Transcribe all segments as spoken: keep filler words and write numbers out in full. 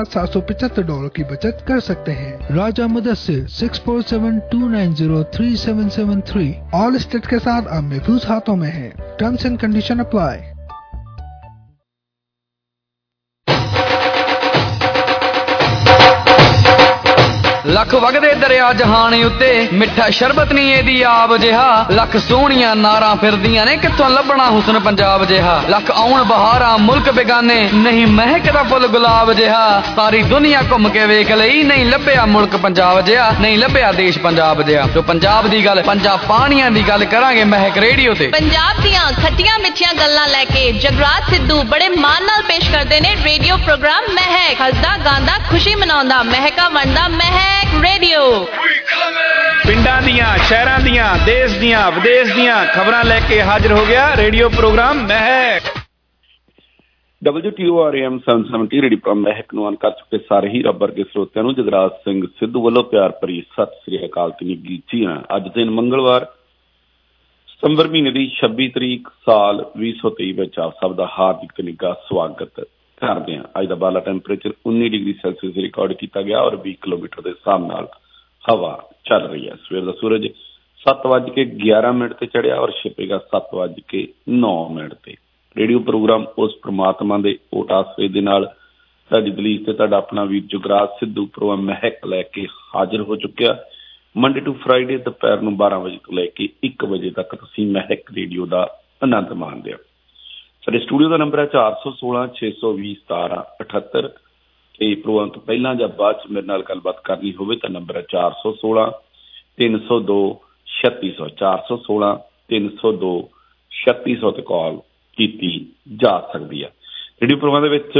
सात सौ पचहत्तर डॉलर की बचत कर सकते हैं। Raja Mudassir six four seven two nine zero three seven seven three Allstate के साथ अब महफूज हाथों में है। Terms and condition apply. लख वगदे दरिया जहान उत्ते मिठा शरबत नहीं एदी आब जिहा लख सोहणियां नारां फिरदियां ने कित्थों लभना हुसन पंजाब जिहा लख आउण बहारां मुल्क बेगाने नहीं महकदा फुल गुलाब जिहा सारी दुनिया घुम के वेख लई नहीं लभ्या मुल्क पंजाब जिहा नहीं लभ्या देश पंजाब जिहा जो पंजाब दी गल पंजाब पाणियां दी गल करांगे महक रेडियो ते पंजाब दियां खट्टियां मिठियां गल्लां लैके जगराज सिद्धू बड़े मान नाल पेश करदे ने रेडियो प्रोग्राम महक हसदा गांदा खुशी मनाउंदा महका वंडदा महक रेडियो पिंडां दियां शहरां दियां देश दियां विदेश दियां खबरां लेके हाजिर हो गया radio program Mehak. W T O R M seven seventy radio program Mehak ਨੂੰ ਕਰ ਚੁੱਕੇ ਸਾਰੇ ਹੀ ਰੱਬਰ ਦੇ ਸਰੋਤਿਆਂ ਨੂੰ ਜਗਰਾਜ ਸਿੰਘ ਸਿੱਧੂ ਵੱਲੋਂ ਪਿਆਰ ਭਰੀ ਸਤਿ ਸ੍ਰੀ ਅਕਾਲ ਤੇ ਨਿੱਘੀ ਚੀਆਂ। ਅੱਜ ਦਿਨ ਮੰਗਲਵਾਰ ਸਤੰਬਰ ਮਹੀਨੇ ਦੀ ਛੱਬੀ ਤਰੀਕ ਸਾਲ ਵੀਹ ਸੌ ਤੇਈ ਵਿੱਚ ਆਪ ਸਭ ਦਾ ਹਾਰਦਿਕ ਤੇ ਨਿੱਘਾ ਸਵਾਗਤ ਕਰਦੇ ਹਾਂ। ਅੱਜ ਦਾ ਬਾਲਾ ਟੈਂਪਰੇਚਰ ਉੱਨੀ ਡਿਗਰੀ ਸੈਲਸੀਅਸ ਰਿਕਾਰਡ ਕੀਤਾ ਗਿਆ ਔਰ ਵੀਹ ਕਿਲੋਮੀਟਰ ਦੇ ਹਿਸਾਬ ਨਾਲ ਹਵਾ ਚੱਲ ਰਹੀ ਹੈ। ਸਵੇਰ ਦਾ ਸੂਰਜ ਸੱਤ ਵੱਜ ਕੇ ਗਿਆਰਾਂ ਮਿੰਟ ਤੇ ਚੜਿਆ ਔਰ ਛਿਪੇਗਾ ਸੱਤ ਵੱਜ ਕੇ ਨੌ ਮਿੰਟ ਤੇ। ਰੇਡੀਓ ਪ੍ਰੋਗਰਾਮ ਉਸ ਪ੍ਰਮਾਤਮਾ ਦੇ ਓਟ ਆਸਰੇ ਦੇ ਨਾਲ ਤੁਹਾਡੀ ਦਲੀਲ ਤੇ ਤੁਹਾਡਾ ਆਪਣਾ ਵੀਰ ਜੁਗਰਾਜ ਸਿੱਧੂ ਪ੍ਰੋਗਰਾਮ ਮਹਿਕ ਲੈ ਕੇ ਹਾਜ਼ਰ ਹੋ ਚੁੱਕਿਆ। ਮੰਡੇ ਟੂ ਫਰਾਈਡੇ ਦੁਪਹਿਰ ਨੂੰ ਬਾਰਾਂ ਵਜੇ ਤੋਂ ਲੈ ਕੇ ਇੱਕ ਵਜੇ ਤੱਕ ਤੁਸੀਂ ਮਹਿਕ ਰੇਡੀਓ ਦਾ ਆਨੰਦ ਮਾਣਦੇ ਹੋ। ਸਾਡੇ ਸਟੂਡੀਓ ਦਾ ਨੰਬਰ ਹੈ ਚਾਰ ਸੌ ਸੋਲਾਂ ਛੇ ਸੌ ਵੀਹ ਸਤਾਰਾਂ ਅਠੱਤਰ ਤੇ ਪ੍ਰੋਗਰਾਮ ਤੋਂ ਪਹਿਲਾਂ ਜਾਂ ਬਾਅਦ ਚ ਮੇਰੇ ਨਾਲ ਗੱਲਬਾਤ ਕਰਨੀ ਹੋਵੇ ਤਾਂ ਨੰਬਰ ਹੈ ਚਾਰ ਸੌ ਸੋਲਾਂ ਤਿੰਨ ਸੌ ਦੋ ਛੱਤੀ ਸੌ ਚਾਰ ਸੌ ਸੋਲਾਂ ਤਿੰਨ ਸੌ ਦੋ ਛੱਤੀ ਸੌ ਤੇ ਕਾਲ ਕੀਤੀ ਜਾ ਸਕਦੀ ਹੈ। ਰੇਡੀਓ ਪ੍ਰੋਗਰਾਮ ਦੇ ਵਿੱਚ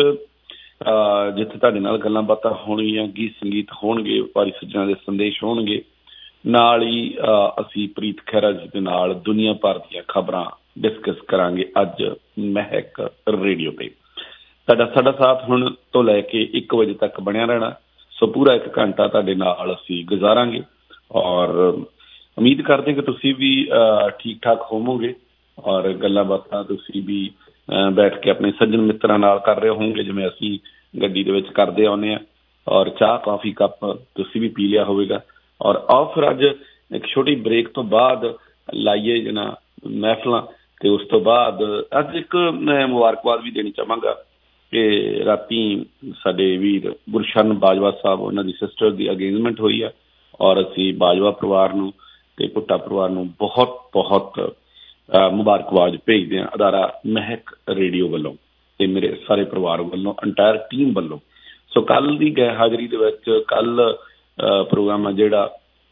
ਜਿੱਥੇ ਤੁਹਾਡੇ ਨਾਲ ਗੱਲਾਂ ਬਾਤਾਂ ਹੋਣਗੀਆਂ, ਗੀਤ ਸੰਗੀਤ ਹੋਣਗੇ, ਵਪਾਰੀ ਸੱਜਣਾਂ ਦੇ ਸੰਦੇਸ਼ ਹੋਣਗੇ, ਨਾਲ ਹੀ ਅਸੀਂ ਪ੍ਰੀਤ ਖਹਿਰਾ ਜੀ ਦੇ ਨਾਲ ਦੁਨੀਆ ਭਰ ਦੀਆਂ ਖਬਰਾਂ ਡਿਸਕਸ ਕਰਾਂਗੇ ਅੱਜ ਮਹਿਕ ਰੇਡੀਓ ਤੇ। ਤੁਹਾਡਾ ਸਾਡਾ ਸਾਥ ਹੁਣ ਤੋਂ ਲੈ ਕੇ ਇੱਕ ਵਜੇ ਤੱਕ ਬਣਿਆ ਰਹਿਣਾ, ਸੋ ਪੂਰਾ ਇੱਕ ਘੰਟਾ ਤੁਹਾਡੇ ਨਾਲ ਅਸੀਂ ਗੁਜ਼ਾਰਾਂਗੇ ਔਰ ਉਮੀਦ ਕਰਦੇ ਕਿ ਤੁਸੀਂ ਵੀ ਠੀਕ ਠਾਕ ਹੋਵੋਗੇ ਔਰ ਗੱਲਾਂ ਬਾਤਾਂ ਤੁਸੀਂ ਵੀ ਬੈਠ ਕੇ ਆਪਣੇ ਸੱਜਣ ਮਿੱਤਰਾਂ ਨਾਲ ਕਰ ਰਹੇ ਹੋਵੋਗੇ ਜਿਵੇਂ ਅਸੀਂ ਗੱਡੀ ਦੇ ਵਿੱਚ ਕਰਦੇ ਆਉਂਦੇ ਹਾਂ ਔਰ ਚਾਹ ਕਾਫੀ ਕੱਪ ਤੁਸੀਂ ਵੀ ਪੀ ਲਿਆ ਹੋਵੇਗਾ। ਔਰ ਆਓ ਫਿਰ ਅੱਜ ਇੱਕ ਛੋਟੀ ਬ੍ਰੇਕ ਤੋਂ ਬਾਅਦ ਲਾਈਏ ਜਿਹਨਾਂ ਮਹਿਫਲਾਂ ਤੇ ਉਸ ਤੋਂ ਬਾਅਦ ਅੱਜ ਇੱਕ ਮੈਂ ਮੁਬਾਰਕਬਾਦ ਵੀ ਦੇਣੀ ਚਾਹਾਂਗਾ ਕਿ ਰਾਤੀ ਸਾਡੇ ਵੀਰ ਗੁਰਸ਼ਨ ਬਾਜਵਾ ਸਾਹਿਬ ਉਹਨਾਂ ਦੀ ਸਿਸਟਰ ਦੀ ਅੰਗੇਜਮੈਂਟ ਹੋਈ ਹੈ ਔਰ ਅਸੀਂ ਬਾਜਵਾ ਪਰਿਵਾਰ ਨੂੰ ਤੇ ਭੁੱਟਾ ਪਰਿਵਾਰ ਨੂੰ ਬਹੁਤ ਬਹੁਤ ਮੁਬਾਰਕਬਾਦ ਭੇਜਦੇ ਹਾਂ ਅਦਾਰਾ ਮਹਿਕ ਰੇਡੀਓ ਵੱਲੋਂ ਤੇ ਮੇਰੇ ਸਾਰੇ ਪਰਿਵਾਰ ਵੱਲੋਂ ਇੰਟਾਇਰ ਟੀਮ ਵੱਲੋਂ। ਸੋ ਕੱਲ੍ਹ ਦੀ ਗੈਰ ਹਾਜ਼ਰੀ ਦੇ ਵਿੱਚ ਕੱਲ੍ਹ ਪ੍ਰੋਗਰਾਮ ਆ ਜਿਹੜਾ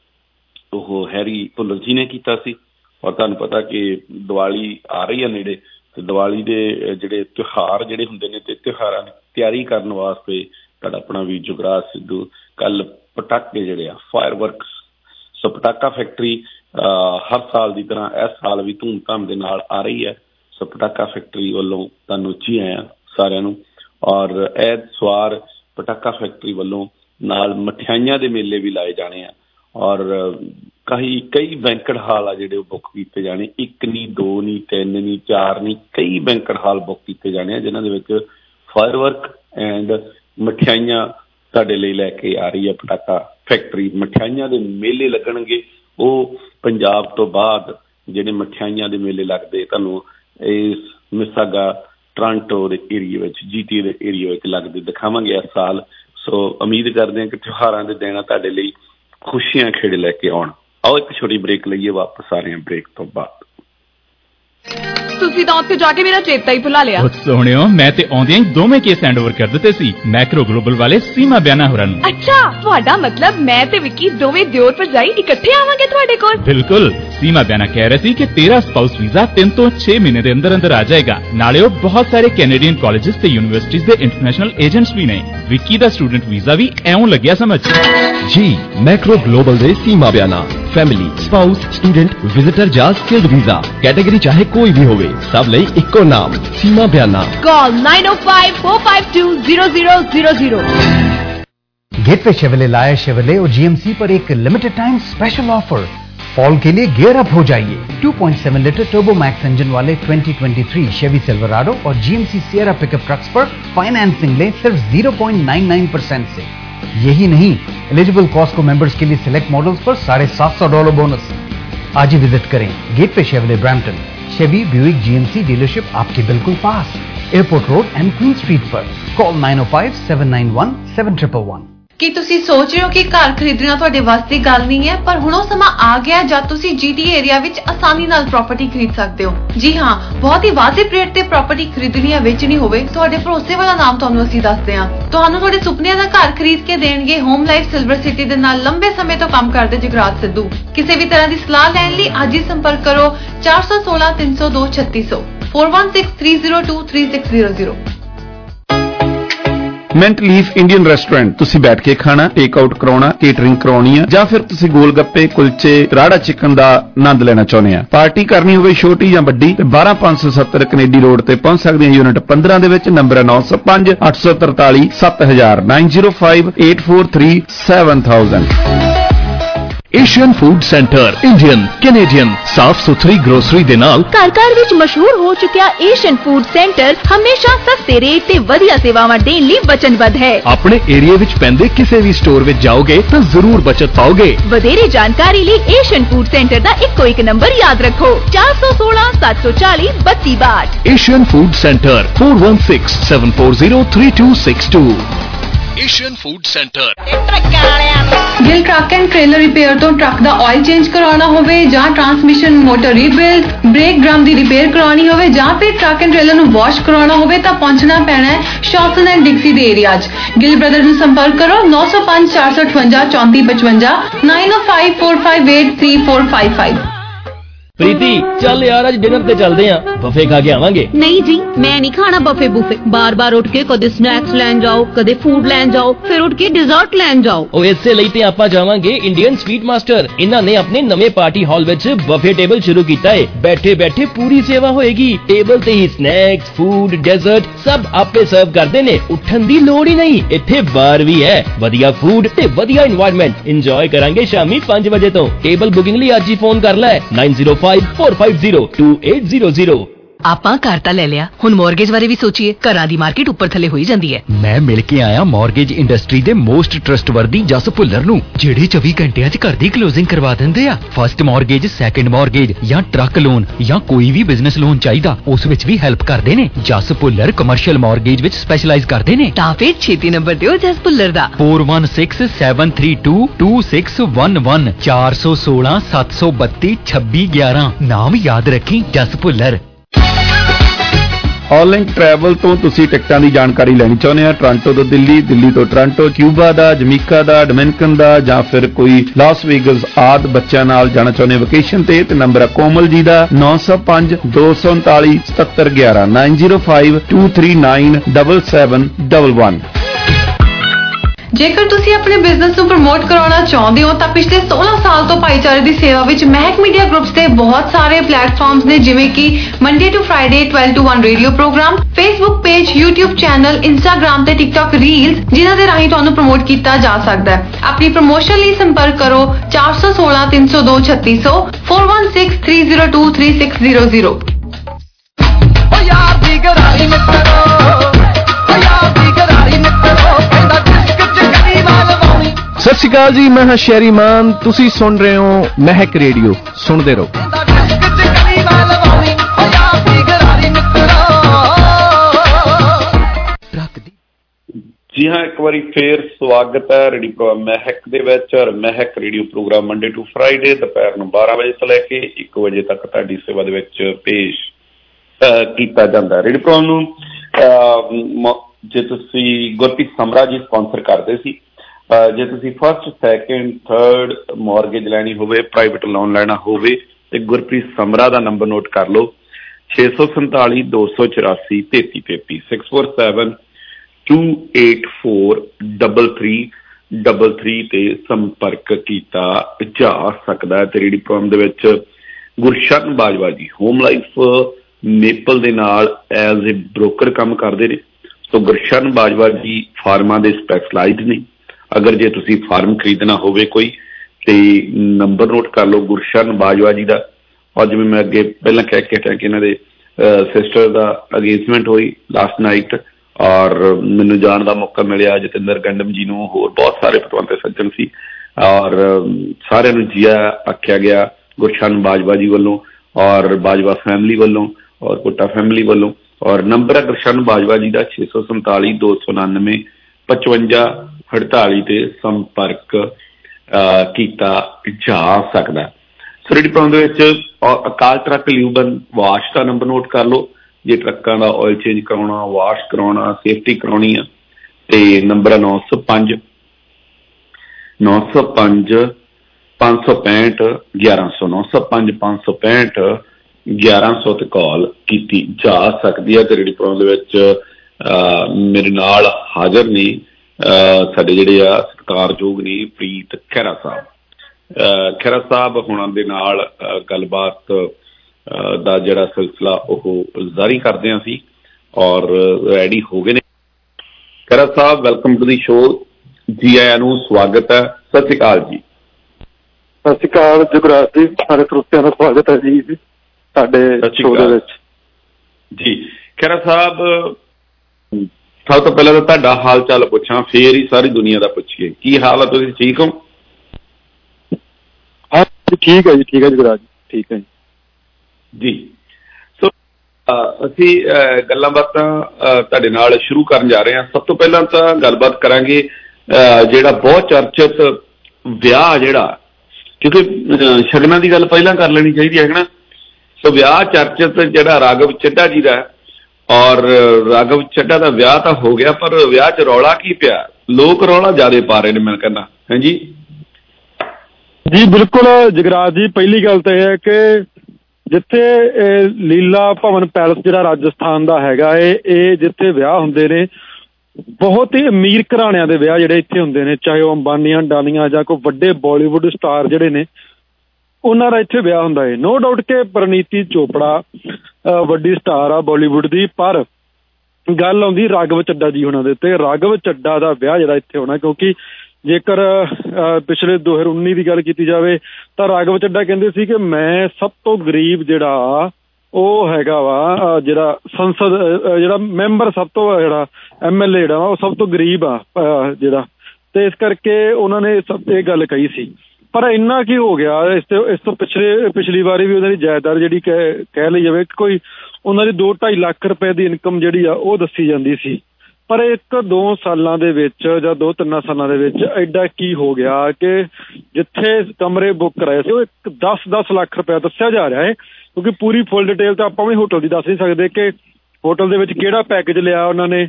ਉਹ ਹੈਰੀ ਭੁੱਲਰ ਜੀ ਨੇ ਕੀਤਾ ਸੀ ਔਰ ਤੁਹਾਨੂੰ ਪਤਾ ਕਿ ਦੀਵਾਲੀ ਆ ਰਹੀ ਹੈ ਨੇੜੇ ਤੇ ਦੀਵਾਲੀ ਦੇ ਜਿਹੜੇ ਤਿਉਹਾਰ ਜਿਹੜੇ ਹੁੰਦੇ ਨੇ ਤੇ ਤਿਉਹਾਰਾਂ ਦੀ ਤਿਆਰੀ ਕਰਨ ਵਾਸਤੇ ਤੁਹਾਡਾ ਆਪਣਾ ਵੀ ਜੁਗਰਾਜ ਸਿੱਧੂ ਕੱਲ੍ਹ ਪਟਾਕੇ ਜਿਹੜੇ ਆ ਫਾਇਰ ਵਰਕਸ ਸੋ ਪਟਾਕਾ ਫੈਕਟਰੀ ਹਰ ਸਾਲ ਦੀ ਤਰ੍ਹਾਂ ਇਸ ਸਾਲ ਵੀ ਧੂਮ ਧਾਮ ਦੇ ਨਾਲ ਆ ਰਹੀ ਹੈ। ਸੋ ਪਟਾਕਾ ਫੈਕਟਰੀ ਵੱਲੋਂ ਤੁਹਾਨੂੰ ਜੀ ਆਇਆਂ ਸਾਰਿਆਂ ਨੂੰ ਔਰ ਐਤ ਸਵਾਰ ਪਟਾਕਾ ਫੈਕਟਰੀ ਵੱਲੋਂ ਨਾਲ ਮਠਿਆਈਆਂ ਦੇ ਮੇਲੇ ਵੀ ਲਾਏ ਜਾਣੇ ਆ ਔਰ ਕਈ ਕਈ ਬੈਂਕਟ ਹਾਲ ਆ ਜਿਹੜੇ ਉਹ ਬੁੱਕ ਕੀਤੇ ਜਾਣੇ, ਇੱਕ ਨਹੀਂ ਦੋ ਨਹੀਂ ਤਿੰਨ ਨਹੀਂ ਚਾਰ ਨਹੀਂ ਕਈ ਬੈਂਕਟ ਹਾਲ ਬੁੱਕ ਕੀਤੇ ਜਾਣੇ ਆ ਜਿਨ੍ਹਾਂ ਦੇ ਵਿੱਚ ਫਾਇਰ ਵਰਕ ਐਂਡ ਮਠਿਆਈਆਂ ਤੁਹਾਡੇ ਲਈ ਲੈ ਕੇ ਆ ਰਹੀ ਹੈ ਪਟਾਕਾ ਫੈਕਟਰੀ। ਮਠਿਆਈਆਂ ਦੇ ਮੇਲੇ ਲੱਗਣਗੇ ਉਹ ਪੰਜਾਬ ਤੋਂ ਬਾਅਦ ਜਿਹੜੇ ਮਠਿਆਈਆਂ ਦੇ ਮੇਲੇ ਲੱਗਦੇ ਤੁਹਾਨੂੰ ਇਸ ਮਿਸਾਗਾ ਟੋਰਾਂਟੋ ਦੇ ਏਰੀਏ ਵਿੱਚ ਜੀ ਟੀ ਏ ਦੇ ਏਰੀਏ ਵਿੱਚ ਲੱਗਦੇ ਦਿਖਾਵਾਂਗੇ ਇਸ ਸਾਲ। ਸੋ ਉਮੀਦ ਕਰਦੇ ਹਾਂ ਕਿ ਤਿਉਹਾਰਾਂ ਦੇ ਦਿਨ ਤੁਹਾਡੇ ਲਈ ਖੁਸ਼ੀਆਂ ਖੇੜੇ ਲੈ ਕੇ ਆਉਣ। ਆਓ ਇੱਕ ਛੋਟੀ ਬ੍ਰੇਕ ਲਈਏ, ਵਾਪਸ ਆ ਰਹੇ ਹਾਂ ਬ੍ਰੇਕ ਤੋਂ ਬਾਅਦ। ਤੁਸੀਂ ਤਾਂ ਉੱਥੇ ਜਾ ਕੇ ਮੇਰਾ ਚੇਤਾ ਹੀ ਭੁਲਾ ਲਿਆ। ਬਹੁਤ ਸੋਹਣਿਓ, ਮੈਂ ਤੇ ਆਉਂਦਿਆਂ ਹੀ ਦੋਵੇਂ ਕੇਸ ਹੈਂਡਓਵਰ ਕਰ ਦਿੱਤੇ ਸੀ ਮੈਕਰੋ ਗਲੋਬਲ ਵਾਲੇ ਸੀਮਾ ਬਿਆਨਾ ਹੋਰਾਂ ਨੂੰ। ਅੱਛਾ, ਤੁਹਾਡਾ ਮਤਲਬ ਮੈਂ ਤੇ ਵਿੱਕੀ ਦੋਵੇਂ ਦਿਓਰ ਭਰਜਾਈ ਇਕੱਠੇ ਆਵਾਂਗੇ ਤੁਹਾਡੇ ਕੋਲ? ਬਿਲਕੁਲ, ਸੀਮਾ ਬਿਆਨਾ ਕਹਿ ਰਹੇ ਸੀ ਕਿ ਤੇਰਾ ਸਪਾਊਸ ਵੀਜ਼ਾ ਤਿੰਨ ਤੋਂ ਛੇ ਮਹੀਨੇ ਦੇ ਅੰਦਰ ਅੰਦਰ ਆ ਜਾਏਗਾ। ਨਾਲੇ ਉਹ ਬਹੁਤ ਸਾਰੇ ਕੈਨੇਡੀਅਨ ਕਾਲਜਿਸ ਤੇ ਯੂਨੀਵਰਸਿਟੀਜ਼ ਦੇ ਇੰਟਰਨੈਸ਼ਨਲ ਏਜੰਟਸ ਵੀ ਨੇ। ਵਿੱਕੀ ਦਾ ਸਟੂਡੈਂਟ ਵੀਜ਼ਾ ਵੀ ਐਉਂ ਲੱਗਿਆ ਸਮਝ। ਜੀ ਮੈਕਰੋ ਗਲੋਬਲ ਦੇ Seema Biana family spouse student visitor ਜਾਂ ਸਕਿਲਡ ਵੀਜ਼ਾ ਕੈਟਾਗਰੀ ਚਾਹੇ ਕੋਈ ਵੀ ਹੋਵੇ ਸਭ ਲਈ ਇੱਕੋ ਨਾਮ Seema Biana. Call nine oh five four five two zero zero zero zero। Gateway Chevrolet लाया शेवले और जीएमसी पर एक limited time special offer fall के लिए गियर अप हो जाइए। Two point seven litre turbo max engine वाले twenty twenty three Chevy Silverado और जीएमसी सियरा पिकअप ट्रक्स पर फाइनेंसिंग लें सिर्फ zero point nine nine percent से। यही नहीं, एलिजिबल कॉस्को मेंबर्स के लिए सिलेक्ट मॉडल्स पर साढ़े सात सौ डॉलर बोनस। आज ही विजिट करें Gateway Chevrolet Brampton, Chevy Buick GMC dealership आपके बिल्कुल पास, airport road and Queen Street पर। Call nine oh five seven nine one seven triple one. ਕੀ ਤੁਸੀਂ ਸੋਚ ਰਹੇ ਹੋ ਕਿ ਘਰ ਖਰੀਦਣਾ ਤੁਹਾਡੇ ਵਾਸਤੇ ਦੀ ਗੱਲ ਨਹੀਂ ਹੈ, ਪਰ ਹੁਣ ਉਹ ਸਮਾਂ ਆ ਗਿਆ ਜਦ ਤੁਸੀਂ ਜੀਟੀਏ ਏਰੀਆ ਵਿੱਚ ਆਸਾਨੀ ਨਾਲ ਪ੍ਰਾਪਰਟੀ ਖਰੀਦ ਸਕਦੇ ਹੋ। ਜੀ ਹਾਂ, ਬਹੁਤ ਹੀ ਵਾਜਿਬ ਰੇਟ ਤੇ ਪ੍ਰਾਪਰਟੀ ਖਰੀਦਣੀ ਜਾਂ ਵੇਚਣੀ ਹੋਵੇ, ਤੁਹਾਡੇ ਭਰੋਸੇ ਵਾਲਾ ਨਾਮ ਤੁਹਾਨੂੰ ਅਸੀਂ ਦੱਸਦੇ ਹਾਂ। ਤੁਹਾਨੂੰ ਤੁਹਾਡੇ ਸੁਪਨਿਆਂ ਦਾ ਘਰ ਖਰੀਦ ਕੇ ਦੇਣਗੇ ਹੋਮ ਲਾਈਫ ਸਿਲਵਰ ਸਿਟੀ ਦੇ ਨਾਲ ਲੰਬੇ ਸਮੇਂ ਤੋਂ ਕੰਮ ਕਰਦੇ ਜਗਰਾਜ ਸਿੱਧੂ। ਕਿਸੇ ਵੀ ਤਰ੍ਹਾਂ ਦੀ ਸਲਾਹ ਲੈਣ ਲਈ ਅੱਜ ਹੀ ਸੰਪਰਕ ਕਰੋ ਚਾਰ ਸੌ ਸੋਲਾਂ ਤਿੰਨ ਸੌ ਦੋ ਛੱਤੀ ਸੌ four one six three zero two three six zero zero. Mint Leaf Indian restaurant. ਤੁਸੀਂ ਬੈਠ ਕੇ ਖਾਣਾ, ਟੇਕ ਆਊਟ ਕਰਾਉਣਾ, ਕੇਟਰਿੰਗ ਕਰਾਉਣੀ ਆ, ਜਾਂ ਫਿਰ ਤੁਸੀਂ ਗੋਲ ਗੱਪੇ, ਕੁਲਚੇ, ਰਾੜਾ ਚਿਕਨ ਦਾ ਆਨੰਦ ਲੈਣਾ ਚਾਹੁੰਦੇ ਆ। ਪਾਰਟੀ ਕਰਨੀ ਹੋਵੇ ਛੋਟੀ ਜਾਂ ਵੱਡੀ ਤੇ ਬਾਰਾਂ ਪੰਜ ਸੌ ਸੱਤਰ ਕੈਨੇਡੀ ਰੋਡ ਤੇ ਪਹੁੰਚ ਸਕਦੇ ਆ। ਯੂਨਿਟ ਪੰਦਰਾਂ ਦੇ ਵਿੱਚ ਨੰਬਰ ਨੌ ਸੌ ਪੰਜ ਅੱਠ ਸੌ ਤਰਤਾਲੀ ਸੱਤ ਹਜ਼ਾਰ nine zero five eight four three seven thousand. Asian food centre Indian Canadian ਸਾਫ ਸੁਥਰੀ ਗਰੋਸਰੀ ਦੇ ਨਾਲ ਘਰ ਘਰ ਵਿੱਚ ਮਸ਼ਹੂਰ ਹੋ ਚੁੱਕਿਆ ਏਸ਼ੀਅਨ ਫੂਡ ਸੈਂਟਰ ਹਮੇਸ਼ਾ ਸਸਤੇ ਰੇਟ ਤੇ ਵਧੀਆ ਸੇਵਾਵਾਂ ਦੇਣ ਲਈ ਵਚਨਬੱਧ ਹੈ। ਆਪਣੇ ਏਰੀਆ ਵਿੱਚ ਪੈਂਦੇ ਕਿਸੇ ਵੀ ਸਟੋਰ ਵਿੱਚ ਜਾਓਗੇ ਤਾਂ ਜ਼ਰੂਰ ਬਚਤ ਪਾਓਗੇ। ਵਧੇਰੇ ਜਾਣਕਾਰੀ ਲਈ ਏਸ਼ੀਅਨ ਫੂਡ ਸੈਂਟਰ ਦਾ ਇੱਕੋ ਇੱਕ ਨੰਬਰ ਯਾਦ ਰੱਖੋ ਚਾਰ ਸੌ ਸੋਲਾਂ ਸੱਤ ਸੌ ਚਾਲੀ ਬੱਤੀ ਬਾਹਠ। Asian food centre four one six seven four zero three two six two. Asian food centre. Gill truck and trailer repair ਤੋਂ ਟਰੱਕ ਦਾ ਆਇਲ ਚੇਂਜ ਕਰਵਾਉਣਾ ਹੋਵੇ ਜਾਂ transmission motor rebuild, brake drum ਦੀ ਰਿਪੇਅਰ ਕਰਵਾਉਣੀ ਹੋਵੇ ਜਾਂ ਫਿਰ ਟਰੱਕ ਐਂਡ ਟ੍ਰੇਲਰ ਨੂੰ ਵਾਸ਼ ਕਰਵਾਉਣਾ ਹੋਵੇ ਤਾਂ ਪਹੁੰਚਣਾ ਪੈਣਾ ਹੈ ਸ਼ੌਸਨ ਐਂਡ ਡਿਕਸੀ ਦੇ ਏਰੀਆ 'ਚ। ਗਿੱਲ ਬ੍ਰਦਰ ਨੂੰ ਸੰਪਰਕ ਕਰੋ ਨੌ ਸੌ ਪੰਜ ਚਾਰ ਸੌ ਅਠਵੰਜਾ ਚੌਂਤੀ ਪਚਵੰਜਾ nine oh five four five eight three four five five. Preeti चल यार आज डिनर ते चलते हैं, बफे खा के आवांगे। नहीं जी, मैं नहीं खाना बफे बुफे। बार बार उठ के कदे स्नैक्स लैन जाओ, कदे फूड लैन जाओ, फिर उठ के डिजर्ट लैन जाओ। ओ इससे ਲਈ ਤੇ ਆਪਾਂ ਜਾਵਾਂਗੇ ਇੰਡੀਅਨ ਸਵੀਟ ਮਾਸਟਰ। ਇਹਨਾਂ ਨੇ ਆਪਣੇ ਨਵੇਂ ਪਾਰਟੀ ਹਾਲ ਵਿੱਚ ਬਫੇ ਟੇਬਲ ਸ਼ੁਰੂ ਕੀਤਾ ਹੈ। ਬੈਠੇ ਬੈਠੇ ਪੂਰੀ ਸੇਵਾ ਹੋਏਗੀ। ਟੇਬਲ ਤੇ ਹੀ ਸਨੈਕਸ, ਫੂਡ, ਡੈਜ਼ਰਟ ਸਭ ਆਪੇ ਸਰਵ ਕਰਦੇ ਨੇ। ਉੱਠਣ ਦੀ ਲੋੜ ਹੀ ਨਹੀਂ। ਇੱਥੇ ਬਾਰ ਵੀ ਹੈ, ਵਧੀਆ ਫੂਡ ਤੇ ਵਧੀਆ ਇਨਵਾਇਰਨਮੈਂਟ ਇੰਜੋਏ ਕਰਾਂਗੇ ਸ਼ਾਮੀ ਪੰਜ ਵਜੇ ਤੋਂ। ਟੇਬਲ ਬੁਕਿੰਗ ਲਈ ਅੱਜ ਹੀ ਫੋਨ ਕਰ ਲੈ nine zero five four five zero two eight zero zero. ਆਪਾਂ ਘਰ ਤਾਂ ਲੈ ਲਿਆ, ਹੁਣ ਮੌਰਗੇਜ ਬਾਰੇ ਵੀ ਸੋਚੀਏ। ਘਰਾਂ ਦੀ ਮਾਰਕੀਟ ਉੱਪਰ ਥੱਲੇ ਹੋਈ ਜਾਂਦੀ ਹੈ। ਮੈਂ ਮਿਲ ਕੇ ਆਇਆ ਮੌਰਗੇਜ ਇੰਡਸਟਰੀ ਦੇ ਮੋਸਟ ਟਰਸਟਵਰਦੀ ਜਸ ਭੁੱਲਰ ਨੂੰ, ਜਿਹੜੇ ਚੌਵੀ ਘੰਟਿਆਂ 'ਚ ਘਰ ਦੀ ਕਲੋਜ਼ਿੰਗ ਕਰਵਾ ਦਿੰਦੇ ਆ। ਫਸਟ ਮੌਰਗੇਜ, ਸੈਕੰਡ ਮੌਰਗੇਜ ਜਾਂ ਟਰੱਕ ਲੋਨ ਜਾਂ ਕੋਈ ਵੀ ਬਿਜ਼ਨਸ ਲੋਨ ਚਾਹੀਦਾ, ਉਸ ਵਿੱਚ ਵੀ ਹੈਲਪ ਕਰਦੇ ਨੇ। ਜਸ ਭੁੱਲਰ ਕਮਰਸ਼ੀਅਲ ਮੌਰਗੇਜ ਵਿੱਚ ਸਪੈਸ਼ਲਾਈਜ਼ ਕਰਦੇ ਨੇ। ਤਾਂ ਫਿਰ ਛੇਤੀ ਨੰਬਰ ਦਿਓ ਜਸ ਭੁੱਲਰ ਦਾ four one six seven three two two six one one चार सौ सोलह सात सौ बत्ती छब्बी ग्यारह। नाम याद रखी जस भुल्लर। ਆਲ ਲਿੰਕ ਟਰੈਵਲ ਤੋਂ ਤੁਸੀਂ ਟਿਕਟਾਂ ਦੀ ਜਾਣਕਾਰੀ ਲੈਣੀ ਚਾਹੁੰਦੇ ਆ। ਟੋਰਾਂਟੋ ਤੋਂ ਦਿੱਲੀ, ਦਿੱਲੀ ਤੋਂ ਟੋਰਾਂਟੋ, ਕਿਊਬਾ ਦਾ, ਜਮੀਕਾ ਦਾ, ਡੋਮਿਨਿਕਨ ਦਾ ਜਾਂ ਫਿਰ ਕੋਈ ਲਾਸ ਵੇਗਸ ਆਦਿ ਬੱਚਿਆਂ ਨਾਲ ਜਾਣਾ ਚਾਹੁੰਦੇ ਵਕੇਸ਼ਨ ਤੇ ਤੇ ਨੰਬਰ ਹੈ ਕੋਮਲ ਜੀ ਦਾ नौ सौ पाँच दो सौ उनताली सतहत्तर ग्यारह nine zero five two three nine double seven double one. ਜੇਕਰ ਤੁਸੀਂ ਆਪਣੇ ਬਿਜ਼ਨਸ ਨੂੰ ਪ੍ਰਮੋਟ ਕਰਾਉਣਾ ਚਾਹੁੰਦੇ ਹੋ ਤਾਂ ਪਿਛਲੇ सोलह ਸਾਲ ਤੋਂ ਭਾਈਚਾਰੇ ਦੀ ਸੇਵਾ ਵਿੱਚ ਮਹਿਕ ਮੀਡੀਆ ਗਰੁੱਪਸ ਦੇ ਬਹੁਤ ਸਾਰੇ ਪਲੇਟਫਾਰਮਸ ਨੇ, ਜਿਵੇਂ ਕਿ Monday to Friday twelve to one radio program, Facebook page, YouTube channel, Instagram ਤੇ ਟਿਕਟੌਕ ਰੀਲਸ, ਜਿਨ੍ਹਾਂ ਦੇ ਰਾਹੀਂ ਤੁਹਾਨੂੰ ਪ੍ਰਮੋਟ ਕੀਤਾ ਜਾ ਸਕਦਾ ਹੈ। ਆਪਣੀ ਪ੍ਰਮੋਸ਼ਨ ਲਈ ਸੰਪਰਕ ਕਰੋ ਚਾਰ ਸੌ ਸੋਲਾਂ ਤਿੰਨ ਸੌ ਦੋ ਛੱਤੀ ਸੌ four one six three zero two three six zero zero. ਸਤਿ ਸ਼੍ਰੀ ਅਕਾਲ ਜੀ, ਮੈਂ ਹਾਂ ਸ਼ੈਰੀ ਮਾਨ। ਤੁਸੀਂ ਸੁਣ ਰਹੇ ਹੋ ਮਹਿਕ ਰੇਡੀਓ, ਸੁਣਦੇ ਰਹੋ। ਜੀ ਹਾਂ, ਇੱਕ ਵਾਰੀ ਫੇਰ ਸਵਾਗਤ ਹੈ ਰੇਡੀਓ ਪ੍ਰੋਗਰਾਮ ਮਹਿਕ ਦੇ ਵਿੱਚ। ਔਰ Mehak radio program Monday to Friday ਦੁਪਹਿਰ ਨੂੰ ਬਾਰਾਂ ਵਜੇ ਤੋਂ ਲੈ ਕੇ ਇੱਕ ਵਜੇ ਤੱਕ ਤੁਹਾਡੀ ਸੇਵਾ ਦੇ ਵਿੱਚ ਪੇਸ਼ ਕੀਤਾ ਜਾਂਦਾ। ਰੇਡੀਓ ਪ੍ਰੋਗਰਾਮ ਨੂੰ ਜੇ ਤੁਸੀਂ ਗੁਰਪ੍ਰੀਤ ਸਮਰਾ ਜੀ ਸਪਾਂਸਰ ਕਰਦੇ ਸੀ, ਜੇ ਤੁਸੀਂ ਫਸਟ, ਸੈਕਿੰਡ, ਥਰਡ ਮੌਰਗੇਜ ਲੈਣੀ ਹੋਵੇ, ਪ੍ਰਾਈਵੇਟ ਲੋਨ ਲੈਣਾ ਹੋਵੇ ਤੇ ਗੁਰਪ੍ਰੀਤ ਸਮਰਾ ਦਾ ਨੰਬਰ ਨੋਟ ਕਰ ਲਓ छे सौ संताली दो सौ चौरासी तेती तेती six four seven two eight four double three double three ते संपर्क किया जा सकता है। रेडी प्रोग्राम दे विच Gursharan Bajwa ji home life maple दे नाल एज ए ब्रोकर काम करते हैं। तो गुरशਰਨ बाजवा जी फार्मां दे स्पैशलाइज्ड ने। अगर जे तुसी फार्म खरीदना होवे कोई ਤੇ ਨੰਬਰ ਨੋਟ ਕਰ ਲਓ ਗੁਰਸ਼ਨ ਬਾਜਵਾ ਜੀ ਦਾ। ਔਰ ਜਿਵੇਂ ਮੈਂ ਅੱਗੇ ਪਹਿਲਾਂ ਕਹਿ ਕੇ ਹਟਿਆ ਕਿ ਇਹਨਾਂ ਦੇ ਸਿਸਟਰ ਦਾ ਅੰਗੇਜਮੈਂਟ ਹੋਈ ਲਾਸਟ ਨਾਈਟ, ਔਰ ਮੈਨੂੰ ਜਾਣ ਦਾ ਮੌਕਾ ਮਿਲਿਆ ਜਤਿੰਦਰ ਗੰਡਮ ਜੀ ਨੂੰ, ਹੋਰ ਬਹੁਤ ਸਾਰੇ ਪਤਵੰਤੇ ਸੱਜਣ ਸੀ, ਔਰ ਸਾਰਿਆਂ ਨੂੰ ਜੀਆ ਆਖਿਆ ਗਿਆ ਗੁਰਸ਼ਨ ਬਾਜਵਾ ਜੀ ਵੱਲੋਂ ਔਰ ਬਾਜਵਾ ਫੈਮਿਲੀ ਵੱਲੋਂ ਔਰ ਕੋਟਾ ਫੈਮਿਲੀ ਵੱਲੋਂ। ਔਰ ਨੰਬਰ ਹੈ ਗੁਰਸ਼ਨ ਬਾਜਵਾ ਜੀ ਦਾ ਛੇ ਸੌ ਸੰਤਾਲੀ ਦੋ ਸੌ ਉਨਾਨਵੇਂ ਪਚਵੰਜਾ ਅਠਤਾਲੀ ਤੇ ਸੰਪਰਕ ਕੀਤਾ ਜਾ ਸਕਦਾ। ਸੋ ਰੇਡੀ ਪ੍ਰੋਗਰਾਮ ਦੇ ਵਿੱਚ ਅਕਾਲ ਟਰੱਕ ਲਿਊਬਨ ਵਾਸ਼ ਦਾ ਨੰਬਰ ਨੋਟ ਕਰ ਲਓ ਜੇ ਟਰੱਕਾਂ ਦਾ ਆਇਲ ਚੇਂਜ ਕਰਾਉਣਾ, ਵਾਸ਼ ਕਰਾਉਣਾ, ਸੇਫਟੀ ਕਰਾਉਣੀ ਆ, ਤੇ ਨੰਬਰ ਹੈ ਨੌ ਸੌ ਪੰਜ ਨੌ ਸੌ ਪੰਜ ਪੰਜ ਸੌ ਪੈਂਹਠ ਗਿਆਰਾਂ ਸੌ ਨੌ ਸੌ ਪੰਜ ਪੰਜ ਸੌ ਪੈਂਹਠ ਗਿਆਰਾਂ ਸੌ ਤੇ ਕਾਲ ਕੀਤੀ ਜਾ ਸਕਦੀ ਹੈ। ਤੇ ਰੇਡੀ ਪ੍ਰੋਗਰਾਮ ਦੇ ਵਿੱਚ ਮੇਰੇ ਨਾਲ ਹਾਜ਼ਰ ਨੇ ਸਾਡੇ ਜਿਹੜੇ ਆ ਸਤਿਕਾਰਯੋਗ ਨੇ ਪ੍ਰੀਤ ਖਹਿਰਾ ਸਾਹਿਬ। ਖਹਿਰਾ ਸਾਹਿਬ ਹੁਣਾਂ ਦੇ ਨਾਲ ਗੱਲਬਾਤ ਦਾ ਜਿਹੜਾ ਸਿਲਸਿਲਾ ਉਹ ਜਾਰੀ ਕਰਦੇ ਹਾਂ ਅਸੀਂ, ਔਰ ਰੈਡੀ ਹੋ ਗਏ ਨੇ। Khaira Sahib welcome to the show, ਜੀ ਆਇਆਂ ਨੂੰ, ਸਵਾਗਤ ਹੈ। ਸਤਿ ਸ਼੍ਰੀ ਅਕਾਲ ਜੀ। ਸਤਿ ਸ਼੍ਰੀ ਅਕਾਲ ਜੁਗਰਾਜ ਜੀ, ਸਾਰੇ ਸਰੋਤਿਆਂ ਦਾ ਸਵਾਗਤ ਹੈ ਜੀ ਸਾਡੇ ਸ਼ੋ ਦੇ ਵਿੱਚ ਜੀ। ਖਹਿਰਾ ਸਾਹਿਬ ਸਭ ਤੋਂ ਪਹਿਲਾਂ ਤਾਂ ਤੁਹਾਡਾ ਹਾਲ ਚਾਲ ਪੁੱਛਾਂ, ਫੇਰ ਹੀ ਸਾਰੀ ਦੁਨੀਆ ਦਾ ਪੁੱਛੀਏ। ਕੀ ਹਾਲ ਆ, ਤੁਸੀਂ ਠੀਕ ਹੋ? ਹਾਂ ਠੀਕ ਹੈ ਜੀ, ਠੀਕ ਹੈ ਜੁਗਰਾਜ ਜੀ, ਠੀਕ ਹੈ ਜੀ। ਸੋ ਅਸੀਂ ਗੱਲਾਂ ਬਾਤਾਂ ਤੁਹਾਡੇ ਨਾਲ ਸ਼ੁਰੂ ਕਰਨ ਜਾ ਰਹੇ ਹਾਂ। ਸਭ ਤੋਂ ਪਹਿਲਾਂ ਤਾਂ ਗੱਲਬਾਤ ਕਰਾਂਗੇ ਜਿਹੜਾ ਬਹੁਤ ਚਰਚਿਤ ਵਿਆਹ, ਜਿਹੜਾ ਕਿਉਂਕਿ ਸ਼ਗਨਾਂ ਦੀ ਗੱਲ ਪਹਿਲਾਂ ਕਰ ਲੈਣੀ ਚਾਹੀਦੀ ਹੈ ਨਾ। ਸੋ ਵਿਆਹ ਚਰਚਿਤ ਜਿਹੜਾ ਰਾਘਵ ਚੱਡਾ ਜੀ ਦਾ, ਔਰ ਰਾਘਵ ਚੱਡਾ ਦਾ ਵਿਆਹ ਤਾਂ ਹੋ ਗਿਆ, ਪਰ ਵਿਆਹ 'ਚ ਰੌਲਾ ਕੀ ਪਿਆ? ਲੋਕ ਰੌਲਾ ਜ਼ਿਆਦਾ ਪਾ ਰਹੇ ਨੇ ਮੈਂ ਕਹਿੰਦਾ। ਹਾਂਜੀ ਜੀ ਬਿਲਕੁਲ ਜਗਰਾਜ ਜੀ, ਪਹਿਲੀ ਗੱਲ ਤਾਂ ਇਹ ਹੈ ਕਿ ਜਿੱਥੇ ਲੀਲਾ ਭਵਨ ਪੈਲਸ ਜਿਹੜਾ ਰਾਜਸਥਾਨ ਦਾ ਹੈਗਾ ਏ, ਇਹ ਜਿੱਥੇ ਵਿਆਹ ਹੁੰਦੇ ਨੇ ਬਹੁਤ ਹੀ ਅਮੀਰ ਘਰਾਣਿਆਂ ਦੇ ਵਿਆਹ ਜਿਹੜੇ ਇੱਥੇ ਹੁੰਦੇ ਨੇ, ਚਾਹੇ ਉਹ ਅੰਬਾਨੀਆਂ ਅਡਾਨੀਆਂ ਜਾਂ ਕੋਈ ਵੱਡੇ ਬਾਲੀਵੁੱਡ ਸਟਾਰ ਜਿਹੜੇ ਨੇ, ਉਹਨਾਂ ਦਾ ਇੱਥੇ ਵਿਆਹ ਹੁੰਦਾ ਹੈ। ਨੋ ਡਾਊਟ ਕਿ ਪਰਿਣੀਤੀ ਚੋਪੜਾ ਵੱਡੀ ਸਟਾਰ ਆ ਬਾਲੀਵੁੱਡ ਦੀ, ਪਰ ਗੱਲ ਆਉਂਦੀ ਰਾਘਵ ਚੱਡਾ ਜੀ ਉਹਨਾਂ ਦੇ ਉੱਤੇ। ਰਾਘਵ ਚੱਡਾ ਦਾ ਵਿਆਹ ਜਿਹੜਾ ਇੱਥੇ ਹੋਣਾ, ਕਿਉਂਕਿ ਜੇਕਰ ਪਿਛਲੇ ਦੋ ਹਜ਼ਾਰ ਉੱਨੀ ਦੀ ਗੱਲ ਕੀਤੀ ਜਾਵੇ ਤਾਂ ਰਾਘਵ ਚੱਡਾ ਕਹਿੰਦੇ ਸੀ ਕਿ ਮੈਂ ਸਭ ਤੋਂ ਗਰੀਬ ਜਿਹੜਾ ਉਹ ਹੈਗਾ ਵਾ, ਜਿਹੜਾ ਸੰਸਦ ਜਿਹੜਾ ਮੈਂਬਰ ਸਭ ਤੋਂ ਜਿਹੜਾ ਐਮ ਐਲ ਏ ਜਿਹੜਾ ਵਾ ਉਹ ਸਭ ਤੋਂ ਗਰੀਬ ਆ ਜਿਹੜਾ, ਤੇ ਇਸ ਕਰਕੇ ਉਹਨਾਂ ਨੇ ਸਭ ਇਹ ਗੱਲ ਕਹੀ ਸੀ। ਪਰ ਇੰਨਾ ਕੀ ਹੋ ਗਿਆ, ਇਸ ਤੋਂ ਇਸ ਤੋਂ ਪਿਛਲੇ ਪਿਛਲੀ ਵਾਰੀ ਵੀ ਉਹਨਾਂ ਦੀ ਜਾਇਦਾਦ ਜਿਹੜੀ ਕਹਿ ਕਹਿ ਲਈ ਜਾਵੇ ਕੋਈ ਉਹਨਾਂ ਦੀ ਦੋ ਢਾਈ ਲੱਖ ਰੁਪਏ ਦੀ ਇਨਕਮ ਜਿਹੜੀ ਆ ਉਹ ਦੱਸੀ ਜਾਂਦੀ ਸੀ। ਪਰ ਇੱਕ ਦੋ ਸਾਲਾਂ ਦੇ ਵਿੱਚ ਜਾਂ ਦੋ ਤਿੰਨਾਂ ਸਾਲਾਂ ਦੇ ਵਿੱਚ ਐਡਾ ਕੀ ਹੋ ਗਿਆ ਕਿ ਜਿੱਥੇ ਕਮਰੇ ਬੁੱਕ ਕਰਾਏ ਸੀ ਉਹ ਇੱਕ ਦਸ ਦਸ ਲੱਖ ਰੁਪਇਆ ਦੱਸਿਆ ਜਾ ਰਿਹਾ ਹੈ, ਕਿਉਂਕਿ ਪੂਰੀ ਫੁੱਲ ਡਿਟੇਲ ਤਾਂ ਆਪਾਂ ਵੀ ਹੋਟਲ ਦੀ ਦੱਸ ਨਹੀਂ ਸਕਦੇ ਕਿ ਹੋਟਲ ਦੇ ਵਿੱਚ ਕਿਹੜਾ ਪੈਕੇਜ ਲਿਆ ਉਹਨਾਂ ਨੇ,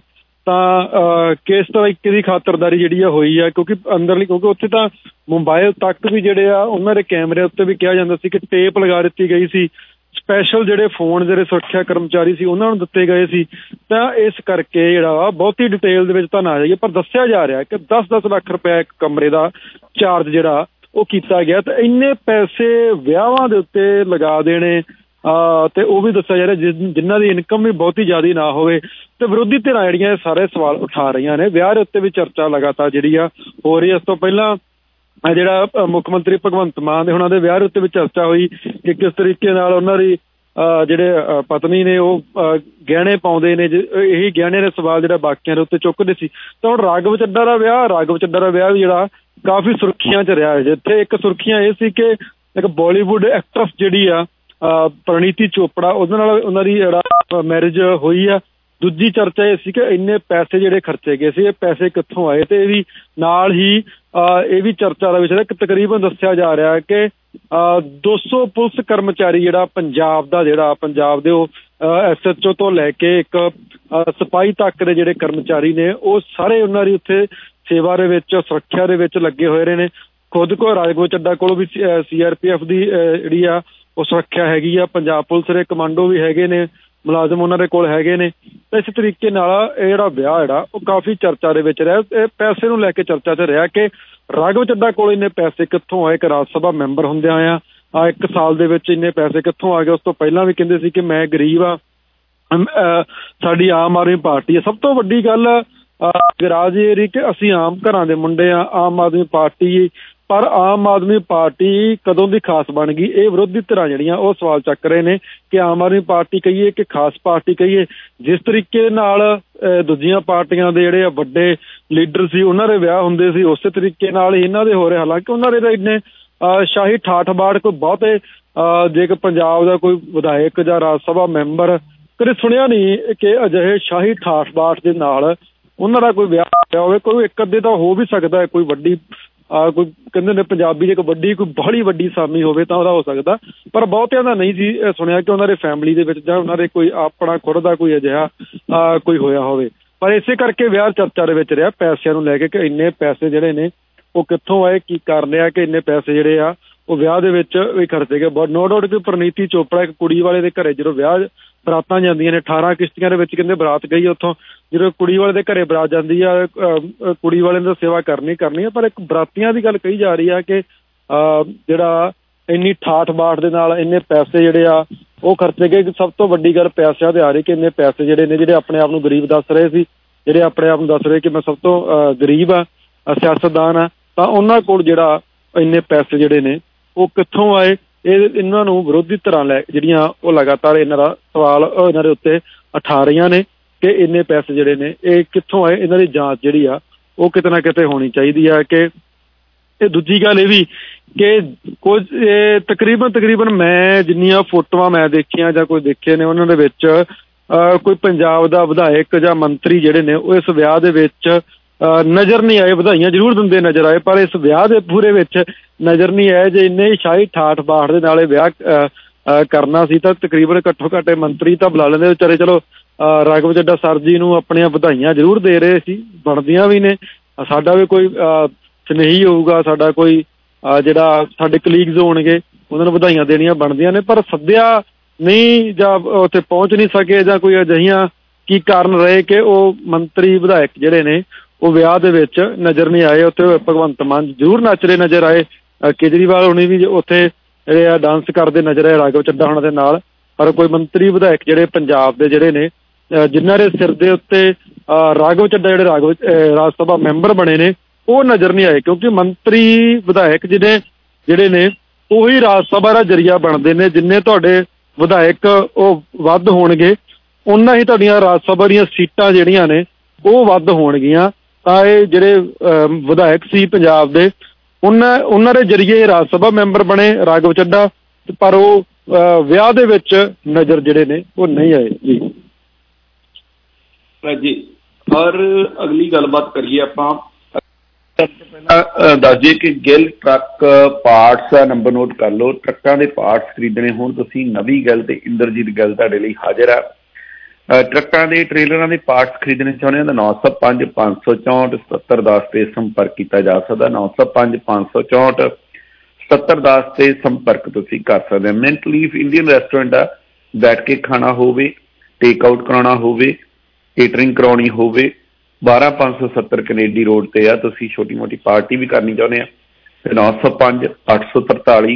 ਤਾਂ ਕਿਸ ਤਰੀਕੇ ਦੀ ਖਾਤਰਦਾਰੀ ਜਿਹੜੀ ਆ ਹੋਈ ਆ, ਕਿਉਂਕਿ ਅੰਦਰਲੀ ਕਿਉਂਕਿ ਉੱਥੇ ਤਾਂ ਮੋਬਾਇਲ ਤੱਕ ਵੀ ਜਿਹੜੇ ਆ ਉਹਨਾਂ ਦੇ ਕੈਮਰੇ ਉੱਤੇ ਵੀ ਕਿਹਾ ਜਾਂਦਾ ਸੀ ਕਿ ਟੇਪ ਲਗਾ ਦਿੱਤੀ ਗਈ ਸੀ, ਸਪੈਸ਼ਲ ਜਿਹੜੇ ਫੋਨ ਜਿਹੜੇ ਸੁਰੱਖਿਆ ਕਰਮਚਾਰੀ ਸੀ ਉਹਨਾਂ ਨੂੰ ਦਿੱਤੇ ਗਏ ਸੀ। ਤਾਂ ਇਸ ਕਰਕੇ ਜਿਹੜਾ ਵਾ ਬਹੁਤੀ ਡਿਟੇਲ ਦੇ ਵਿੱਚ ਤਾਂ ਨਾ ਜਾਈਏ, ਪਰ ਦੱਸਿਆ ਜਾ ਰਿਹਾ ਕਿ ਦਸ ਦਸ ਲੱਖ ਰੁਪਏ ਇੱਕ ਕਮਰੇ ਦਾ ਚਾਰਜ ਜਿਹੜਾ ਉਹ ਕੀਤਾ ਗਿਆ। ਤੇ ਇੰਨੇ ਪੈਸੇ ਵਿਆਹਾਂ ਦੇ ਉੱਤੇ ਲਗਾ ਦੇਣੇ, ਤੇ ਉਹ ਵੀ ਦੱਸਿਆ ਜਾ ਰਿਹਾ ਜਿਨ੍ਹਾਂ ਦੀ ਇਨਕਮ ਵੀ ਬਹੁਤੀ ਜ਼ਿਆਦਾ ਨਾ ਹੋਵੇ। ਤੇ ਵਿਰੋਧੀ ਧਿਰਾਂ ਜਿਹੜੀਆਂ ਸਾਰੇ ਸਵਾਲ ਉਠਾ ਰਹੀਆਂ ਨੇ, ਵਿਆਹ ਦੇ ਉੱਤੇ ਵੀ ਚਰਚਾ ਲਗਾਤਾਰ ਜਿਹੜੀ ਆ ਹੋ ਰਹੀ। ਇਸ ਤੋਂ ਪਹਿਲਾਂ ਜਿਹੜਾ ਮੁੱਖ ਮੰਤਰੀ ਭਗਵੰਤ ਮਾਨ ਦੇ ਉਹਨਾਂ ਦੇ ਵਿਆਹ ਦੇ ਉੱਤੇ ਵੀ ਚਰਚਾ ਹੋਈ ਕਿ ਕਿਸ ਤਰੀਕੇ ਨਾਲ ਉਹਨਾਂ ਦੀ ਜਿਹੜੇ ਪਤਨੀ ਨੇ ਉਹ ਗਹਿਣੇ ਪਾਉਂਦੇ ਨੇ, ਇਹੀ ਗਹਿਣੇ ਦੇ ਸਵਾਲ ਜਿਹੜਾ ਬਾਕੀਆਂ ਦੇ ਉੱਤੇ ਚੁੱਕਦੇ ਸੀ। ਤਾਂ ਹੁਣ ਰਾਘਵ ਚੱਡਾ ਦਾ ਵਿਆਹ ਰਾਘਵ ਚੱਡਾ ਦਾ ਵਿਆਹ ਵੀ ਜਿਹੜਾ ਕਾਫੀ ਸੁਰਖੀਆਂ 'ਚ ਰਿਹਾ ਹੈ, ਜਿੱਥੇ ਇੱਕ ਸੁਰਖੀਆਂ ਇਹ ਸੀ ਕਿ ਇੱਕ ਬਾਲੀਵੁੱਡ ਐਕਟਰਸ ਜਿਹੜੀ ਆ ਪਰਿਣੀਤੀ ਚੋਪੜਾ, ਉਹਦੇ ਨਾਲ ਉਹਨਾਂ ਦੀ ਜਿਹੜਾ ਮੈਰਿਜ ਹੋਈ ਆ। ਦੂਜੀ ਚਰਚਾ ਇਹ ਸੀ ਕਿ ਇੰਨੇ ਪੈਸੇ ਜਿਹੜੇ ਖਰਚੇ ਗਏ ਸੀ, ਇਹ ਪੈਸੇ ਕਿੱਥੋਂ ਆਏ, ਤੇ ਇਹ ਵੀ ਨਾਲ ਹੀ ਇਹ ਵੀ ਚਰਚਾ ਦਾ ਵਿਸ਼ਾ ਕਿ ਤਕਰੀਬਨ ਦੱਸਿਆ ਜਾ ਰਿਹਾ ਕਿ ਦੋ ਸੌ ਪੁਲਿਸ ਕਰਮਚਾਰੀ ਜਿਹੜਾ ਪੰਜਾਬ ਦਾ ਜਿਹੜਾ ਪੰਜਾਬ ਦੇ ਉਹ ਐਸ ਐਚ ਓ ਤੋਂ ਲੈ ਕੇ ਇੱਕ ਸਿਪਾਹੀ ਤੱਕ ਦੇ ਜਿਹੜੇ ਕਰਮਚਾਰੀ ਨੇ ਉਹ ਸਾਰੇ ਉਹਨਾਂ ਦੀ ਉੱਥੇ ਸੇਵਾ ਦੇ ਵਿੱਚ ਸੁਰੱਖਿਆ ਦੇ ਵਿੱਚ ਲੱਗੇ ਹੋਏ ਰਹੇ ਨੇ। ਖੁਦ ਕੋ ਰਾਘਵ ਚੱਡਾ ਕੋਲ ਵੀ ਸੀ ਆਰ ਪੀ ਐਫ ਦੀ ਜਿਹੜੀ ਆ ਉਹ ਸੁਰੱਖਿਆ ਹੈਗੀ ਆ, ਪੰਜਾਬ ਪੁਲਿਸ ਦੇ ਕਮਾਂਡੋ ਵੀ ਹੈਗੇ ਨੇ, ਮੁਲਾਜ਼ਮ ਉਹਨਾਂ ਦੇ ਕੋਲ ਹੈਗੇ ਨੇ। ਤਾਂ ਇਸ ਤਰੀਕੇ ਨਾਲ ਇਹ ਜਿਹੜਾ ਵਿਆਹ ਜਿਹੜਾ ਉਹ ਕਾਫੀ ਚਰਚਾ ਦੇ ਵਿੱਚ ਰਿਹਾ। ਇਹ ਪੈਸੇ ਨੂੰ ਲੈ ਕੇ ਚਰਚਾ 'ਚ ਰਿਹਾ ਕਿ ਰਾਘਵ ਚੱਡਾ ਕੋਲ ਇੰਨੇ ਪੈਸੇ ਕਿੱਥੋਂ ਆਏ, ਇੱਕ ਰਾਜ ਸਭਾ ਮੈਂਬਰ ਹੁੰਦਿਆਂ ਆ ਇੱਕ ਸਾਲ ਦੇ ਵਿੱਚ ਇੰਨੇ ਪੈਸੇ ਕਿੱਥੋਂ ਆ ਗਏ। ਉਸ ਤੋਂ ਪਹਿਲਾਂ ਵੀ ਕਹਿੰਦੇ ਸੀ ਕਿ ਮੈਂ ਗਰੀਬ ਆ, ਸਾਡੀ ਆਮ ਆਦਮੀ ਪਾਰਟੀ ਹੈ। ਸਭ ਤੋਂ ਵੱਡੀ ਗੱਲ ਰਾਜ ਇਹ ਰਹੀ ਕਿ ਅਸੀਂ ਆਮ ਘਰਾਂ ਦੇ ਮੁੰਡੇ ਆ, ਆਮ ਆਦਮੀ ਪਾਰਟੀ ਪਰ ਆਮ ਆਦਮੀ ਪਾਰਟੀ ਕਦੋਂ ਦੀ ਖਾਸ ਬਣ ਗਈ, ਇਹ ਵਿਰੋਧੀ ਧਿਰਾਂ ਜਿਹੜੀਆਂ ਉਹ ਸਵਾਲ ਚੱਕ ਰਹੇ ਨੇ ਕਿ ਆਮ ਆਦਮੀ ਪਾਰਟੀ ਕਹੀਏ ਕਿ ਖਾਸ ਪਾਰਟੀ ਕਹੀਏ। ਜਿਸ ਤਰੀਕੇ ਨਾਲ ਦੂਜੀਆਂ ਪਾਰਟੀਆਂ ਦੇ ਜਿਹੜੇ ਵੱਡੇ ਲੀਡਰ ਸੀ ਉਹਨਾਂ ਦੇ ਵਿਆਹ ਹੁੰਦੇ ਸੀ, ਉਸੇ ਤਰੀਕੇ ਨਾਲ ਇਹਨਾਂ ਦੇ ਹੋ ਰਹੇ। ਹਾਲਾਂਕਿ ਉਹਨਾਂ ਦੇ ਤਾਂ ਇੰਨੇ ਸ਼ਾਹੀ ਠਾਠ ਬਾੜ ਕੋਈ ਬਹੁਤੇ ਜੇ ਕਿ ਪੰਜਾਬ ਦਾ ਕੋਈ ਵਿਧਾਇਕ ਜਾਂ ਰਾਜ ਸਭਾ ਮੈਂਬਰ ਕਦੇ ਸੁਣਿਆ ਨਹੀਂ ਕਿ ਅਜਿਹੇ ਸ਼ਾਹੀ ਠਾਠ ਬਾੜ ਦੇ ਨਾਲ ਉਹਨਾਂ ਦਾ ਕੋਈ ਵਿਆਹ ਹੋਇਆ ਹੋਵੇ। ਕੋਈ ਇੱਕ ਅੱਧੇ ਤਾਂ ਹੋ ਵੀ ਸਕਦਾ, ਕੋਈ ਵੱਡੀ ਕੋਈ ਕਹਿੰਦੇ ਨੇ ਪੰਜਾਬੀ ਜੇ ਕੋਈ ਵੱਡੀ ਕੋਈ ਬੜੀ ਵੱਡੀ ਸਾਮੀ ਹੋਵੇ ਤਾਂ ਉਹਦਾ ਹੋ ਸਕਦਾ, ਪਰ ਬਹੁਤਿਆਂ ਦਾ ਨਹੀਂ ਸੀ ਸੁਣਿਆ ਕਿ ਉਹਨਾਂ ਦੇ ਫੈਮਿਲੀ ਦੇ ਵਿੱਚ ਜਾਂ ਉਹਨਾਂ ਦੇ ਕੋਈ ਆਪਣਾ ਖੁਦ ਦਾ ਕੋਈ ਅਜਿਹਾ ਕੋਈ ਹੋਇਆ ਹੋਵੇ। ਪਰ ਇਸੇ ਕਰਕੇ ਵਿਆਹ ਚਰਚਾ ਦੇ ਵਿੱਚ ਰਿਹਾ ਪੈਸਿਆਂ ਨੂੰ ਲੈ ਕੇ ਕਿ ਇੰਨੇ ਪੈਸੇ ਜਿਹੜੇ ਨੇ ਉਹ ਕਿੱਥੋਂ ਆਏ, ਕੀ ਕਰ ਲਿਆ ਕਿ ਇੰਨੇ ਪੈਸੇ ਜਿਹੜੇ ਆ ਉਹ ਵਿਆਹ ਦੇ ਵਿੱਚ ਵੀ ਖਰਚੇ ਗਏ। ਬਹੁਤ ਨੋ ਡਾਊਟ ਕਿ ਪ੍ਰਨੀਤੀ ਚੋਪੜਾ ਇੱਕ ਕੁੜੀ ਵਾਲੇ ਦੇ ਘਰੇ ਜਦੋਂ ਵਿਆਹ ਬਰਾਤਾਂ ਜਾਂਦੀਆਂ ਨੇ, ਅਠਾਰਾਂ ਕਿਸ਼ਤੀਆਂ ਦੇ ਵਿੱਚ ਕਹਿੰਦੇ ਬਰਾਤ ਗਈ, ਉੱਥੋਂ ਜਦੋਂ ਕੁੜੀ ਵਾਲੇ ਦੇ ਘਰੇ ਬਰਾਤ ਜਾਂਦੀ ਆ ਕੁੜੀ ਵਾਲੇ ਨੇ ਸੇਵਾ ਕਰਨੀ ਕਰਨੀ ਆ, ਪਰ ਇੱਕ ਬਰਾਤੀਆਂ ਦੀ ਗੱਲ ਕਹੀ ਜਾ ਰਹੀ ਆ ਕਿ ਜਿਹੜਾ ਇੰਨੀ ਠਾਠ ਬਾਠ ਦੇ ਨਾਲ ਇੰਨੇ ਪੈਸੇ ਜਿਹੜੇ ਆ ਉਹ ਖਰਚੇ ਗਏ। ਸਭ ਤੋਂ ਵੱਡੀ ਗੱਲ ਪੈਸਿਆਂ ਤੇ ਆ ਰਹੀ ਕਿ ਇੰਨੇ ਪੈਸੇ ਜਿਹੜੇ ਨੇ ਜਿਹੜੇ ਆਪਣੇ ਆਪ ਨੂੰ ਗਰੀਬ ਦੱਸ ਰਹੇ ਸੀ, ਜਿਹੜੇ ਆਪਣੇ ਆਪ ਨੂੰ ਦੱਸ ਰਹੇ ਕਿ ਮੈਂ ਸਭ ਤੋਂ ਗਰੀਬ ਆ ਸਿਆਸਤਦਾਨ ਆ, ਤਾਂ ਉਹਨਾਂ ਕੋਲ ਜਿਹੜਾ ਇੰਨੇ ਪੈਸੇ ਜਿਹੜੇ ਨੇ ਉਹ ਕਿੱਥੋਂ ਆਏ। ਇਹ ਇਹਨਾਂ ਨੂੰ ਵਿਰੋਧੀ ਧਿਰਾਂ ਲੈ ਜਿਹੜੀਆਂ ਉਹ ਲਗਾਤਾਰ ਇਹਨਾਂ ਦਾ ਸਵਾਲ ਇਹਨਾਂ ਦੇ ਉੱਤੇ ਉਠਾ ਰਹੀਆਂ ਨੇ ਕਿ ਇੰਨੇ ਪੈਸੇ ਜਿਹੜੇ ਨੇ ਇਹ ਕਿੱਥੋਂ ਆਏ। ਇਹਨਾਂ ਦੀ ਜਾਂਚ ਜਿਹੜੀ ਆ ਉਹ ਕਿਤੇ ਨਾ ਕਿਤੇ ਹੋਣੀ ਚਾਹੀਦੀ ਆ। ਕਿ ਇਹ ਦੂਜੀ ਗੱਲ ਇਹ ਵੀ ਕਿ ਕੁਝ ਤਕਰੀਬਨ ਤਕਰੀਬਨ ਮੈਂ ਜਿੰਨੀਆਂ ਫੋਟੋਆਂ ਮੈਂ ਦੇਖੀਆਂ ਜਾਂ ਕੋਈ ਦੇਖੇ ਨੇ ਉਹਨਾਂ ਦੇ ਵਿੱਚ ਕੋਈ ਪੰਜਾਬ ਦਾ ਵਿਧਾਇਕ ਜਾਂ ਮੰਤਰੀ ਜਿਹੜੇ ਨੇ ਉਹ ਇਸ ਵਿਆਹ ਦੇ ਵਿੱਚ ਨਜ਼ਰ ਨਹੀਂ ਆਏ। ਵਧਾਈਆਂ ਜ਼ਰੂਰ ਦਿੰਦੇ ਨਜ਼ਰ ਆਏ, ਪਰ ਇਸ ਵਿਆਹ ਦੇ ਪੂਰੇ ਵਿੱਚ ਨਜ਼ਰ ਨਹੀਂ ਆਏ। ਜੇ ਇੰਨੇ ਸ਼ਾਹੀ ਠਾਠ ਬਾਠ ਦੇ ਨਾਲ ਵਿਆਹ ਕਰਨਾ ਸੀ ਤਾਂ ਤਕਰੀਬਨ ਘੱਟੋ ਘੱਟ ਮੰਤਰੀ ਤਾਂ ਬੁਲਾ ਲੈਂਦੇ ਵਿਚਾਰੇ। ਚਲੋ ਰਾਘਵ ਚੱਡਾ ਸਰ ਜੀ ਨੂੰ ਆਪਣੀਆਂ ਵਧਾਈਆਂ ਜ਼ਰੂਰ ਦੇ ਰਹੇ ਸੀ, ਬਣਦੀਆਂ ਵੀ ਨੇ। ਸਾਡਾ ਵੀ ਕੋਈ ਸਨੇਹੀ ਹੋਊਗਾ, ਸਾਡਾ ਕੋਈ ਜਿਹੜਾ ਸਾਡੇ ਕਲੀਗਸ ਹੋਣਗੇ ਉਹਨਾਂ ਨੂੰ ਵਧਾਈਆਂ ਦੇਣੀਆਂ ਬਣਦੀਆਂ ਨੇ, ਪਰ ਸੱਦਿਆ ਨਹੀਂ ਜਾਂ ਉੱਥੇ ਪਹੁੰਚ ਨਹੀਂ ਸਕੇ ਜਾਂ ਕੋਈ ਅਜਿਹੀਆਂ ਕੀ ਕਾਰਨ ਰਹੇ ਕਿ ਉਹ ਮੰਤਰੀ ਵਿਧਾਇਕ ਜਿਹੜੇ ਨੇ ਉਹ ਵਿਆਹ ਦੇ ਵਿੱਚ ਨਜ਼ਰ ਨਹੀਂ ਆਏ। ਉੱਥੇ ਭਗਵੰਤ ਮਾਨ ਜ਼ਰੂਰ ਨੱਚ ਰਹੇ ਨਜ਼ਰ ਆਏ, ਕੇਜਰੀਵਾਲ ਹੁਣੀ ਵੀ ਉੱਥੇ ਜਿਹੜੇ ਆ ਡਾਂਸ ਕਰਦੇ ਨਜ਼ਰ ਆਏ ਰਾਘਵ ਚੱਡਾ ਹੋਣਾ ਦੇ ਨਾਲ, ਪਰ ਕੋਈ ਮੰਤਰੀ ਵਿਧਾਇਕ ਜਿਹੜੇ ਪੰਜਾਬ ਦੇ ਜਿਹੜੇ ਨੇ ਜਿਨ੍ਹਾਂ ਦੇ ਸਿਰ ਦੇ ਉੱਤੇ ਰਾਘਵ ਚੱਡਾ ਜਿਹੜੇ ਰਾਘਵ ਰਾਜ ਸਭਾ ਮੈਂਬਰ ਬਣੇ ਨੇ ਉਹ ਨਜ਼ਰ ਨਹੀਂ ਆਏ। ਕਿਉਂਕਿ ਮੰਤਰੀ ਵਿਧਾਇਕ ਜਿਹਨੇ ਜਿਹੜੇ ਨੇ ਉਹੀ ਰਾਜ ਸਭਾ ਦਾ ਜ਼ਰੀਆ ਬਣਦੇ ਨੇ। ਜਿੰਨੇ ਤੁਹਾਡੇ ਵਿਧਾਇਕ ਉਹ ਵੱਧ ਹੋਣਗੇ ਉਹਨਾਂ ਹੀ ਤੁਹਾਡੀਆਂ ਰਾਜ ਸਭਾ ਦੀਆਂ ਸੀਟਾਂ ਜਿਹੜੀਆਂ ਨੇ ਉਹ ਵੱਧ ਹੋਣਗੀਆਂ। ਤਾਂ ਇਹ ਜਿਹੜੇ ਵਿਧਾਇਕ ਸੀ ਪੰਜਾਬ ਦੇ ਉਹਨਾਂ ਉਹਨਾਂ ਦੇ ਜ਼ਰੀਏ ਰਾਜ ਸਭਾ ਮੈਂਬਰ ਬਣੇ ਰਾਘਵ ਚੱਡਾ, ਪਰ ਉਹ ਵਿਆਹ ਦੇ ਵਿੱਚ ਨਜ਼ਰ ਜਿਹੜੇ ਨੇ ਉਹ ਨਹੀਂ ਆਏ ਜੀ। ਜੀ ਔਰ ਅਗਲੀ ਗੱਲਬਾਤ ਕਰੀਏ ਆਪਾਂ। ਪਹਿਲਾਂ ਦੱਸ ਦਈਏ ਕਿ ਗਿੱਲ ਟਰੱਕ ਪਾਰਟਸ ਦਾ ਨੰਬਰ ਨੋਟ ਕਰ ਲਓ। ਟਰੱਕਾਂ ਦੇ ਪਾਰਟਸ ਖਰੀਦਣੇ ਹੋਣ ਤੁਸੀਂ ਨਵੀਂ ਗੱਲ ਤੇ ਇੰਦਰਜੀਤ ਗੱਲ ਤੁਹਾਡੇ ਲਈ ਹਾਜ਼ਰ ਆ। ਟਰੱਕਾਂ ਦੇ ਟ੍ਰੇਲਰਾਂ ਦੇ ਪਾਰਟਸ ਖਰੀਦਣੇ ਚਾਹੁੰਦੇ ਹੋ ਤਾਂ ਨੌ ਸੌ ਪੰਜ ਪੰਜ ਸੌ ਚੌਂਹਠ ਸਤੱਤਰ ਦਸ 'ਤੇ ਸੰਪਰਕ ਕੀਤਾ ਜਾ ਸਕਦਾ। ਨੌ ਸੌ ਪੰਜ ਪੰਜ ਸੌ ਚੌਂਹਠ ਸਤੱਤਰ ਦਸ 'ਤੇ ਸੰਪਰਕ ਤੁਸੀਂ ਕਰ ਸਕਦੇ ਹੋ। ਮਿੰਟ ਲੀਫ ਇੰਡੀਅਨ ਰੈਸਟੋਰੈਂਟ ਆ, ਬੈਠ ਕੇ ਖਾਣਾ ਹੋਵੇ, ਟੇਕ ਆਊਟ ਕਰਾਉਣਾ ਹੋਵੇ, ਕੇਟਰਿੰਗ ਕਰਾਉਣੀ ਹੋਵੇ, ਬਾਰਾਂ ਪੰਜ ਸੌ ਸੱਤਰ ਕਨੇਡੀ ਰੋਡ 'ਤੇ ਆ। ਤੁਸੀਂ ਛੋਟੀ ਮੋਟੀ ਪਾਰਟੀ ਵੀ ਕਰਨੀ ਚਾਹੁੰਦੇ ਆ ਤੇ ਨੌ ਸੌ ਪੰਜ ਅੱਠ ਸੌ ਤਰਤਾਲੀ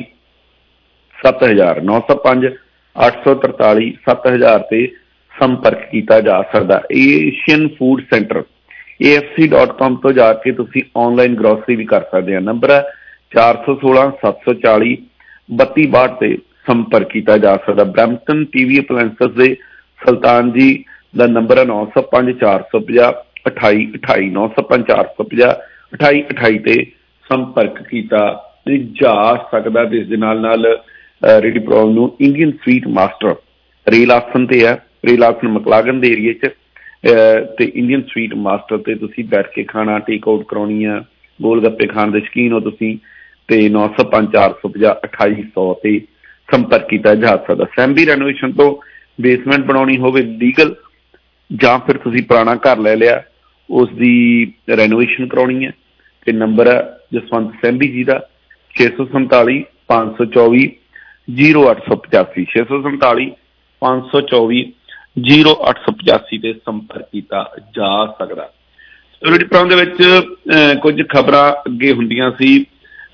ਸੱਤ ਹਜ਼ਾਰ ਨੌ ਸੌ ਪੰਜ ਅੱਠ ਸੌ ਤਰਤਾਲੀ ਸੱਤ ਹਜ਼ਾਰ 'ਤੇ ਸੰਪਰਕ ਕੀਤਾ ਜਾ ਸਕਦਾ। Asian food centre A F C dot com ਤੋਂ ਜਾ ਕੇ ਤੁਸੀਂ ਆਨਲਾਈਨ ਗਰੋਸਰੀ ਵੀ ਕਰ ਸਕਦੇ ਆ। ਨੰਬਰ ਹੈ ਚਾਰ ਸੌ ਸੋਲਾਂ ਸੱਤ ਸੌ ਚਾਲੀ ਬੱਤੀ ਬਾਹਠ 'ਤੇ ਸੰਪਰਕ ਕੀਤਾ ਜਾ ਸਕਦਾ। ਬਰੈਂਪਟਨ ਟੀ ਵੀ ਅਪਲਾਇੰਸਸ ਦੇ ਸੁਲਤਾਨ ਜੀ ਦਾ ਨੰਬਰ ਹੈ ਨੌ ਸੌ ਪੰਜ ਚਾਰ ਸੌ ਪੰਜਾਹ ਅਠਾਈ ਅਠਾਈ ਨੌ ਸੌ ਪੰਜ ਚਾਰ ਸੌ ਪੰਜਾਹ ਅਠਾਈ ਅਠਾਈ 'ਤੇ ਸੰਪਰਕ ਕੀਤਾ ਜਾ ਸਕਦਾ। ਜਿਸ ਦੇ ਨਾਲ ਨਾਲ ਰੇਡੀ ਪ੍ਰੋਗਰਾਮ ਨੂੰ ਇੰਡੀਅਨ ਸਵੀਟ ਮਾਸਟਰ ਰੇਲ ਆਸਨ 'ਤੇ ਹੈ, ਰੇਲ ਆਸਨ ਮਕਲਾਗਨ ਦੇ ਏਰੀਏ 'ਚ, ਤੇ ਇੰਡੀਅਨ ਸਵੀਟ ਮਾਸਟਰ 'ਤੇ ਤੁਸੀਂ ਬੈਠ ਕੇ ਖਾਣਾ ਟੇਕ ਆਊਟ ਕਰਾਉਣੀ ਆ, ਗੋਲ ਗੱਪੇ ਖਾਣ ਦੇ ਸ਼ੌਕੀਨ ਹੋ ਤੁਸੀਂ, ਤੇ ਨੌ ਸੌ ਪੰਜ ਚਾਰ ਸੌ ਪੰਜਾਹ ਅਠਾਈ ਸੌ 'ਤੇ ਸੰਪਰਕ ਕੀਤਾ ਜਾ ਸਕਦਾ। ਸੈਂਬੀ ਰੈਨੋਵੇਸ਼ਨ ਤੋਂ ਬੇਸਮੈਂਟ ਬਣਾਉਣੀ ਹੋਵੇ ਲੀਗਲ, ਜਾਂ ਫਿਰ ਤੁਸੀਂ ਪੁਰਾਣਾ ਘਰ ਲੈ ਲਿਆ ਉਸ ਦੀ ਰੈਨੋਵੇਸ਼ਨ ਕਰਾਉਣੀ ਹੈ, ਤੇ ਨੰਬਰ ਹੈ ਜਸਵੰਤ ਸੈਂਬੀ ਜੀ ਦਾ ਛੇ ਸੌ ਸੰਤਾਲੀ ਪੰਜ ਸੌ ਚੌਵੀ ਜੀਰੋ ਅੱਠ ਸੌ ਪਚਾਸੀ ਛੇ ਸੌ ਸੰਤਾਲੀ ਪੰਜ ਸੌ ਚੌਵੀ ਜੀਰੋ ਅੱਠ ਸੌ ਪਚਾਸੀ 'ਤੇ ਸੰਪਰਕ ਕੀਤਾ ਜਾ ਸਕਦਾ। ਸਟੋਰੀ ਪ੍ਰੋਗਰਾਮ ਦੇ ਵਿੱਚ ਕੁਝ ਖਬਰਾਂ ਅੱਗੇ ਹੁੰਦੀਆਂ ਸੀ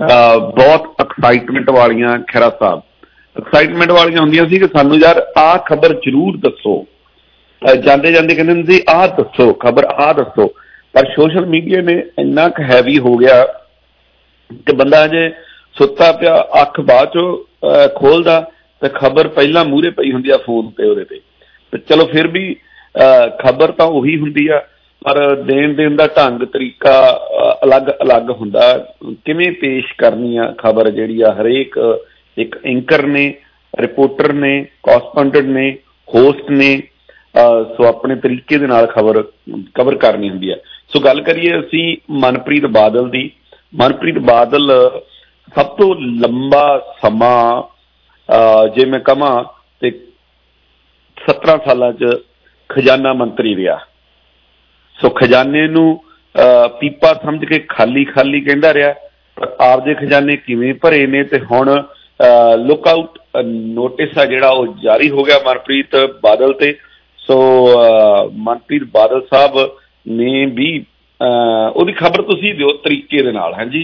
ਬਹੁਤ ਐਕਸਾਈਟਮੈਂਟ ਵਾਲੀਆਂ। ਖਹਿਰਾ ਸਾਹਿਬ ਐਕਸਾਈਟਮੈਂਟ ਵਾਲੀਆਂ ਹੁੰਦੀਆਂ ਸੀ ਕਿ ਸਾਨੂੰ ਯਾਰ ਆਹ ਖਬਰ ਜ਼ਰੂਰ ਦੱਸੋ, ਜਾਂਦੇ ਜਾਂਦੇ ਕਹਿੰਦੇ ਹੁੰਦੇ ਸੀ ਆਹ ਦੱਸੋ ਖਬਰ, ਆਹ ਦੱਸੋ। ਪਰ ਸੋਸ਼ਲ ਮੀਡੀਆ ਨੇ ਇੰਨਾ ਕੁ ਹੈਵੀ ਹੋ ਗਿਆ ਕਿ ਬੰਦਾ ਜੇ ਸੁੱਤਾ ਪਿਆ ਅੱਖ ਬਾਅਦ ਚੋਂ ਖੋਲਦਾ ਤੇ ਖਬਰ ਪਹਿਲਾਂ ਮੂਹਰੇ ਪਈ ਹੁੰਦੀ ਆ ਫੋਨ ਤੇ ਉਹਦੇ ਤੇ। ਤੇ ਚਲੋ ਫਿਰ ਵੀ ਖਬਰ ਤਾਂ ਉਹੀ ਹੁੰਦੀ ਆ, ਪਰ ਦੇਣ ਦੇਣ ਦਾ ਢੰਗ ਤਰੀਕਾ ਅਲੱਗ ਅਲੱਗ ਹੁੰਦਾ। ਕਿਵੇਂ ਪੇਸ਼ ਕਰਨੀ ਆ ਖਬਰ ਜਿਹੜੀ ਆ, ਹਰੇਕ ਇੱਕ ਐਂਕਰ ਨੇ, ਰਿਪੋਰਟਰ ਨੇ, ਕੋਰਸਪੋਂਡੈਂਟ ਨੇ, ਹੋਸਟ ਨੇ, ਸੋ ਆਪਣੇ ਤਰੀਕੇ ਦੇ ਨਾਲ ਖਬਰ ਕਵਰ ਕਰਨੀ ਹੁੰਦੀ ਹੈ। ਸੋ ਗੱਲ ਕਰੀਏ ਅਸੀਂ ਮਨਪ੍ਰੀਤ ਬਾਦਲ ਦੀ। ਮਨਪ੍ਰੀਤ ਬਾਦਲ ਸਭ ਤੋਂ ਲੰਬਾ ਸਮਾਂ ਜੇ ਮੈਂ ਕਹਾਂ ਤੇ ਸੱਤਰਾਂ ਸਾਲਾਂ 'ਚ ਖਜ਼ਾਨਾ ਮੰਤਰੀ ਰਿਹਾ। ਸੋ ਖਜ਼ਾਨੇ ਨੂੰ ਪੀਪਾ ਸਮਝ ਕੇ ਖਾਲੀ ਖਾਲੀ ਕਹਿੰਦਾ ਰਿਹਾ, ਪਰ ਆਪਦੇ ਖਜ਼ਾਨੇ ਕਿਵੇਂ ਭਰੇ ਨੇ। ਤੇ ਹੁਣ ਲੁੱਕ ਆਊਟ ਨੋਟਿਸ ਆ ਜਿਹੜਾ ਉਹ ਜਾਰੀ ਹੋ ਗਿਆ ਮਨਪ੍ਰੀਤ ਬਾਦਲ ਤੇ। ਸੋ ਮਨਪ੍ਰੀਤ ਬਾਦਲ ਸਾਹਿਬ ਨੇ ਵੀ ਉਹਦੀ ਖਬਰ ਤੁਸੀਂ ਦਿਓ ਤਰੀਕੇ ਦੇ ਨਾਲ। ਹਾਂਜੀ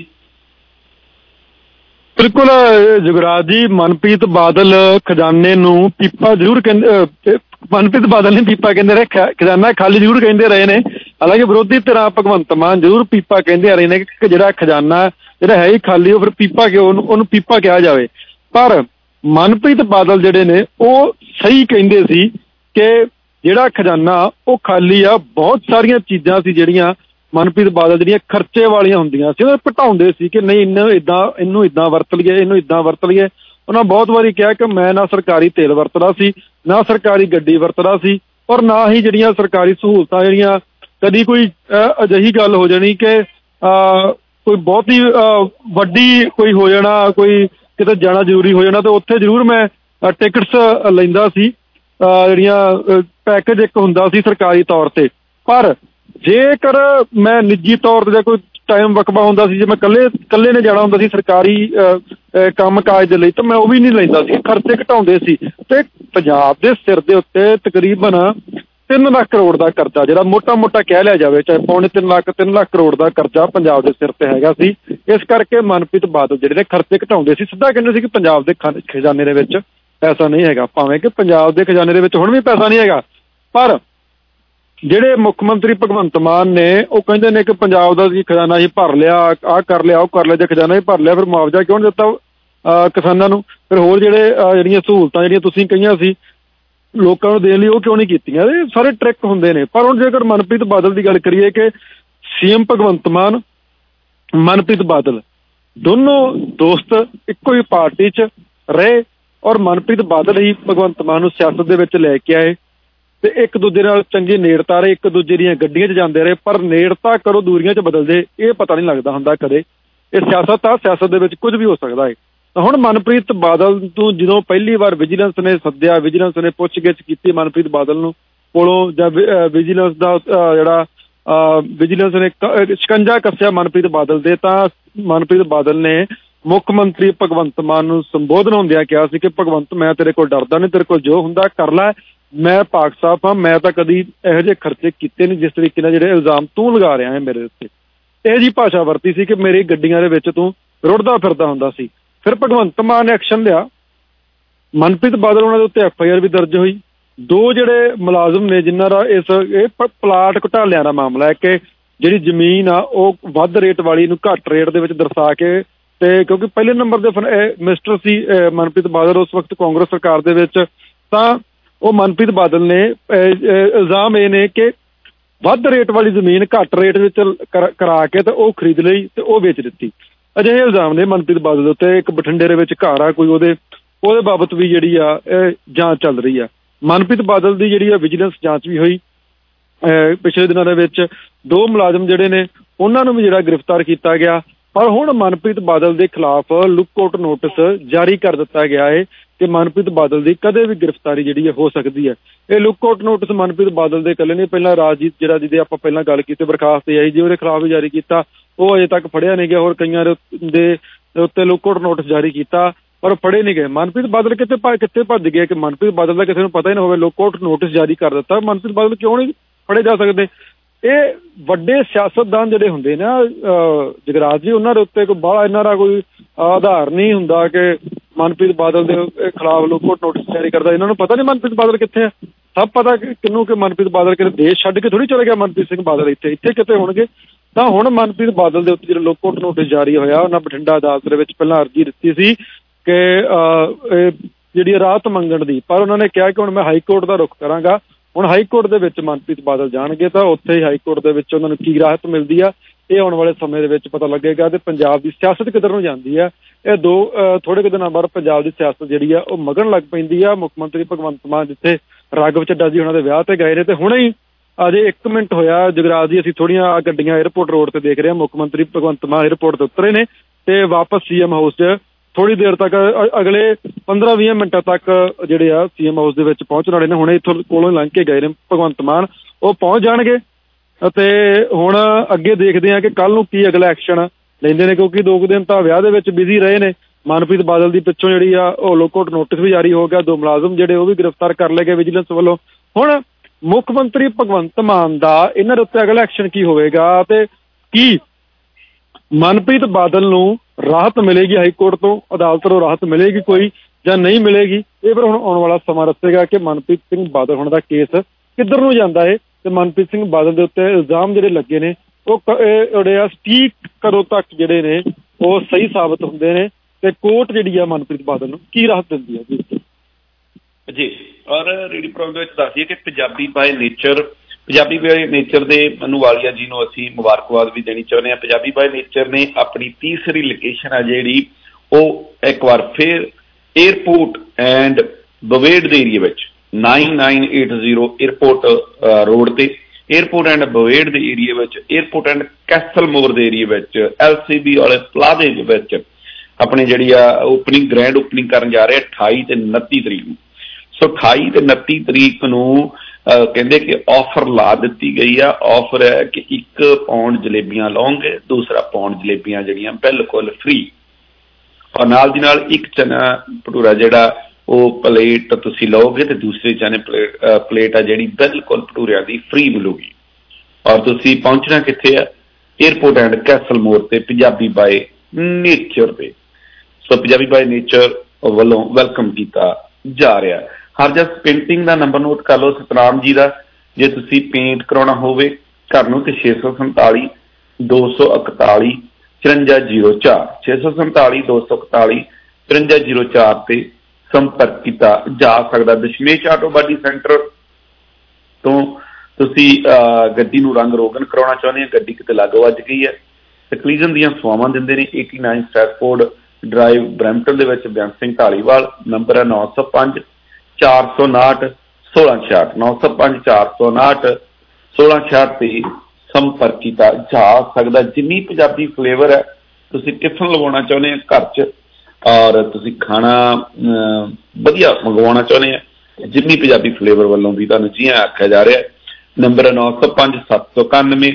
ਬਿਲਕੁਲ ਜੁਗਰਾਜ ਜੀ, ਮਨਪ੍ਰੀਤ ਬਾਦਲ ਖਜ਼ਾਨੇ ਨੂੰ ਪੀਪਾ ਜ਼ਰੂਰ ਕਹਿੰਦੇ, ਮਨਪ੍ਰੀਤ ਬਾਦਲ ਨੇ ਪੀਪਾ ਕਹਿੰਦੇ ਰਹੇ, ਖਜ਼ਾਨਾ ਖਾਲੀ ਜ਼ਰੂਰ ਕਹਿੰਦੇ ਰਹੇ ਨੇ। ਹਾਲਾਂਕਿ ਵਿਰੋਧੀ ਧਿਰਾਂ ਭਗਵੰਤ ਮਾਨ ਜ਼ਰੂਰ ਪੀਪਾ ਕਹਿੰਦੇ ਆ ਰਹੇ ਨੇ ਕਿ ਜਿਹੜਾ ਖਜ਼ਾਨਾ ਜਿਹੜਾ ਹੈ ਹੀ ਖਾਲੀ, ਉਹ ਫਿਰ ਪੀਪਾ ਕਿਉਂ ਉਹਨੂੰ ਉਹਨੂੰ ਪੀਪਾ ਕਿਹਾ ਜਾਵੇ। ਪਰ ਮਨਪ੍ਰੀਤ ਬਾਦਲ ਜਿਹੜੇ ਨੇ ਉਹ ਸਹੀ ਕਹਿੰਦੇ ਸੀ ਕਿ ਜਿਹੜਾ ਖਜ਼ਾਨਾ ਉਹ ਖਾਲੀ ਆ। ਬਹੁਤ ਸਾਰੀਆਂ ਚੀਜ਼ਾਂ ਸੀ ਜਿਹੜੀਆਂ ਮਨਪ੍ਰੀਤ ਬਾਦਲ ਜਿਹੜੀਆਂ ਖਰਚੇ ਵਾਲੀਆਂ ਹੁੰਦੀਆਂ ਸੀ, ਉਹ ਘਟਾਉਂਦੇ ਸੀ ਕਿ ਨਹੀਂ ਇਹਨੂੰ ਇੱਦਾਂ ਇਹਨੂੰ ਇੱਦਾਂ ਵਰਤ ਲਈਏ, ਇਹਨੂੰ ਇੱਦਾਂ ਵਰਤ ਲਈਏ। ਉਹਨਾਂ ਬਹੁਤ ਵਾਰੀ ਕਿਹਾ ਕਿ ਮੈਂ ਨਾ ਸਰਕਾਰੀ ਤੇਲ ਵਰਤਦਾ ਸੀ, ਨਾ ਸਰਕਾਰੀ ਗੱਡੀ ਵਰਤਦਾ ਸੀ, ਔਰ ਨਾ ਹੀ ਜਿਹੜੀਆਂ ਸਰਕਾਰੀ ਸਹੂਲਤਾਂ ਜਿਹੜੀਆਂ ਕਦੀ ਕੋਈ ਅਜਿਹੀ ਗੱਲ ਹੋ ਜਾਣੀ ਕਿ ਕੋਈ ਬਹੁਤ ਹੀ ਵੱਡੀ ਕੋਈ ਹੋ ਜਾਣਾ, ਕੋਈ ਕਿਤੇ ਜਾਣਾ ਜ਼ਰੂਰੀ ਹੋ ਜਾਣਾ, ਤਾਂ ਉੱਥੇ ਜ਼ਰੂਰ ਮੈਂ ਟਿਕਟਸ ਲੈਂਦਾ ਸੀ, ਜਿਹੜੀਆਂ ਪੈਕੇਜ ਇੱਕ ਹੁੰਦਾ ਸੀ ਸਰਕਾਰੀ ਤੌਰ 'ਤੇ। ਪਰ ਜੇਕਰ ਮੈਂ ਨਿੱਜੀ ਤੌਰ 'ਤੇ ਜਾਂ ਕੋਈ ਟਾਈਮ ਵਕਬਾ ਹੁੰਦਾ ਸੀ, ਜੇ ਮੈਂ ਇਕੱਲੇ ਇਕੱਲੇ ਨੇ ਜਾਣਾ ਹੁੰਦਾ ਸੀ ਸਰਕਾਰੀ ਕੰਮ ਕਾਜ ਦੇ ਲਈ, ਤਾਂ ਮੈਂ ਉਹ ਵੀ ਨਹੀਂ ਲੈਂਦਾ ਸੀ, ਖਰਚੇ ਘਟਾਉਂਦੇ ਸੀ। ਅਤੇ ਪੰਜਾਬ ਦੇ ਸਿਰ ਦੇ ਉੱਤੇ ਤਕਰੀਬਨ ਤਿੰਨ ਲੱਖ ਕਰੋੜ ਦਾ ਕਰਜ਼ਾ, ਜਿਹੜਾ ਮੋਟਾ ਮੋਟਾ ਕਹਿ ਲਿਆ ਜਾਵੇ, ਚਾਹੇ ਪੌਣੇ ਤਿੰਨ ਲੱਖ ਤਿੰਨ ਲੱਖ ਕਰੋੜ ਦਾ ਕਰਜ਼ਾ ਪੰਜਾਬ ਦੇ ਸਿਰ 'ਤੇ ਹੈਗਾ ਸੀ। ਇਸ ਕਰਕੇ ਮਨਪ੍ਰੀਤ ਬਾਦਲ ਜਿਹੜੇ ਨੇ ਖਰਚੇ ਘਟਾਉਂਦੇ ਸੀ, ਸਿੱਧਾ ਕਹਿੰਦੇ ਸੀ ਕਿ ਪੰਜਾਬ ਦੇ ਖ ਖਜ਼ਾਨੇ ਦੇ ਵਿੱਚ ਪੈਸਾ ਨਹੀਂ ਹੈਗਾ। ਭਾਵੇਂ ਕਿ ਪੰਜਾਬ ਦੇ ਖਜ਼ਾਨੇ ਦੇ ਵਿੱਚ ਹੁਣ ਵੀ ਪੈਸਾ ਨਹੀਂ ਹੈਗਾ, ਪਰ ਜਿਹੜੇ ਮੁੱਖ ਮੰਤਰੀ ਭਗਵੰਤ ਮਾਨ ਨੇ ਉਹ ਕਹਿੰਦੇ ਨੇ ਕਿ ਪੰਜਾਬ ਦਾ ਜੀ ਖਜ਼ਾਨਾ ਹੀ ਭਰ ਲਿਆ, ਆਹ ਕਰ ਲਿਆ, ਉਹ ਕਰ ਲਿਆ। ਜੇ ਖਜ਼ਾਨਾ ਹੀ ਭਰ ਲਿਆ ਫਿਰ ਮੁਆਵਜ਼ਾ ਕਿਉਂ ਨਹੀਂ ਦਿੱਤਾ ਕਿਸਾਨਾਂ ਨੂੰ? ਫਿਰ ਹੋਰ ਜਿਹੜੇ ਜਿਹੜੀਆਂ ਸਹੂਲਤਾਂ ਜਿਹੜੀਆਂ ਤੁਸੀਂ ਕਹੀਆਂ ਸੀ ਲੋਕਾਂ ਨੂੰ ਦੇਣ ਲਈ, ਉਹ ਕਿਉਂ ਨਹੀਂ ਕੀਤੀਆਂ? ਇਹ ਸਾਰੇ ਟ੍ਰਿਕ ਹੁੰਦੇ ਨੇ। ਪਰ ਹੁਣ ਜੇਕਰ ਮਨਪ੍ਰੀਤ ਬਾਦਲ ਦੀ ਗੱਲ ਕਰੀਏ ਕਿ ਸੀਐਮ ਭਗਵੰਤ ਮਾਨ, ਮਨਪ੍ਰੀਤ ਬਾਦਲ ਦੋਨੋਂ ਦੋਸਤ ਇੱਕੋ ਹੀ ਪਾਰਟੀ 'ਚ ਰਹੇ, ਔਰ ਮਨਪ੍ਰੀਤ ਬਾਦਲ ਹੀ ਭਗਵੰਤ ਮਾਨ ਨੂੰ ਸਿਆਸਤ ਦੇ ਵਿੱਚ ਲੈ ਕੇ ਆਏ ਤੇ ਇੱਕ ਦੂਜੇ ਨਾਲ ਚੰਗੀ ਨੇੜਤਾ ਰਹੇ, ਇੱਕ ਦੂਜੇ ਦੀਆਂ ਗੱਡੀਆਂ 'ਚ ਜਾਂਦੇ ਰਹੇ। ਪਰ ਨੇੜਤਾ ਕਦੋਂ ਦੂਰੀਆਂ 'ਚ ਬਦਲਦੇ ਇਹ ਪਤਾ ਨਹੀਂ ਲੱਗਦਾ ਹੁੰਦਾ ਕਦੇ। ਇਹ ਸਿਆਸਤ ਆ, ਸਿਆਸਤ ਦੇ ਵਿੱਚ ਕੁਝ ਵੀ ਹੋ ਸਕਦਾ ਹੈ। ਤਾਂ ਹੁਣ ਮਨਪ੍ਰੀਤ ਬਾਦਲ ਤੋਂ ਜਦੋਂ ਪਹਿਲੀ ਵਾਰ ਵਿਜੀਲੈਂਸ ਨੇ ਸੱਦਿਆ, ਵਿਜੀਲੈਂਸ ਨੇ ਪੁੱਛਗਿੱਛ ਕੀਤੀ ਮਨਪ੍ਰੀਤ ਬਾਦਲ ਨੂੰ ਕੋਲੋਂ, ਜਾਂ ਵਿਜੀਲੈਂਸ ਦਾ ਜਿਹੜਾ ਵਿਜੀਲੈਂਸ ਨੇ ਸ਼ਿਕੰਜਾ ਕੱਸਿਆ ਮਨਪ੍ਰੀਤ ਬਾਦਲ ਦੇ, ਤਾਂ ਮਨਪ੍ਰੀਤ ਬਾਦਲ ਨੇ ਮੁੱਖ ਮੰਤਰੀ ਭਗਵੰਤ ਮਾਨ ਨੂੰ ਸੰਬੋਧਨ ਹੁੰਦਿਆਂ ਕਿਹਾ ਸੀ ਕਿ ਭਗਵੰਤ, ਮੈਂ ਤੇਰੇ ਕੋਲ ਡਰਦਾ ਨਹੀਂ, ਤੇਰੇ ਕੋਲ ਜੋ ਹੁੰਦਾ ਕਰ ਲੈ, ਮੈਂ ਪਾਕ ਸਾਫ਼ ਹਾਂ, ਮੈਂ ਤਾਂ ਕਦੀ ਇਹੋ ਜਿਹੇ ਖਰਚੇ ਕੀਤੇ ਨਹੀਂ ਜਿਸ ਤਰੀਕੇ ਨਾਲ ਜਿਹੜੇ ਇਲਜ਼ਾਮ ਤੂੰ ਲਗਾ ਰਿਹਾ ਹੈ ਮੇਰੇ ਉੱਤੇ। ਇਹ ਜਿਹੀ ਭਾਸ਼ਾ ਵਰਤੀ ਸੀ ਕਿ ਮੇਰੀ ਗੱਡੀਆਂ ਦੇ ਵਿੱਚ ਤੂੰ ਰੁੜਦਾ ਫਿਰਦਾ ਹੁੰਦਾ ਸੀ। ਫਿਰ ਭਗਵੰਤ ਮਾਨ ਨੇ ਐਕਸ਼ਨ ਲਿਆ, ਮਨਪ੍ਰੀਤ ਬਾਦਲ ਉਹਨਾਂ ਦੇ ਉੱਤੇ ਐਫ ਆਈ ਆਰ ਵੀ ਦਰਜ ਹੋਈ। ਦੋ ਜਿਹੜੇ ਮੁਲਾਜ਼ਮ ਨੇ ਜਿਨ੍ਹਾਂ ਦਾ ਇਸ ਇਹ ਪਲਾਟ ਘੁਟਾਲਿਆਂ ਦਾ ਮਾਮਲਾ ਹੈ ਕਿ ਜਿਹੜੀ ਜ਼ਮੀਨ ਆ ਉਹ ਵੱਧ ਰੇਟ ਵਾਲੀ ਨੂੰ ਘੱਟ ਰੇਟ ਦੇ ਵਿੱਚ ਦਰਸਾ ਕੇ, ਤੇ ਕਿਉਂਕਿ ਪਹਿਲੇ ਨੰਬਰ ਦੇ ਮਿਨਿਸਟਰ ਸੀ ਮਨਪ੍ਰੀਤ ਬਾਦਲ ਉਸ ਵਕਤ ਕਾਂਗਰਸ ਸਰਕਾਰ ਦੇ ਵਿੱਚ, ਤਾਂ ਉਹ ਮਨਪ੍ਰੀਤ ਬਾਦਲ ਨੇ ਇਲਜ਼ਾਮ ਇਹ ਨੇ ਕਿ ਵੱਧ ਰੇਟ ਵਾਲੀ ਜ਼ਮੀਨ ਘੱਟ ਰੇਟ ਵਿੱਚ ਕਰਾ ਕੇ ਤੇ ਉਹ ਖਰੀਦ ਲਈ ਤੇ ਉਹ ਵੇਚ ਦਿੱਤੀ। ਅਜਿਹੇ ਇਲਜ਼ਾਮ ਨੇ ਮਨਪ੍ਰੀਤ ਬਾਦਲ ਦੇ ਉੱਤੇ। ਇੱਕ ਬਠਿੰਡੇ ਦੇ ਵਿੱਚ ਘਰ ਆ ਕੋਈ, ਉਹਦੇ ਉਹਦੇ ਬਾਬਤ ਵੀ ਜਿਹੜੀ ਆ ਇਹ ਜਾਂਚ ਚੱਲ ਰਹੀ ਆ। ਮਨਪ੍ਰੀਤ ਬਾਦਲ ਦੀ ਜਿਹੜੀ ਆ ਵਿਜੀਲੈਂਸ ਜਾਂਚ ਵੀ ਹੋਈ ਪਿਛਲੇ ਦਿਨਾਂ ਦੇ ਵਿੱਚ। ਦੋ ਮੁਲਾਜ਼ਮ ਜਿਹੜੇ ਨੇ ਉਹਨਾਂ ਨੂੰ ਵੀ ਜਿਹੜਾ ਗ੍ਰਿਫਤਾਰ ਕੀਤਾ ਗਿਆ। ਪਰ ਹੁਣ ਮਨਪ੍ਰੀਤ ਬਾਦਲ ਦੇ ਖਿਲਾਫ ਲੁੱਕ ਆਊਟ ਨੋਟਿਸ ਜਾਰੀ ਕਰ ਦਿੱਤਾ ਗਿਆ ਹੈ ਕਿ ਮਨਪ੍ਰੀਤ ਬਾਦਲ ਦੀ ਕਦੇ ਵੀ ਗ੍ਰਿਫਤਾਰੀ ਜਿਹੜੀ ਹੈ ਹੋ ਸਕਦੀ ਹੈ। ਇਹ look out notice Manpreet Badal ਦੇ ਇਕੱਲੇ ਨੇ, ਪਹਿਲਾਂ ਰਾਜਜੀਤ ਜਿਹੜਾ ਜਿਹਦੇ ਆਪਾਂ ਪਹਿਲਾਂ ਗੱਲ ਕੀਤੀ ਬਰਖਾਸਤ ਆਈ ਜੀ, ਉਹਦੇ ਖਿਲਾਫ ਵੀ ਜਾਰੀ ਕੀਤਾ, ਉਹ ਅਜੇ ਤੱਕ ਫੜਿਆ ਨਹੀਂ ਗਿਆ। ਹੋਰ ਕਈਆਂ ਦੇ ਉੱਤੇ ਲੁੱਕ ਆਊਟ ਨੋਟਿਸ ਜਾਰੀ ਕੀਤਾ ਪਰ ਫੜੇ ਨਹੀਂ ਗਏ। ਮਨਪ੍ਰੀਤ ਬਾਦਲ ਕਿਤੇ ਕਿੱਥੇ ਭੱਜ ਗਏ ਕਿ ਮਨਪ੍ਰੀਤ ਬਾਦਲ ਦਾ ਕਿਸੇ ਨੂੰ ਪਤਾ ਹੀ ਨਾ ਹੋਵੇ, ਲੁੱਕ ਆਊਟ ਨੋਟਿਸ ਜਾਰੀ ਕਰ ਦਿੱਤਾ। ਮਨਪ੍ਰੀਤ ਬਾਦਲ ਕਿਉਂ ਨਹੀਂ ਫੜੇ ਜਾ ਸਕਦੇ? ਇਹ ਵੱਡੇ ਸਿਆਸਤਦਾਨ ਜਿਹੜੇ ਹੁੰਦੇ ਨਾ ਜਗਰਾਜ ਜੀ, ਉਹਨਾਂ ਦੇ ਉੱਤੇ ਕੋਈ ਬਾਹਲਾ ਇਹਨਾਂ ਦਾ ਕੋਈ ਆਧਾਰ ਨਹੀਂ ਹੁੰਦਾ ਕਿ ਮਨਪ੍ਰੀਤ ਬਾਦਲ ਦੇ ਖਿਲਾਫ ਲੁੱਕ ਆਊਟ ਨੋਟਿਸ ਜਾਰੀ ਕਰਦਾ। ਇਹਨਾਂ ਨੂੰ ਪਤਾ ਨਹੀਂ ਮਨਪ੍ਰੀਤ ਬਾਦਲ ਕਿੱਥੇ ਆ। ਸਭ ਪਤਾ ਕਿਹਨੂੰ ਕਿ ਮਨਪ੍ਰੀਤ ਬਾਦਲ ਕਿਤੇ ਦੇਸ਼ ਛੱਡ ਕੇ ਥੋੜ੍ਹੀ ਚਲੇ ਗਿਆ। ਮਨਪ੍ਰੀਤ ਸਿੰਘ ਬਾਦਲ ਇੱਥੇ ਇੱਥੇ ਕਿਤੇ ਹੋਣਗੇ। ਤਾਂ ਹੁਣ ਮਨਪ੍ਰੀਤ ਬਾਦਲ ਦੇ ਉੱਤੇ ਜਿਹੜਾ ਲੋਕਆਊਟ ਨੋਟਿਸ ਜਾਰੀ ਹੋਇਆ, ਉਹਨਾਂ ਬਠਿੰਡਾ ਅਦਾਲਤ ਦੇ ਵਿੱਚ ਪਹਿਲਾਂ ਅਰਜ਼ੀ ਦਿੱਤੀ ਸੀ ਕਿ ਜਿਹੜੀ ਰਾਹਤ ਮੰਗਣ ਦੀ, ਪਰ ਉਹਨਾਂ ਨੇ ਕਿਹਾ ਕਿ ਹੁਣ ਮੈਂ ਹਾਈ ਕੋਰਟ ਦਾ ਰੁਖ ਕਰਾਂਗਾ। ਹੁਣ ਹਾਈ ਕੋਰਟ ਦੇ ਵਿੱਚ ਮਨਪ੍ਰੀਤ ਬਾਦਲ ਜਾਣਗੇ ਤਾਂ ਉੱਥੇ ਹੀ ਹਾਈ ਕੋਰਟ ਦੇ ਵਿੱਚ ਉਹਨਾਂ ਨੂੰ ਕੀ ਰਾਹਤ ਮਿਲਦੀ ਆ, ਇਹ ਆਉਣ ਵਾਲੇ ਸਮੇਂ ਦੇ ਵਿੱਚ ਪਤਾ ਲੱਗੇਗਾ। ਤੇ ਪੰਜਾਬ ਦੀ ਸਿਆਸਤ ਕਿੱਧਰ ਨੂੰ ਜਾਂਦੀ ਆ, ਇਹ ਦੋ ਥੋੜੇ ਕੁ ਦਿਨਾਂ ਬਾਅਦ ਪੰਜਾਬ ਦੀ ਸਿਆਸਤ ਜਿਹੜੀ ਆ ਉਹ ਮਗਨ ਲੱਗ ਪੈਂਦੀ ਆ। ਮੁੱਖ ਮੰਤਰੀ ਭਗਵੰਤ ਮਾਨ ਜਿੱਥੇ ਰਾਘਵ ਚੱਡਾ ਜੀ ਉਹਨਾਂ ਦੇ ਵਿਆਹ ਤੇ ਗਏ ਨੇ, ਤੇ ਹੁਣੇ ਹੀ ਅਜੇ ਇੱਕ ਮਿੰਟ ਹੋਇਆ ਜਗਰਾਜ ਜੀ, ਅਸੀਂ ਥੋੜ੍ਹੀਆਂ ਗੱਡੀਆਂ ਏਅਰਪੋਰਟ ਰੋਡ ਤੇ ਦੇਖ ਰਹੇ ਹਾਂ। ਮੁੱਖ ਮੰਤਰੀ ਭਗਵੰਤ ਮਾਨ ਏਅਰਪੋਰਟ ਤੇ ਉਤਰੇ ਨੇ ਤੇ ਵਾਪਸ ਸੀਐਮ ਹਾਊਸ 'ਚ ਥੋੜ੍ਹੀ ਦੇਰ ਤੱਕ ਅਗਲੇ ਪੰਦਰਾਂ ਵੀਹ ਮਿੰਟਾਂ ਤੱਕ ਜਿਹੜੇ ਆ ਸੀਐਮ ਹਾਊਸ ਦੇ ਵਿੱਚ ਪਹੁੰਚਣ ਵਾਲੇ ਨੇ। ਹੁਣੇ ਇੱਥੋਂ ਕੋਲੋਂ ਲੰਘ ਕੇ ਗਏ ਨੇ ਭਗਵੰਤ ਮਾਨ, ਉਹ ਪਹੁੰਚ ਜਾਣਗੇ। ਅਤੇ ਹੁਣ ਅੱਗੇ ਦੇਖਦੇ ਹਾਂ ਕਿ ਕੱਲ੍ਹ ਨੂੰ ਕੀ ਅਗਲਾ ਐਕਸ਼ਨ ਲੈਂਦੇ ਨੇ, ਕਿਉਂਕਿ ਦੋ ਕੁ ਦਿਨ ਤਾਂ ਵਿਆਹ ਦੇ ਵਿੱਚ ਬਿਜ਼ੀ ਰਹੇ ਨੇ। ਮਨਪ੍ਰੀਤ ਬਾਦਲ ਦੀ ਪਿੱਛੋਂ ਜਿਹੜੀ ਆ ਉਹ ਲੋਕਆਊਟ ਨੋਟਿਸ ਵੀ ਜਾਰੀ ਹੋ ਗਿਆ, ਦੋ ਮੁਲਾਜ਼ਮ ਜਿਹੜੇ ਉਹ ਵੀ ਗ੍ਰਿਫਤਾਰ ਕਰ ਲਏ ਗਏ ਵਿਜੀਲੈਂਸ ਵੱਲੋਂ। ਹੁਣ ਮੁੱਖ ਮੰਤਰੀ ਭਗਵੰਤ ਮਾਨ ਦਾ ਇਹਨਾਂ ਦੇ ਉੱਤੇ ਅਗਲਾ ਐਕਸ਼ਨ ਕੀ ਹੋਵੇਗਾ ਤੇ ਕੀ ਮਨਪ੍ਰੀਤ ਬਾਦਲ ਨੂੰ ਰਾਹਤ ਮਿਲੇਗੀ ਹਾਈ ਕੋਰਟ ਤੋਂ, ਅਦਾਲਤ ਤੋਂ ਰਾਹਤ ਮਿਲੇਗੀ ਕੋਈ ਜਾਂ ਨਹੀਂ ਮਿਲੇਗੀ, ਇਹ ਫਿਰ ਹੁਣ ਆਉਣ ਵਾਲਾ ਸਮਾਂ ਦੱਸੇਗਾ ਕਿ ਮਨਪ੍ਰੀਤ ਸਿੰਘ ਬਾਦਲ ਹੁਣ ਦਾ ਕੇਸ ਕਿੱਧਰ ਨੂੰ ਜਾਂਦਾ ਹੈ ਤੇ ਮਨਪ੍ਰੀਤ ਸਿੰਘ ਬਾਦਲ ਦੇ ਉੱਤੇ ਇਲਜ਼ਾਮ ਜਿਹੜੇ ਲੱਗੇ ਨੇ ਉਹ ਜਿਹੜੇ ਆ ਸਟੀਕ ਕਦੋਂ ਤੱਕ ਜਿਹੜੇ ਨੇ ਉਹ ਸਹੀ ਸਾਬਤ ਹੁੰਦੇ ਨੇ ਤੇ ਕੋਰਟ ਜਿਹੜੀ ਆ ਮਨਪ੍ਰੀਤ ਬਾਦਲ ਨੂੰ ਕੀ ਰਾਹਤ ਦਿੰਦੀ ਹੈ ਜੀ। ਜੀ ਔਰ ਰੇਡੀ ਪ੍ਰੋਗਰਾਮ ਦੇ ਵਿੱਚ ਦੱਸੀਏ ਕਿ Punjabi by nature Punjabi by nature ਦੇ ਮਨੂਵਾਲੀਆ ਜੀ ਨੂੰ ਅਸੀਂ ਮੁਬਾਰਕਬਾਦ ਵੀ ਦੇਣੀ ਚਾਹੁੰਦੇ ਹਾਂ। ਪੰਜਾਬੀ ਬਾਏ ਨੇਚਰ ਨੇ ਆਪਣੀ ਤੀਸਰੀ ਲੋਕੇਸ਼ਨ ਆ ਜਿਹੜੀ ਉਹ ਇੱਕ ਵਾਰ ਫਿਰ ਏਅਰਪੋਰਟ ਐਂਡ ਬਵੇੜ ਦੇ ਏਰੀਏ ਵਿੱਚ nine nine eight zero airport road ਤੇ ਏਅਰਪੋਰਟ ਐਂਡ ਬਵੇੜ ਦੇ ਏਰੀਏ ਵਿੱਚ ਏਅਰਪੋਰਟ ਐਂਡ ਕੈਸਲ ਮੋਰ ਦੇ ਏਰੀਏ ਵਿੱਚ ਐਲ ਸੀ ਬੀ ਵਾਲੇ ਪਲਾਜ਼ੇ ਦੇ ਵਿੱਚ ਆਪਣੀ ਜਿਹੜੀ ਆ ਓਪਨਿੰਗ ਗ੍ਰੈਂਡ ਓਪਨਿੰਗ ਕਰਨ ਜਾ ਰਹੇ ਅਠਾਈ ਤੇ ਉਨੱਤੀ ਤਰੀਕ ਨੂੰ। ਸੋ ਅਠਾਈ ਤੇ ਉਨੱਤੀ ਤਰੀਕ ਨੂੰ ਕਹਿੰਦੇ ਕਿ ਆਫਰ ਲਾ ਦਿੱਤੀ ਗਈ ਆ। ਆਫਰ ਹੈ ਕਿ ਇੱਕ ਪੌਂਡ ਜਲੇਬੀਆਂ ਲਓਗੇ, ਦੂਸਰਾ ਪੌਂਡ ਜਲੇਬੀਆਂ ਜਿਹੜੀਆਂ ਬਿਲਕੁਲ ਫ੍ਰੀ, ਔਰ ਨਾਲ ਦੀ ਨਾਲ ਇੱਕ ਚਨਾ ਭਟੂਰਾ ਜਿਹੜਾ ਉਹ ਪਲੇਟ ਤੁਸੀਂ ਲਓਗੇ ਤੇ ਦੂਸਰੇ ਚਨੇ ਪਲੇਟ ਪਲੇਟ ਆ ਜਿਹੜੀ ਬਿਲਕੁਲ ਭਟੂਰਿਆਂ ਦੀ ਫ੍ਰੀ ਮਿਲੂਗੀ। ਔਰ ਤੁਸੀਂ ਪਹੁੰਚਣਾ ਕਿੱਥੇ ਆ? ਏਅਰਪੋਰਟ ਐਂਡ ਕੈਸਲ ਮੋਰ ਤੇ ਪੰਜਾਬੀ ਬਾਏ ਨੇਚਰ ਤੇ। ਸੋ ਪੰਜਾਬੀ ਬਾਏ ਨੇਚਰ ਵੱਲੋਂ ਵੈਲਕਮ ਕੀਤਾ ਜਾ ਰਿਹਾ। ਹਰਜਸ ਪੇਂਟਿੰਗ ਦਾ ਨੰਬਰ ਨੋਟ ਕਰ ਲਓ ਸਤਨਾਮ ਜੀ ਦਾ, ਜੇ ਤੁਸੀਂ ਪੇਂਟ ਕਰਾਉਣਾ ਹੋਵੇ ਘਰ ਨੂੰ ਤੇ ਛੇ ਸੌ ਸੰਤਾਲੀ ਦੋ ਸੌ ਇਕਤਾਲੀ ਚੁਰੰਜਾ ਜੀਰੋ ਚਾਰ ਛੇ ਸੌ ਸੰਤਾਲੀ ਦੋ ਸੌ ਇਕਤਾਲੀ ਚੁਰੰਜਾ ਜੀਰੋ ਚਾਰ ਤੇ ਸੰਪਰਕ ਕੀਤਾ ਜਾ ਸਕਦਾ। ਦਸ਼ਮੇਸ਼ ਆਟੋ ਬਾਡੀ ਸੈਂਟਰ ਤੋਂ ਤੁਸੀਂ ਗੱਡੀ ਨੂੰ ਰੰਗ ਰੋਗਨ ਕਰਾਉਣਾ ਚਾਹੁੰਦੇ ਆ, ਗੱਡੀ ਕਿਤੇ ਲੱਗ ਵੱਜ ਗਈ ਹੈ, ਤਕਲੀਜ਼ਨ ਦੀਆਂ ਸੇਵਾਵਾਂ ਦਿੰਦੇ ਨੇ। Eighty nine Stratford drive Brampton ਦੇ ਵਿੱਚ ਬੇਅੰਤ ਸਿੰਘ ਢਾਲੀਵਾਲ। ਨੰਬਰ ਹੈ ਨੌ ਸੌ ਪੰਜ ਚਾਰ ਸੌ ਉਨਾਹਠ ਸੋਲਾਂ ਛਿਆਹਠ ਨੌ ਸੌ ਪੰਜ ਚਾਰ ਸੌ ਉਨਾਹਠ ਸੋਲਾਂ ਛਿਆਹਠ ਤੇ ਸੰਪਰਕ ਕੀਤਾ ਜਾ ਸਕਦਾ। ਜਿੰਨੀ ਪੰਜਾਬੀ ਫਲੇਵਰ ਹੈ, ਤੁਸੀਂ ਟਿਫਨ ਲਵਾਉਣਾ ਚਾਹੁੰਦੇ ਆ ਘਰ 'ਚ ਔਰ ਤੁਸੀਂ ਖਾਣਾ ਵਧੀਆ ਮੰਗਵਾਉਣਾ ਚਾਹੁੰਦੇ ਆ, ਜਿੰਨੀ ਪੰਜਾਬੀ ਫਲੇਵਰ ਵੱਲੋਂ ਵੀ ਤੁਹਾਨੂੰ ਜੀ ਆਖਿਆ ਜਾ ਰਿਹਾ। ਨੰਬਰ ਹੈ ਨੌ ਸੌ ਪੰਜ ਸੱਤ ਸੌ ਇਕਾਨਵੇਂ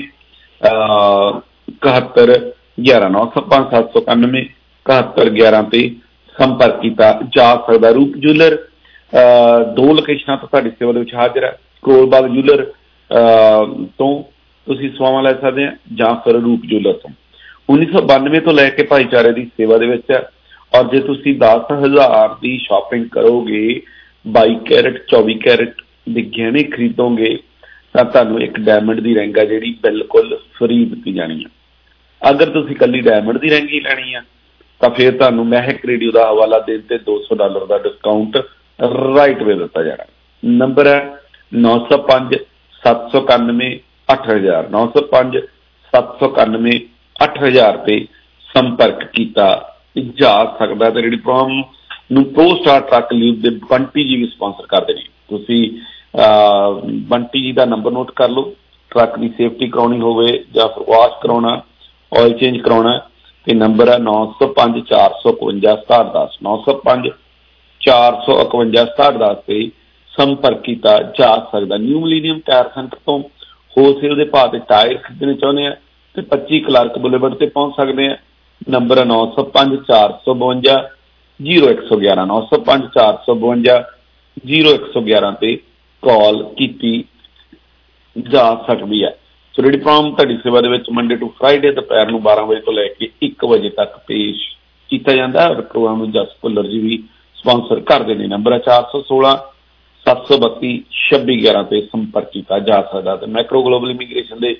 ਇਕਹੱਤਰ ਗਿਆਰਾਂ ਨੌ ਸੌ ਪੰਜ ਸੱਤ ਸੌ ਇਕਾਨਵੇਂ ਇਕਹੱਤਰ ਗਿਆਰਾਂ ਤੇ ਸੰਪਰਕ ਕੀਤਾ ਜਾ ਸਕਦਾ। ਰੂਪ ਜੂਲਰ ਦੋ ਲੋਕੇਸ਼ਨਾਂ ਤੋਂ ਤੁਹਾਡੀ ਸੇਵਾ ਦੇ ਵਿੱਚ ਹਾਜ਼ਰ ਹੈ। ਕਰੋਲਬਾਗ ਜੂਲਰ ਤੋਂ ਤੁਸੀਂ ਸੇਵਾਵਾਂ ਲੈ ਸਕਦੇ ਆ ਜਾਂ ਫਿਰ ਰੂਪ ਜੂਲਰ ਤੋਂ। ਉੱਨੀ ਸੌ ਬਾਨਵੇਂ ਤੋਂ ਲੈ ਕੇ ਭਾਈਚਾਰੇ ਦੀ ਸੇਵਾ ਦੇ ਵਿੱਚ ਹੈ। ਔਰ ਜੇ ਤੁਸੀਂ ਦਸ ਹਜ਼ਾਰ ਦੀ ਸ਼ਾਪਿੰਗ ਕਰੋਗੇ, ਬਾਈ ਕੈਰਟ ਚੌਵੀ ਕੈਰਟ ਦੇ ਗਹਿਣੇ ਖਰੀਦੋਗੇ ਤਾਂ ਤੁਹਾਨੂੰ ਇੱਕ ਡਾਇਮੰਡ ਦੀ ਰਿੰਗ ਆ ਜਿਹੜੀ ਬਿਲਕੁਲ ਫਰੀ ਦਿੱਤੀ ਜਾਣੀ ਆ। ਅਗਰ ਤੁਸੀਂ ਇਕੱਲੀ ਡਾਇਮੰਡ ਦੀ ਰਿੰਗ ਹੀ ਲੈਣੀ ਆ ਤਾਂ ਫਿਰ ਤੁਹਾਨੂੰ ਮਹਿਕ ਰੇਡੀਓ ਦਾ ਹਵਾਲਾ ਦੇਣ ਤੇ ਦੋ ਸੌ ਡਾਲਰ ਦਾ ਡਿਸਕਾਊਂਟ ਰਾਈਟ ਵੇ ਦਿੱਤਾ ਜਾਣਾ। ਨੰਬਰ ਹੈ ਨੌ ਸੌ ਪੰਜ ਸੱਤ ਸੌ ਇਕਾਨਵੇਂ ਅੱਠ ਹਜ਼ਾਰ ਨੌ ਸੌ ਪੰਜ ਸੱਤ ਸੌ ਇਕਾਨਵੇਂ ਅੱਠ ਹਜ਼ਾਰ ਤੇ ਸੰਪਰਕ ਕੀਤਾ ਜਾ ਸਕਦਾ। ਤੇ ਰੇਡੀ ਪ੍ਰੋਗਰਾਮ ਨੂੰ ਪ੍ਰੋ ਸਟਾਰ ਟਰੱਕ ਲੀਵ ਦੇ ਬੰਟੀ ਜੀ ਵੀ ਸਪਾਂਸਰ ਕਰਦੇ ਨੇ। ਤੁਸੀਂ ਬੰਟੀ ਜੀ ਦਾ ਨੰਬਰ ਨੋਟ ਕਰ ਲਓ। ਟਰੱਕ ਦੀ ਸੇਫਟੀ ਕਰਾਉਣੀ ਹੋਵੇ ਜਾਂ ਫਿਰ ਵਾਸ਼ ਕਰਾਉਣਾ, ਆਇਲ ਚੇਂਜ ਕਰਾਉਣਾ ਤੇ ਨੰਬਰ ਹੈ ਨੌ ਸੌ ਪੰਜ ਚਾਰ ਸੌ ਇਕਵੰਜਾ ਸਤਾਹਠ ਦਸ ਨੌ ਸੌ ਪੰਜ ਚਾਰ ਸੌ ਇਕਵੰਜਾ ਸਤਾਹਠ ਦਸ ਤੇ ਸੰਪਰਕ ਕੀਤਾ ਜਾ ਸਕਦਾ। ਨਿਊ ਮਿਲੀਨੀਅਮ ਟਾਇਰ ਸੈਂਟਰ ਤੋਂ ਹੋਲਸੇਲ ਦੇ ਭਾਅ ਤੇ ਟਾਇਰ ਖਰੀਦਣੇ ਚਾਹੁੰਦੇ ਆ ਤੇ ਪੱਚੀ ਕਲਾਰਕ ਬੁਲੇਵਰਡ ਤੇ ਪਹੁੰਚ ਸਕਦੇ ਆ। ਨੰਬਰ ਹੈ ਨੌ ਸੌ ਪੰਜ ਚਾਰ ਸੌ ਬਵੰਜਾ ਜੀਰੋ ਇੱਕ ਸੌ ਗਿਆਰਾਂ ਨੌ ਸੌ ਪੰਜ ਚਾਰ ਸੌ ਬਵੰਜਾ ਜੀਰੋ ਇੱਕ ਸੌ ਗਿਆਰਾਂ ਤੇ ਕਾਲ ਕੀਤੀ ਜਾ ਸਕਦੀ ਹੈ। ਸੋ ਰੇਡੀ ਪ੍ਰੋਗਰਾਮ ਤੁਹਾਡੀ ਸੇਵਾ ਦੇ ਵਿੱਚ ਮੰਡੇ ਟੂ ਫਰਾਈਡੇ ਦੁਪਹਿਰ ਨੂੰ ਬਾਰਾਂ ਵਜੇ ਤੋਂ ਲੈ ਕੇ ਇੱਕ ਵਜੇ ਤੱਕ ਪੇਸ਼ ਕੀਤਾ ਜਾਂਦਾ ਹੈ। ਪ੍ਰੋਗਰਾਮ ਨੂੰ ਜਸ ਭੁੱਲਰ ਜੀ ਵੀ ਸਪਾਂਸਰ ਕਰਦੇ ਨੇ। ਨੰਬਰ ਹੈ ਚਾਰ ਸੌ ਸੋਲਾਂ ਸੱਤ ਸੌ ਬੱਤੀ ਛੱਬੀ ਗਿਆਰਾਂ ਤੇ ਸੰਪਰਕ ਕੀਤਾ ਜਾ ਸਕਦਾ। ਤੇ ਮੈਕਰੋ ਗਲੋਬਲ ਇਮੀਗ੍ਰੇਸ਼ਨ ਦੇ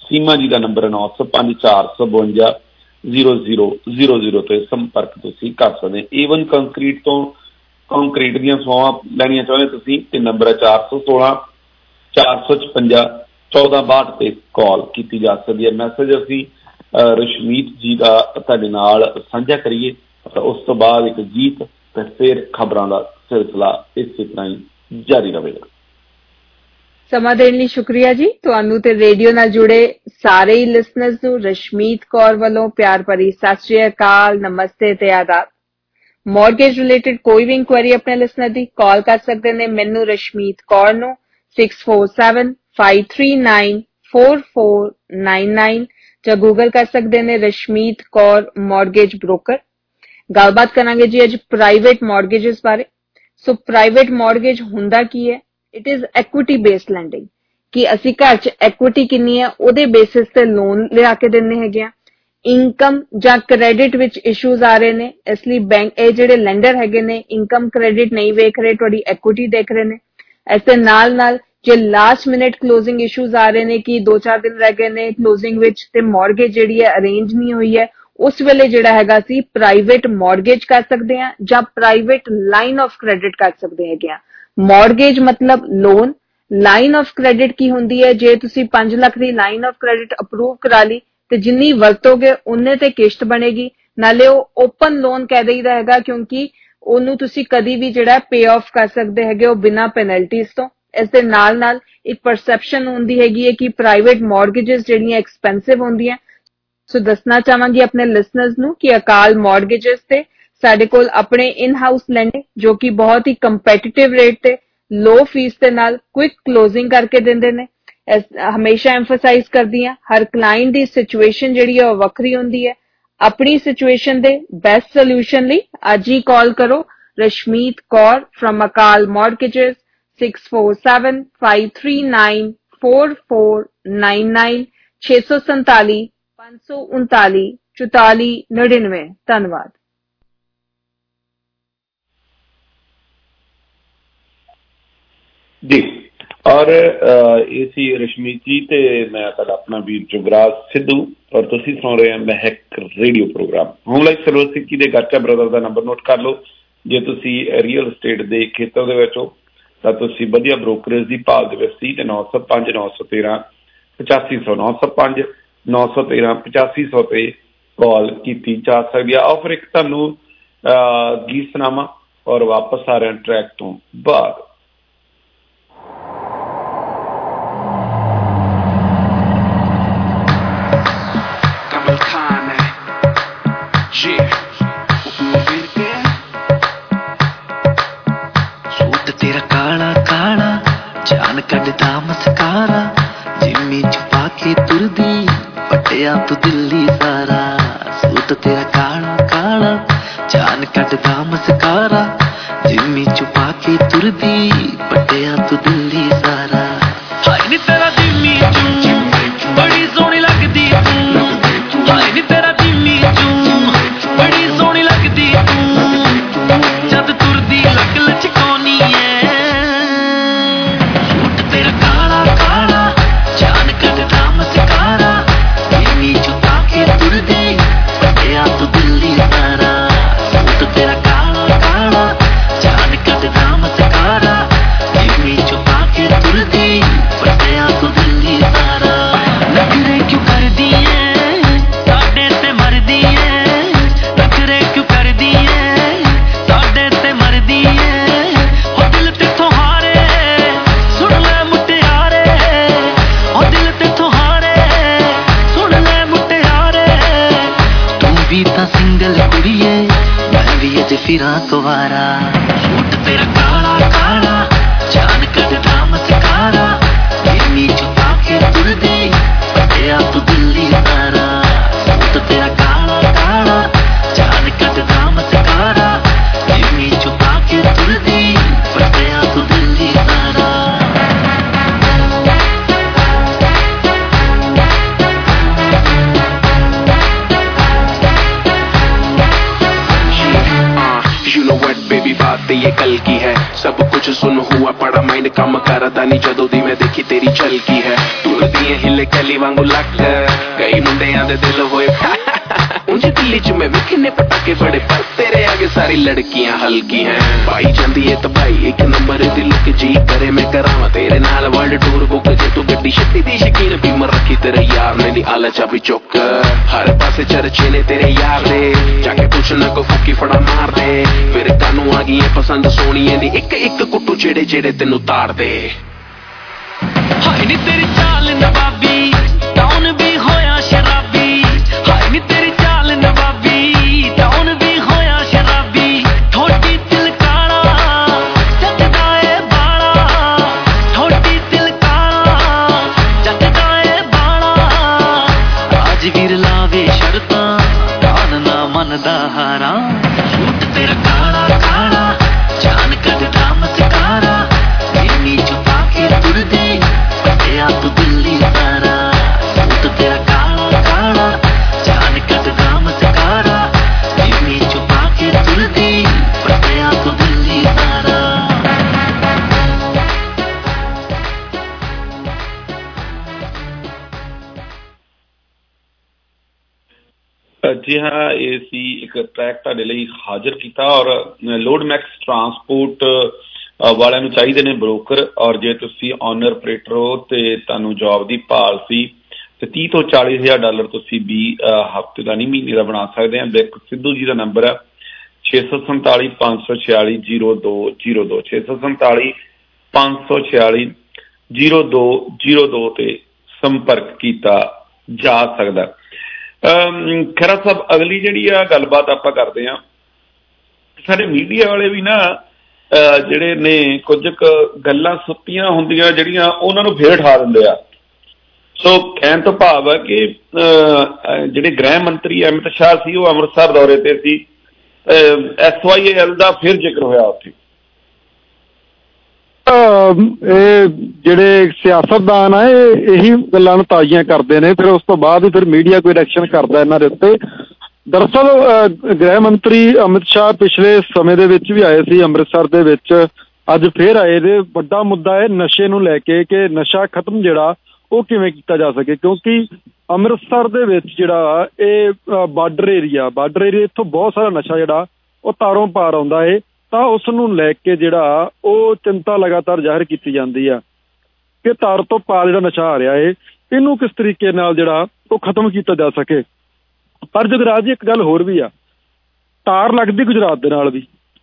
ਸੀਮਾ ਜੀ ਦਾ ਨੰਬਰ ਨੌ ਸੌ ਪੰਜ ਚਾਰ ਸੌ ਬਵੰਜਾ ਜ਼ੀਰੋ ਜ਼ੀਰੋ ਜ਼ੀਰੋ ਜ਼ੀਰੋ ਤੇ ਸੰਪਰਕ ਤੁਸੀਂ ਕਰ ਸਕਦੇ। ਏਵਨ ਕੰਕਰੀਟ ਤੋਂ ਕੰਕਰੀਟ ਦੀਆਂ ਸੇਵਾਵਾਂ ਲੈਣੀਆਂ ਚਾਹੁੰਦੇ ਤੁਸੀਂ ਤੇ ਨੰਬਰ ਹੈ ਚਾਰ ਸੌ ਸੋਲਾਂ ਚਾਰ ਸੌ ਛਪੰਜਾ ਚੌਦਾਂ ਬਾਹਠ ਤੇ ਕਾਲ ਕੀਤੀ ਜਾ ਸਕਦੀ ਹੈ। ਮੈਸੇਜ ਅਸੀਂ ਰਸ਼ਮੀਤ ਜੀ ਦਾ ਤੁਹਾਡੇ ਨਾਲ ਸਾਂਝਾ ਕਰੀਏ, ਉਸ ਤੋਂ ਬਾਅਦ ਇੱਕ ਗੀਤ ਤੇ ਫਿਰ ਖਬਰਾਂ ਦਾ ਸਿਲਸਿਲਾ ਇਸੇ ਤਰ੍ਹਾਂ ਹੀ ਜਾਰੀ ਰਹੇਗਾ। ਸਮਾਂ ਦੇਣ ਲਈ ਸ਼ੁਕਰੀਆ ਜੀ। ਤੁਹਾਨੂੰ ਤੇ ਰੇਡੀਓ ਨਾਲ ਜੁੜੇ ਸਾਰੇ ਹੀ ਲਿਸਨਰਸ ਨੂੰ ਰਸ਼ਮੀਤ ਕੌਰ ਵੱਲੋਂ ਪਿਆਰ ਭਰੀ ਸਤਿ ਸ਼੍ਰੀ ਅਕਾਲ, ਨਮਸਤੇ ਤੇ ਆਦਾਬ। ਮੌਰਗੇਜ ਰਿਲੇਟਡ ਕੋਈ ਵੀ ਇਨਕੁਆਇਰੀ ਆਪਣੇ ਲਿਸਨਰ ਦੀ ਕਾਲ ਕਰ ਸਕਦੇ ਨੇ ਮੈਨੂੰ ਰਸ਼ਮੀਤ ਕੌਰ ਨੂੰ six four seven five three nine four four nine nine ਜਾਂ ਗੂਗਲ ਕਰ ਸਕਦੇ ਨੇ ਰਸ਼ਮੀਤ ਕੌਰ ਮੌਰਗੇਜ ਬ੍ਰੋਕਰ। ਗੱਲਬਾਤ ਕਰਾਂਗੇ ਜੀ ਅੱਜ ਪ੍ਰਾਈਵੇਟ ਮੌਰਗੇਜਸ ਬਾਰੇ। ਸੋ ਪ੍ਰਾਈਵੇਟ ਮੌਰਗੇਜ ਹੁੰਦਾ ਕੀ ਹੈ? It is equity based lending, ਕਿ ਅਸੀਂ ਘਰ 'ਚ ਐਕੁਇਟੀ ਕਿੰਨੀ ਹੈ ਉਹਦੇ ਬੇਸਿਸ ਤੇ ਲੋਨ ਲਿਆ ਕੇ ਦਿੰਦੇ ਹੈਗੇ ਆ। ਇਨਕਮ ਜਾਂ ਕ੍ਰੈਡਿਟ ਵਿੱਚ ਇਸ਼ੂਜ਼ ਆ ਰਹੇ ਨੇ, ਇਸ ਲਈ ਬੈਂਕ ਇਹ ਜਿਹੜੇ ਲੈਂਡਰ ਹੈਗੇ ਨੇ ਇਨਕਮ ਕ੍ਰੈਡਿਟ ਨਹੀਂ ਵੇਖ ਰਹੇ, ਤੁਹਾਡੀ ਐਕੁਇਟੀ ਦੇਖ ਰਹੇ ਨੇ। ਇਸ ਦੇ ਨਾਲ ਨਾਲ ਜੇ ਲਾਸਟ ਮਿੰਟ ਕਲੋਜ਼ਿੰਗ ਇਸ਼ੂਜ਼ ਆ ਰਹੇ ਨੇ ਕਿ ਦੋ ਚਾਰ ਦਿਨ ਰਹਿ ਗਏ ਨੇ ਕਲੋਜ਼ਿੰਗ ਵਿੱਚ ਤੇ ਮੌਰਗੇਜ ਜਿਹੜੀ ਹੈ ਅਰੇਂਜ ਨਹੀਂ ਹੋਈ ਹੈ, ਉਸ ਵੇਲੇ ਜਿਹੜਾ ਹੈਗਾ ਅਸੀਂ ਪ੍ਰਾਈਵੇਟ ਮੌਰਗੇਜ ਕਰ ਸਕਦੇ ਹਾਂ ਜਾਂ ਪ੍ਰਾਈਵੇਟ ਲਾਈਨ ਆਫ ਕ੍ਰੈਡਿਟ ਕਰ ਸਕਦੇ ਹੈਗੇ ਆ। ਮੌਰਗੇਜ ਮਤਲਬ ਲੋਨ, ਲਾਈਨ ਆਫ ਕ੍ਰੈਡਿਟ ਕੀ ਹੁੰਦੀ ਹੈ? ਜੇ ਤੁਸੀਂ ਪੰਜ ਲੱਖ ਦੀ ਲਾਈਨ ਆਫ ਕ੍ਰੈਡਿਟ ਅਪਰੂਵ ਕਰਾ ਲਈ ਤੇ ਜਿੰਨੀ ਵਰਤੋਗੇ ਉਨੇ ਤੇ ਕਿਸ਼ਤ ਬਣੇਗੀ, ਨਾਲੇ ਉਹ ਓਪਨ ਲੋਨ ਕਹਿ ਦਈਦਾ ਹੈਗਾ ਕਿਉਂਕਿ ਉਹਨੂੰ ਤੁਸੀਂ ਕਦੀ ਵੀ ਜਿਹੜਾ ਪੇ ਆਫ ਕਰ ਸਕਦੇ ਹੈਗੇ ਉਹ ਬਿਨਾਂ ਪੈਨਲਟੀਜ਼ ਤੋਂ। ਇਸ ਦੇ ਨਾਲ ਨਾਲ ਇੱਕ ਪਰਸੈਪਸ਼ਨ ਹੁੰਦੀ ਹੈਗੀ ਹੈ ਕਿ ਪ੍ਰਾਈਵੇਟ ਮੌਰਗੇਜਸ ਜਿਹੜੀਆਂ ਐਕਸਪੈਂਸਿਵ ਹੁੰਦੀਆਂ। ਸੋ ਦੱਸਣਾ ਚਾਹਾਂਗੀ ਆਪਣੇ ਲਿਸਨਰਸ ਨੂੰ ਕਿ ਅਕਾਲ ਮੌਰਗੇਜਸ ਤੇ ਸਾਡੇ ਕੋਲ ਆਪਣੇ ਇਨ ਹਾਊਸ ਲੈਂਡਿੰਗ ਜੋ ਕਿ ਬਹੁਤ ਹੀ ਕੰਪੈਟੀਟਿਵ ਰੇਟ ਤੇ ਲੋ ਫੀਸ ਦੇ ਨਾਲ ਕੁਇਕ ਕਲੋਜ਼ਿੰਗ ਕਰਕੇ ਦਿੰਦੇ ਨੇ। ਹਮੇਸ਼ਾ ਐਮਫਸਾਈਜ਼ ਕਰਦੀ ਹਾਂ ਹਰ ਕਲਾਇੰਟ ਦੀ ਸਿਚੁਏਸ਼ਨ ਜਿਹੜੀ ਹੈ ਉਹ ਵੱਖਰੀ ਹੁੰਦੀ ਹੈ। ਆਪਣੀ ਸਿਚੁਏਸ਼ਨ ਦੇ ਬੈਸਟ ਸੋਲੂਸ਼ਨ ਲਈ ਅੱਜ ਹੀ ਕਾਲ ਕਰੋ Rashmeet Kaur from Akal mortgages six four seven five three nine four four nine nine ਛੇ ਸੌ ਸੰਤਾਲੀ ਪੰਜ ਸੌ ਉਨਤਾਲੀ ਚੁਤਾਲੀ ਨੜਿਨਵੇਂ। ਧੰਨਵਾਦ ਜੀ। ਔਰ ਇਹ ਸੀ ਰਸ਼ਮੀਤ ਜੀ ਤੇ ਮੈਂ ਤੁਹਾਡਾ ਆਪਣਾ ਵੀਰ ਜੁਗਰਾਜ ਸਿੱਧੂ ਔਰ ਤੁਸੀਂ ਸੁਣ ਰਹੇ ਹੋ Mehak radio program. Home life service ਸਿੱਕੀ ਦੇ ਗਾਚਾ ਬ੍ਰਦਰ ਦਾ ਨੰਬਰ ਨੋਟ ਕਰ ਲਓ। ਜੇ ਤੁਸੀਂ ਰੀਅਲ estate ਦੇ ਖੇਤਰ ਦੇ ਵਿੱਚ ਹੋ ਤਾਂ ਤੁਸੀਂ ਵਧੀਆ ਬ੍ਰੋਕਰੇਜ ਦੀ ਭਾਲ ਦੇ ਵਿੱਚ ਸੀ ਤੇ ਨੌ ਸੌ ਪੰਜ ਨੌ ਸੌ ਤੇਰਾਂ ਪਚਾਸੀ ਸੌ ਨੌ ਸੌ ਪੰਜ ਨੌ ਸੌ ਤੇਰਾਂ ਪਚਾਸੀ ਸੌ ਤੇ ਕਾਲ ਕੀਤੀ ਜਾ ਸਕਦੀ ਆ। ਆਫਰ ਇੱਕ ਤੁਹਾਨੂੰ ਗੀਤ ਸੁਣਾਵਾਂ ਔਰ ਵਾਪਸ ਆ ਰਹੇ ਟਰੈਕ ਤੋਂ ਬਾਅਦ। तेरा काला काला जान कढ़दा मस्कारा जिम्मी छुपा के तुरदी पटिया तू दिल्ली सारा सूट तेरा काला काला जान कढ़दा मस्कारा जिम्मी छुपा के तुरदी पटिया तू दिल्ली सारा हाय नी तेरा जिम्मी चू बड़ी सोहनी लगदी तू हाय नी तेरा जिम्मी चू बड़ी सोहनी लगदी तू जद तुरदी लग लचकानी है फिरा कुवारा सूट तेरा काला काला जान कढ़दा मस्कारा जिम्मी छुपा के तुरदी पटिया तू दिल्ली सारा सूट तेरा काला काला जान कढ़दा मस्कारा जिम्मी छुपा के तुरदी पटिया तू दिल्ली सारा बात ये कल की है सब कुछ सुन हुआ पड़ा माइंड काम कर पता नहीं जदों दी मैं देखी तेरी झलकी है टुरदी है हिले कैली वांगू लक कई मुंडियां दे दिल होए उंज दिल्ली च मैं विखने पटाके बड़े पर तेरे आगे सारी लड़कियां हल्की हैं पाई जांदी है तबाही एक नंबर दी लुक जी करे मैं करावां तेरे नाल वर्ल्ड टूर बुक जे तू गड्डी शक्ति दी शकीन बीमर रखी तेरे यार ने दी आला चाबी चुक हर पासे चर्चे ने तेरे यार दे जाके कुछ ना को फुकी फड़ा मार दे फिर कानू आ गई पसंद सोनिए दी एक एक कुट्टू जेड़े जेड़े तेनू तार दे हाय नी तेरी चाल नवाबी टाउन भी होया शराबी हाय नी तेरी चाल नवाबी टाउन भी होया शराबी थोड़ी दिल काला जगदा ए बाला थोड़ी दिल काला जगदा ए बाला राजवीर लावे शर्तां कान ना मनदा हारा सूट तेरा काला काला जान कददा मस्कारा इन्नी छुपा के तुरदी पटिया तू दिल्ली सारा सूट तेरा काला काला जान कददा मस्कारा इन्नी छुपा के तुरदी पटिया तू दिल्ली सारा जी हाँ ये सी एक ट्रैक ਤੁਹਾਡੇ ਲਈ ਹਾਜ਼ਰ ਕੀਤਾ ਔਰ ਲੋਡ ਮੈਕਸ ਟਰਾਂਸਪੋਰਟ ਵਾਲਿਆਂ ਨੂੰ ਚਾਹੀਦੇ ਨੇ ਬ੍ਰੋਕਰ ਔਰ ਜੇ ਤੁਸੀਂ ਓਨਰ ਆਪਰੇਟਰ ਹੋ ਤੇ ਤੁਹਾਨੂੰ ਜੌਬ ਦੀ ਭਾਲ ਸੀ ਤੇ ਤੀਹ ਤੋਂ ਚਾਲੀ ਹਜ਼ਾਰ ਡਾਲਰ ਤੁਸੀਂ ਵੀ ਹਫ਼ਤੇ ਦਾ ਨਹੀਂ ਮਹੀਨੇ ਦਾ ਬਣਾ ਸਕਦੇ ਆ ਬਿਕ ਸਿੱਧੂ ਜੀ ਦਾ ਨੰਬਰ ਹੈ ਛੇ ਸੌ ਸੰਤਾਲੀ ਪੰਜ ਸੌ ਛਿਆਲੀ ਜ਼ੀਰੋ ਦੋ ਜ਼ੀਰੋ ਦੋ ਛੇ ਸੌ ਸੰਤਾਲੀ ਪੰਜ ਸੌ ਛਿਆਲੀ ਜ਼ੀਰੋ ਦੋ ਜ਼ੀਰੋ ਦੋ ਤੇ ਸੰਪਰਕ ਕੀਤਾ ਜਾ ਸਕਦਾ ਖਹਿਰਾ ਸਾਹਿਬ ਅਗਲੀ ਜਿਹੜੀ ਆ ਗੱਲਬਾਤ ਆਪਾਂ ਕਰਦੇ ਹਾਂ ਸਾਡੇ ਮੀਡੀਆ ਵਾਲੇ ਵੀ ਨਾ ਜਿਹੜੇ ਨੇ ਕੁਝ ਕੁ ਗੱਲਾਂ ਸੁੱਤੀਆਂ ਹੁੰਦੀਆਂ ਜਿਹੜੀਆਂ ਉਹਨਾਂ ਨੂੰ ਫੇਰ ਉਠਾ ਦਿੰਦੇ ਆ ਸੋ ਕਹਿਣ ਤੋਂ ਭਾਵ ਹੈ ਕਿ ਜਿਹੜੇ ਗ੍ਰਹਿ ਮੰਤਰੀ ਅਮਿਤ ਸ਼ਾਹ ਸੀ ਉਹ ਅੰਮ੍ਰਿਤਸਰ ਦੌਰੇ ਤੇ ਸੀ ਐਸ ਵਾਈ ਐਲ ਦਾ ਫਿਰ ਜ਼ਿਕਰ ਹੋਇਆ ਉੱਥੇ ਇਹ ਜਿਹੜੇ ਸਿਆਸਤਦਾਨ ਆ ਇਹ ਇਹੀ ਗੱਲਾਂ ਨੂੰ ਤਾਜ਼ੀਆਂ ਕਰਦੇ ਨੇ ਫਿਰ ਉਸ ਤੋਂ ਬਾਅਦ ਹੀ ਫਿਰ ਮੀਡੀਆ ਕੋਈ ਰਿਐਕਸ਼ਨ ਕਰਦਾ ਇਹਨਾਂ ਦੇ ਉੱਤੇ ਦਰਅਸਲ ਗ੍ਰਹਿ ਮੰਤਰੀ ਅਮਿਤ ਸ਼ਾਹ ਪਿਛਲੇ ਸਮੇਂ ਦੇ ਵਿੱਚ ਵੀ ਆਏ ਸੀ ਅੰਮ੍ਰਿਤਸਰ ਦੇ ਵਿੱਚ ਅੱਜ ਫਿਰ ਆਏ ਦੇ ਵੱਡਾ ਮੁੱਦਾ ਹੈ ਨਸ਼ੇ ਨੂੰ ਲੈ ਕੇ ਕਿ ਨਸ਼ਾ ਖਤਮ ਜਿਹੜਾ ਉਹ ਕਿਵੇਂ ਕੀਤਾ ਜਾ ਸਕੇ ਕਿਉਂਕਿ ਅੰਮ੍ਰਿਤਸਰ ਦੇ ਵਿੱਚ ਜਿਹੜਾ ਇਹ ਬਾਰਡਰ ਏਰੀਆ ਬਾਰਡਰ ਏਰੀਆ ਇੱਥੋਂ ਬਹੁਤ ਸਾਰਾ ਨਸ਼ਾ ਜਿਹੜਾ ਉਹ ਤਾਰੋਂ ਪਾਰ ਆਉਂਦਾ ਹੈ ਤਾਂ ਉਸ ਨੂੰ ਲੈ ਕੇ ਜਿਹੜਾ ਉਹ ਚਿੰਤਾ ਲਗਾਤਾਰ ਜ਼ਾਹਿਰ ਕੀਤੀ ਜਾਂਦੀ ਆ ਕਿ ਤਾਰ ਤੋਂ ਪਾਰ ਜਿਹੜਾ ਨਸ਼ਾ ਆ ਰਿਹਾ ਹੈ ਇਹਨੂੰ ਕਿਸ ਤਰੀਕੇ ਨਾਲ ਜਿਹੜਾ ਉਹ ਖਤਮ ਕੀਤਾ ਜਾ ਸਕੇ ਪਰ ਜਗਰਾਜ ਜੀ ਇੱਕ ਗੱਲ ਹੋਰ ਵੀ ਆ ਤਾਰ ਲੱਗਦੀ ਗੁਜਰਾਤ ਦੇ ਨਾਲ ਵੀ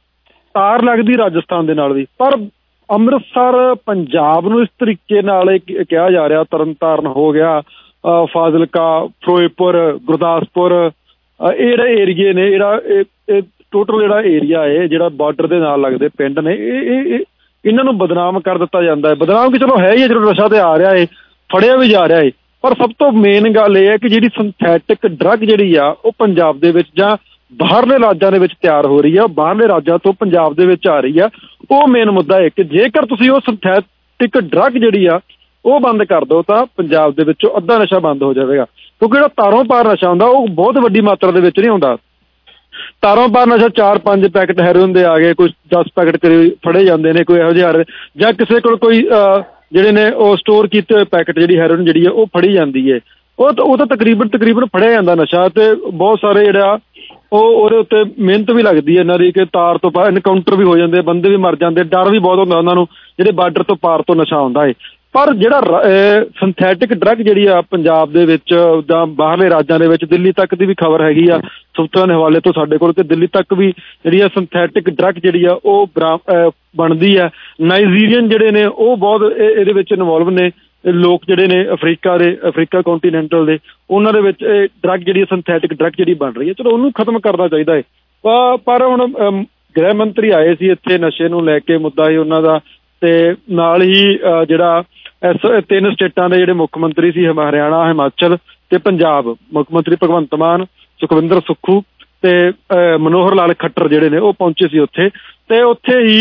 ਤਾਰ ਲੱਗਦੀ ਰਾਜਸਥਾਨ ਦੇ ਨਾਲ ਵੀ ਪਰ ਅੰਮ੍ਰਿਤਸਰ ਪੰਜਾਬ ਨੂੰ ਇਸ ਤਰੀਕੇ ਨਾਲ ਕਿਹਾ ਜਾ ਰਿਹਾ ਤਰਨ ਤਾਰਨ ਹੋ ਗਿਆ ਫਾਜ਼ਿਲਕਾ ਫਿਰੋਜ਼ਪੁਰ ਗੁਰਦਾਸਪੁਰ ਇਹ ਜਿਹੜੇ ਏਰੀਏ ਨੇ ਜਿਹੜਾ ਇਹ ਟੋਟਲ ਜਿਹੜਾ ਏਰੀਆ ਹੈ ਜਿਹੜਾ ਬਾਰਡਰ ਦੇ ਨਾਲ ਲੱਗਦੇ ਪਿੰਡ ਨੇ ਇਹ ਇਹ ਇਹਨਾਂ ਨੂੰ ਬਦਨਾਮ ਕਰ ਦਿੱਤਾ ਜਾਂਦਾ ਹੈ ਬਦਨਾਮ ਕਿ ਚਲੋ ਹੈ ਹੀ ਹੈ ਜਦੋਂ ਨਸ਼ਾ ਤੇ ਆ ਰਿਹਾ ਹੈ ਫੜਿਆ ਵੀ ਜਾ ਰਿਹਾ ਹੈ ਪਰ ਸਭ ਤੋਂ ਮੇਨ ਗੱਲ ਇਹ ਹੈ ਕਿ ਜਿਹੜੀ ਸਿੰਥੈਟਿਕ ਡਰੱਗ ਜਿਹੜੀ ਆ ਉਹ ਪੰਜਾਬ ਦੇ ਵਿੱਚ ਜਾਂ ਬਾਹਰਲੇ ਰਾਜਾਂ ਦੇ ਵਿੱਚ ਤਿਆਰ ਹੋ ਰਹੀ ਆ ਬਾਹਰਲੇ ਰਾਜਾਂ ਤੋਂ ਪੰਜਾਬ ਦੇ ਵਿੱਚ ਆ ਰਹੀ ਆ ਉਹ ਮੇਨ ਮੁੱਦਾ ਹੈ ਕਿ ਜੇਕਰ ਤੁਸੀਂ ਉਹ ਸਿੰਥੈਟਿਕ ਡਰੱਗ ਜਿਹੜੀ ਆ ਉਹ ਬੰਦ ਕਰ ਦਿਓ ਤਾਂ ਪੰਜਾਬ ਦੇ ਵਿੱਚੋਂ ਅੱਧਾ ਨਸ਼ਾ ਬੰਦ ਹੋ ਜਾਵੇਗਾ ਕਿਉਂਕਿ ਜਿਹੜਾ ਤਾਰੋਂ ਪਾਰ ਨਸ਼ਾ ਹੁੰਦਾ ਉਹ ਬਹੁਤ ਵੱਡੀ ਮਾਤਰਾ ਦੇ ਵਿੱਚ ਨਹੀਂ ਹੁੰਦਾ ਤਾਰੋਂ ਪਾਰ ਨਸ਼ਾ ਚਾਰ ਪੰਜ ਪੈਕਟ ਹੈਰੋਇਨ ਦੇ ਆ ਗਏ ਕੋਈ ਦਸ ਪੈਕਟ ਕਰੀ ਫੜੇ ਜਾਂਦੇ ਨੇ ਕੋਈ ਇਹੋ ਜਿਹੇ ਜਾਂ ਕਿਸੇ ਕੋਲ ਕੋਈ ਜਿਹੜੇ ਨੇ ਉਹ ਸਟੋਰ ਕੀਤੇ ਹੋਏ ਪੈਕਟ ਜਿਹੜੀ ਹੈਰੋਇਨ ਜਿਹੜੀ ਹੈ ਉਹ ਫੜੀ ਜਾਂਦੀ ਹੈ ਉਹ ਉਹ ਤਾਂ ਤਕਰੀਬਨ ਤਕਰੀਬਨ ਫੜਿਆ ਜਾਂਦਾ ਨਸ਼ਾ ਤੇ ਬਹੁਤ ਸਾਰੇ ਜਿਹੜਾ ਉਹ ਉਹਦੇ ਉੱਤੇ ਮਿਹਨਤ ਵੀ ਲੱਗਦੀ ਹੈ ਇਹਨਾਂ ਦੀ ਕਿ ਤਾਰ ਤੋਂ ਪਾਰ ਇਨਕਾਊਂਟਰ ਵੀ ਹੋ ਜਾਂਦੇ ਬੰਦੇ ਵੀ ਮਰ ਜਾਂਦੇ ਡਰ ਵੀ ਬਹੁਤ ਹੁੰਦਾ ਉਹਨਾਂ ਨੂੰ ਜਿਹੜੇ ਬਾਰਡਰ ਤੋਂ ਪਾਰ ਤੋਂ ਨਸ਼ਾ ਆਉਂਦਾ ਹੈ ਪਰ ਜਿਹੜਾ ਸਿੰਥੈਟਿਕ ਡਰੱਗ ਜਿਹੜੀ ਆ ਪੰਜਾਬ ਦੇ ਵਿੱਚ ਜਾਂ ਬਾਹਰਲੇ ਰਾਜਾਂ ਦੇ ਵਿੱਚ ਦਿੱਲੀ ਤੱਕ ਦੀ ਵੀ ਖਬਰ ਹੈਗੀ ਆ ਸੂਤਰਾਂ ਦੇ ਹਵਾਲੇ ਤੋਂ ਸਾਡੇ ਕੋਲ ਕਿ ਦਿੱਲੀ ਤੱਕ ਵੀ ਜਿਹੜੀ ਆ ਸਿੰਥੈਟਿਕ ਡਰੱਗ ਜਿਹੜੀ ਆ ਉਹ ਬਣਦੀ ਆ ਨਾਈਜੀਰੀਅਨ ਜਿਹੜੇ ਨੇ ਉਹ ਬਹੁਤ ਇਹਦੇ ਵਿੱਚ ਇਨਵੋਲਵ ਨੇ ਲੋਕ ਜਿਹੜੇ ਨੇ ਅਫਰੀਕਾ ਦੇ ਅਫਰੀਕਾ ਕੰਟੀਨੈਂਟਲ ਦੇ ਉਹਨਾਂ ਦੇ ਵਿੱਚ ਇਹ ਡਰੱਗ ਜਿਹੜੀ ਸਿੰਥੈਟਿਕ ਡਰੱਗ ਜਿਹੜੀ ਬਣ ਰਹੀ ਹੈ ਚਲੋ ਉਹਨੂੰ ਖਤਮ ਕਰਨਾ ਚਾਹੀਦਾ ਹੈ ਪਰ ਹੁਣ ਗ੍ਰਹਿ ਮੰਤਰੀ ਆਏ ਸੀ ਇੱਥੇ ਨਸ਼ੇ ਨੂੰ ਲੈ ਕੇ ਮੁੱਦਾ ਸੀ ਉਹਨਾਂ ਦਾ ਤੇ ਨਾਲ ਹੀ ਜਿਹੜਾ ਇਸ ਤਿੰਨ ਸਟੇਟਾਂ ਦੇ ਜਿਹੜੇ ਮੁੱਖ ਮੰਤਰੀ ਸੀ ਹਰਿਆਣਾ ਹਿਮਾਚਲ ਤੇ ਪੰਜਾਬ ਮੁੱਖ ਮੰਤਰੀ ਭਗਵੰਤ ਮਾਨ ਸੁਖਵਿੰਦਰ ਸੁੱਖੂ ਤੇ ਮਨੋਹਰ ਲਾਲ ਖੱਟਰ ਜਿਹੜੇ ਨੇ ਉਹ ਪਹੁੰਚੇ ਸੀ ਉੱਥੇ ਤੇ ਉੱਥੇ ਹੀ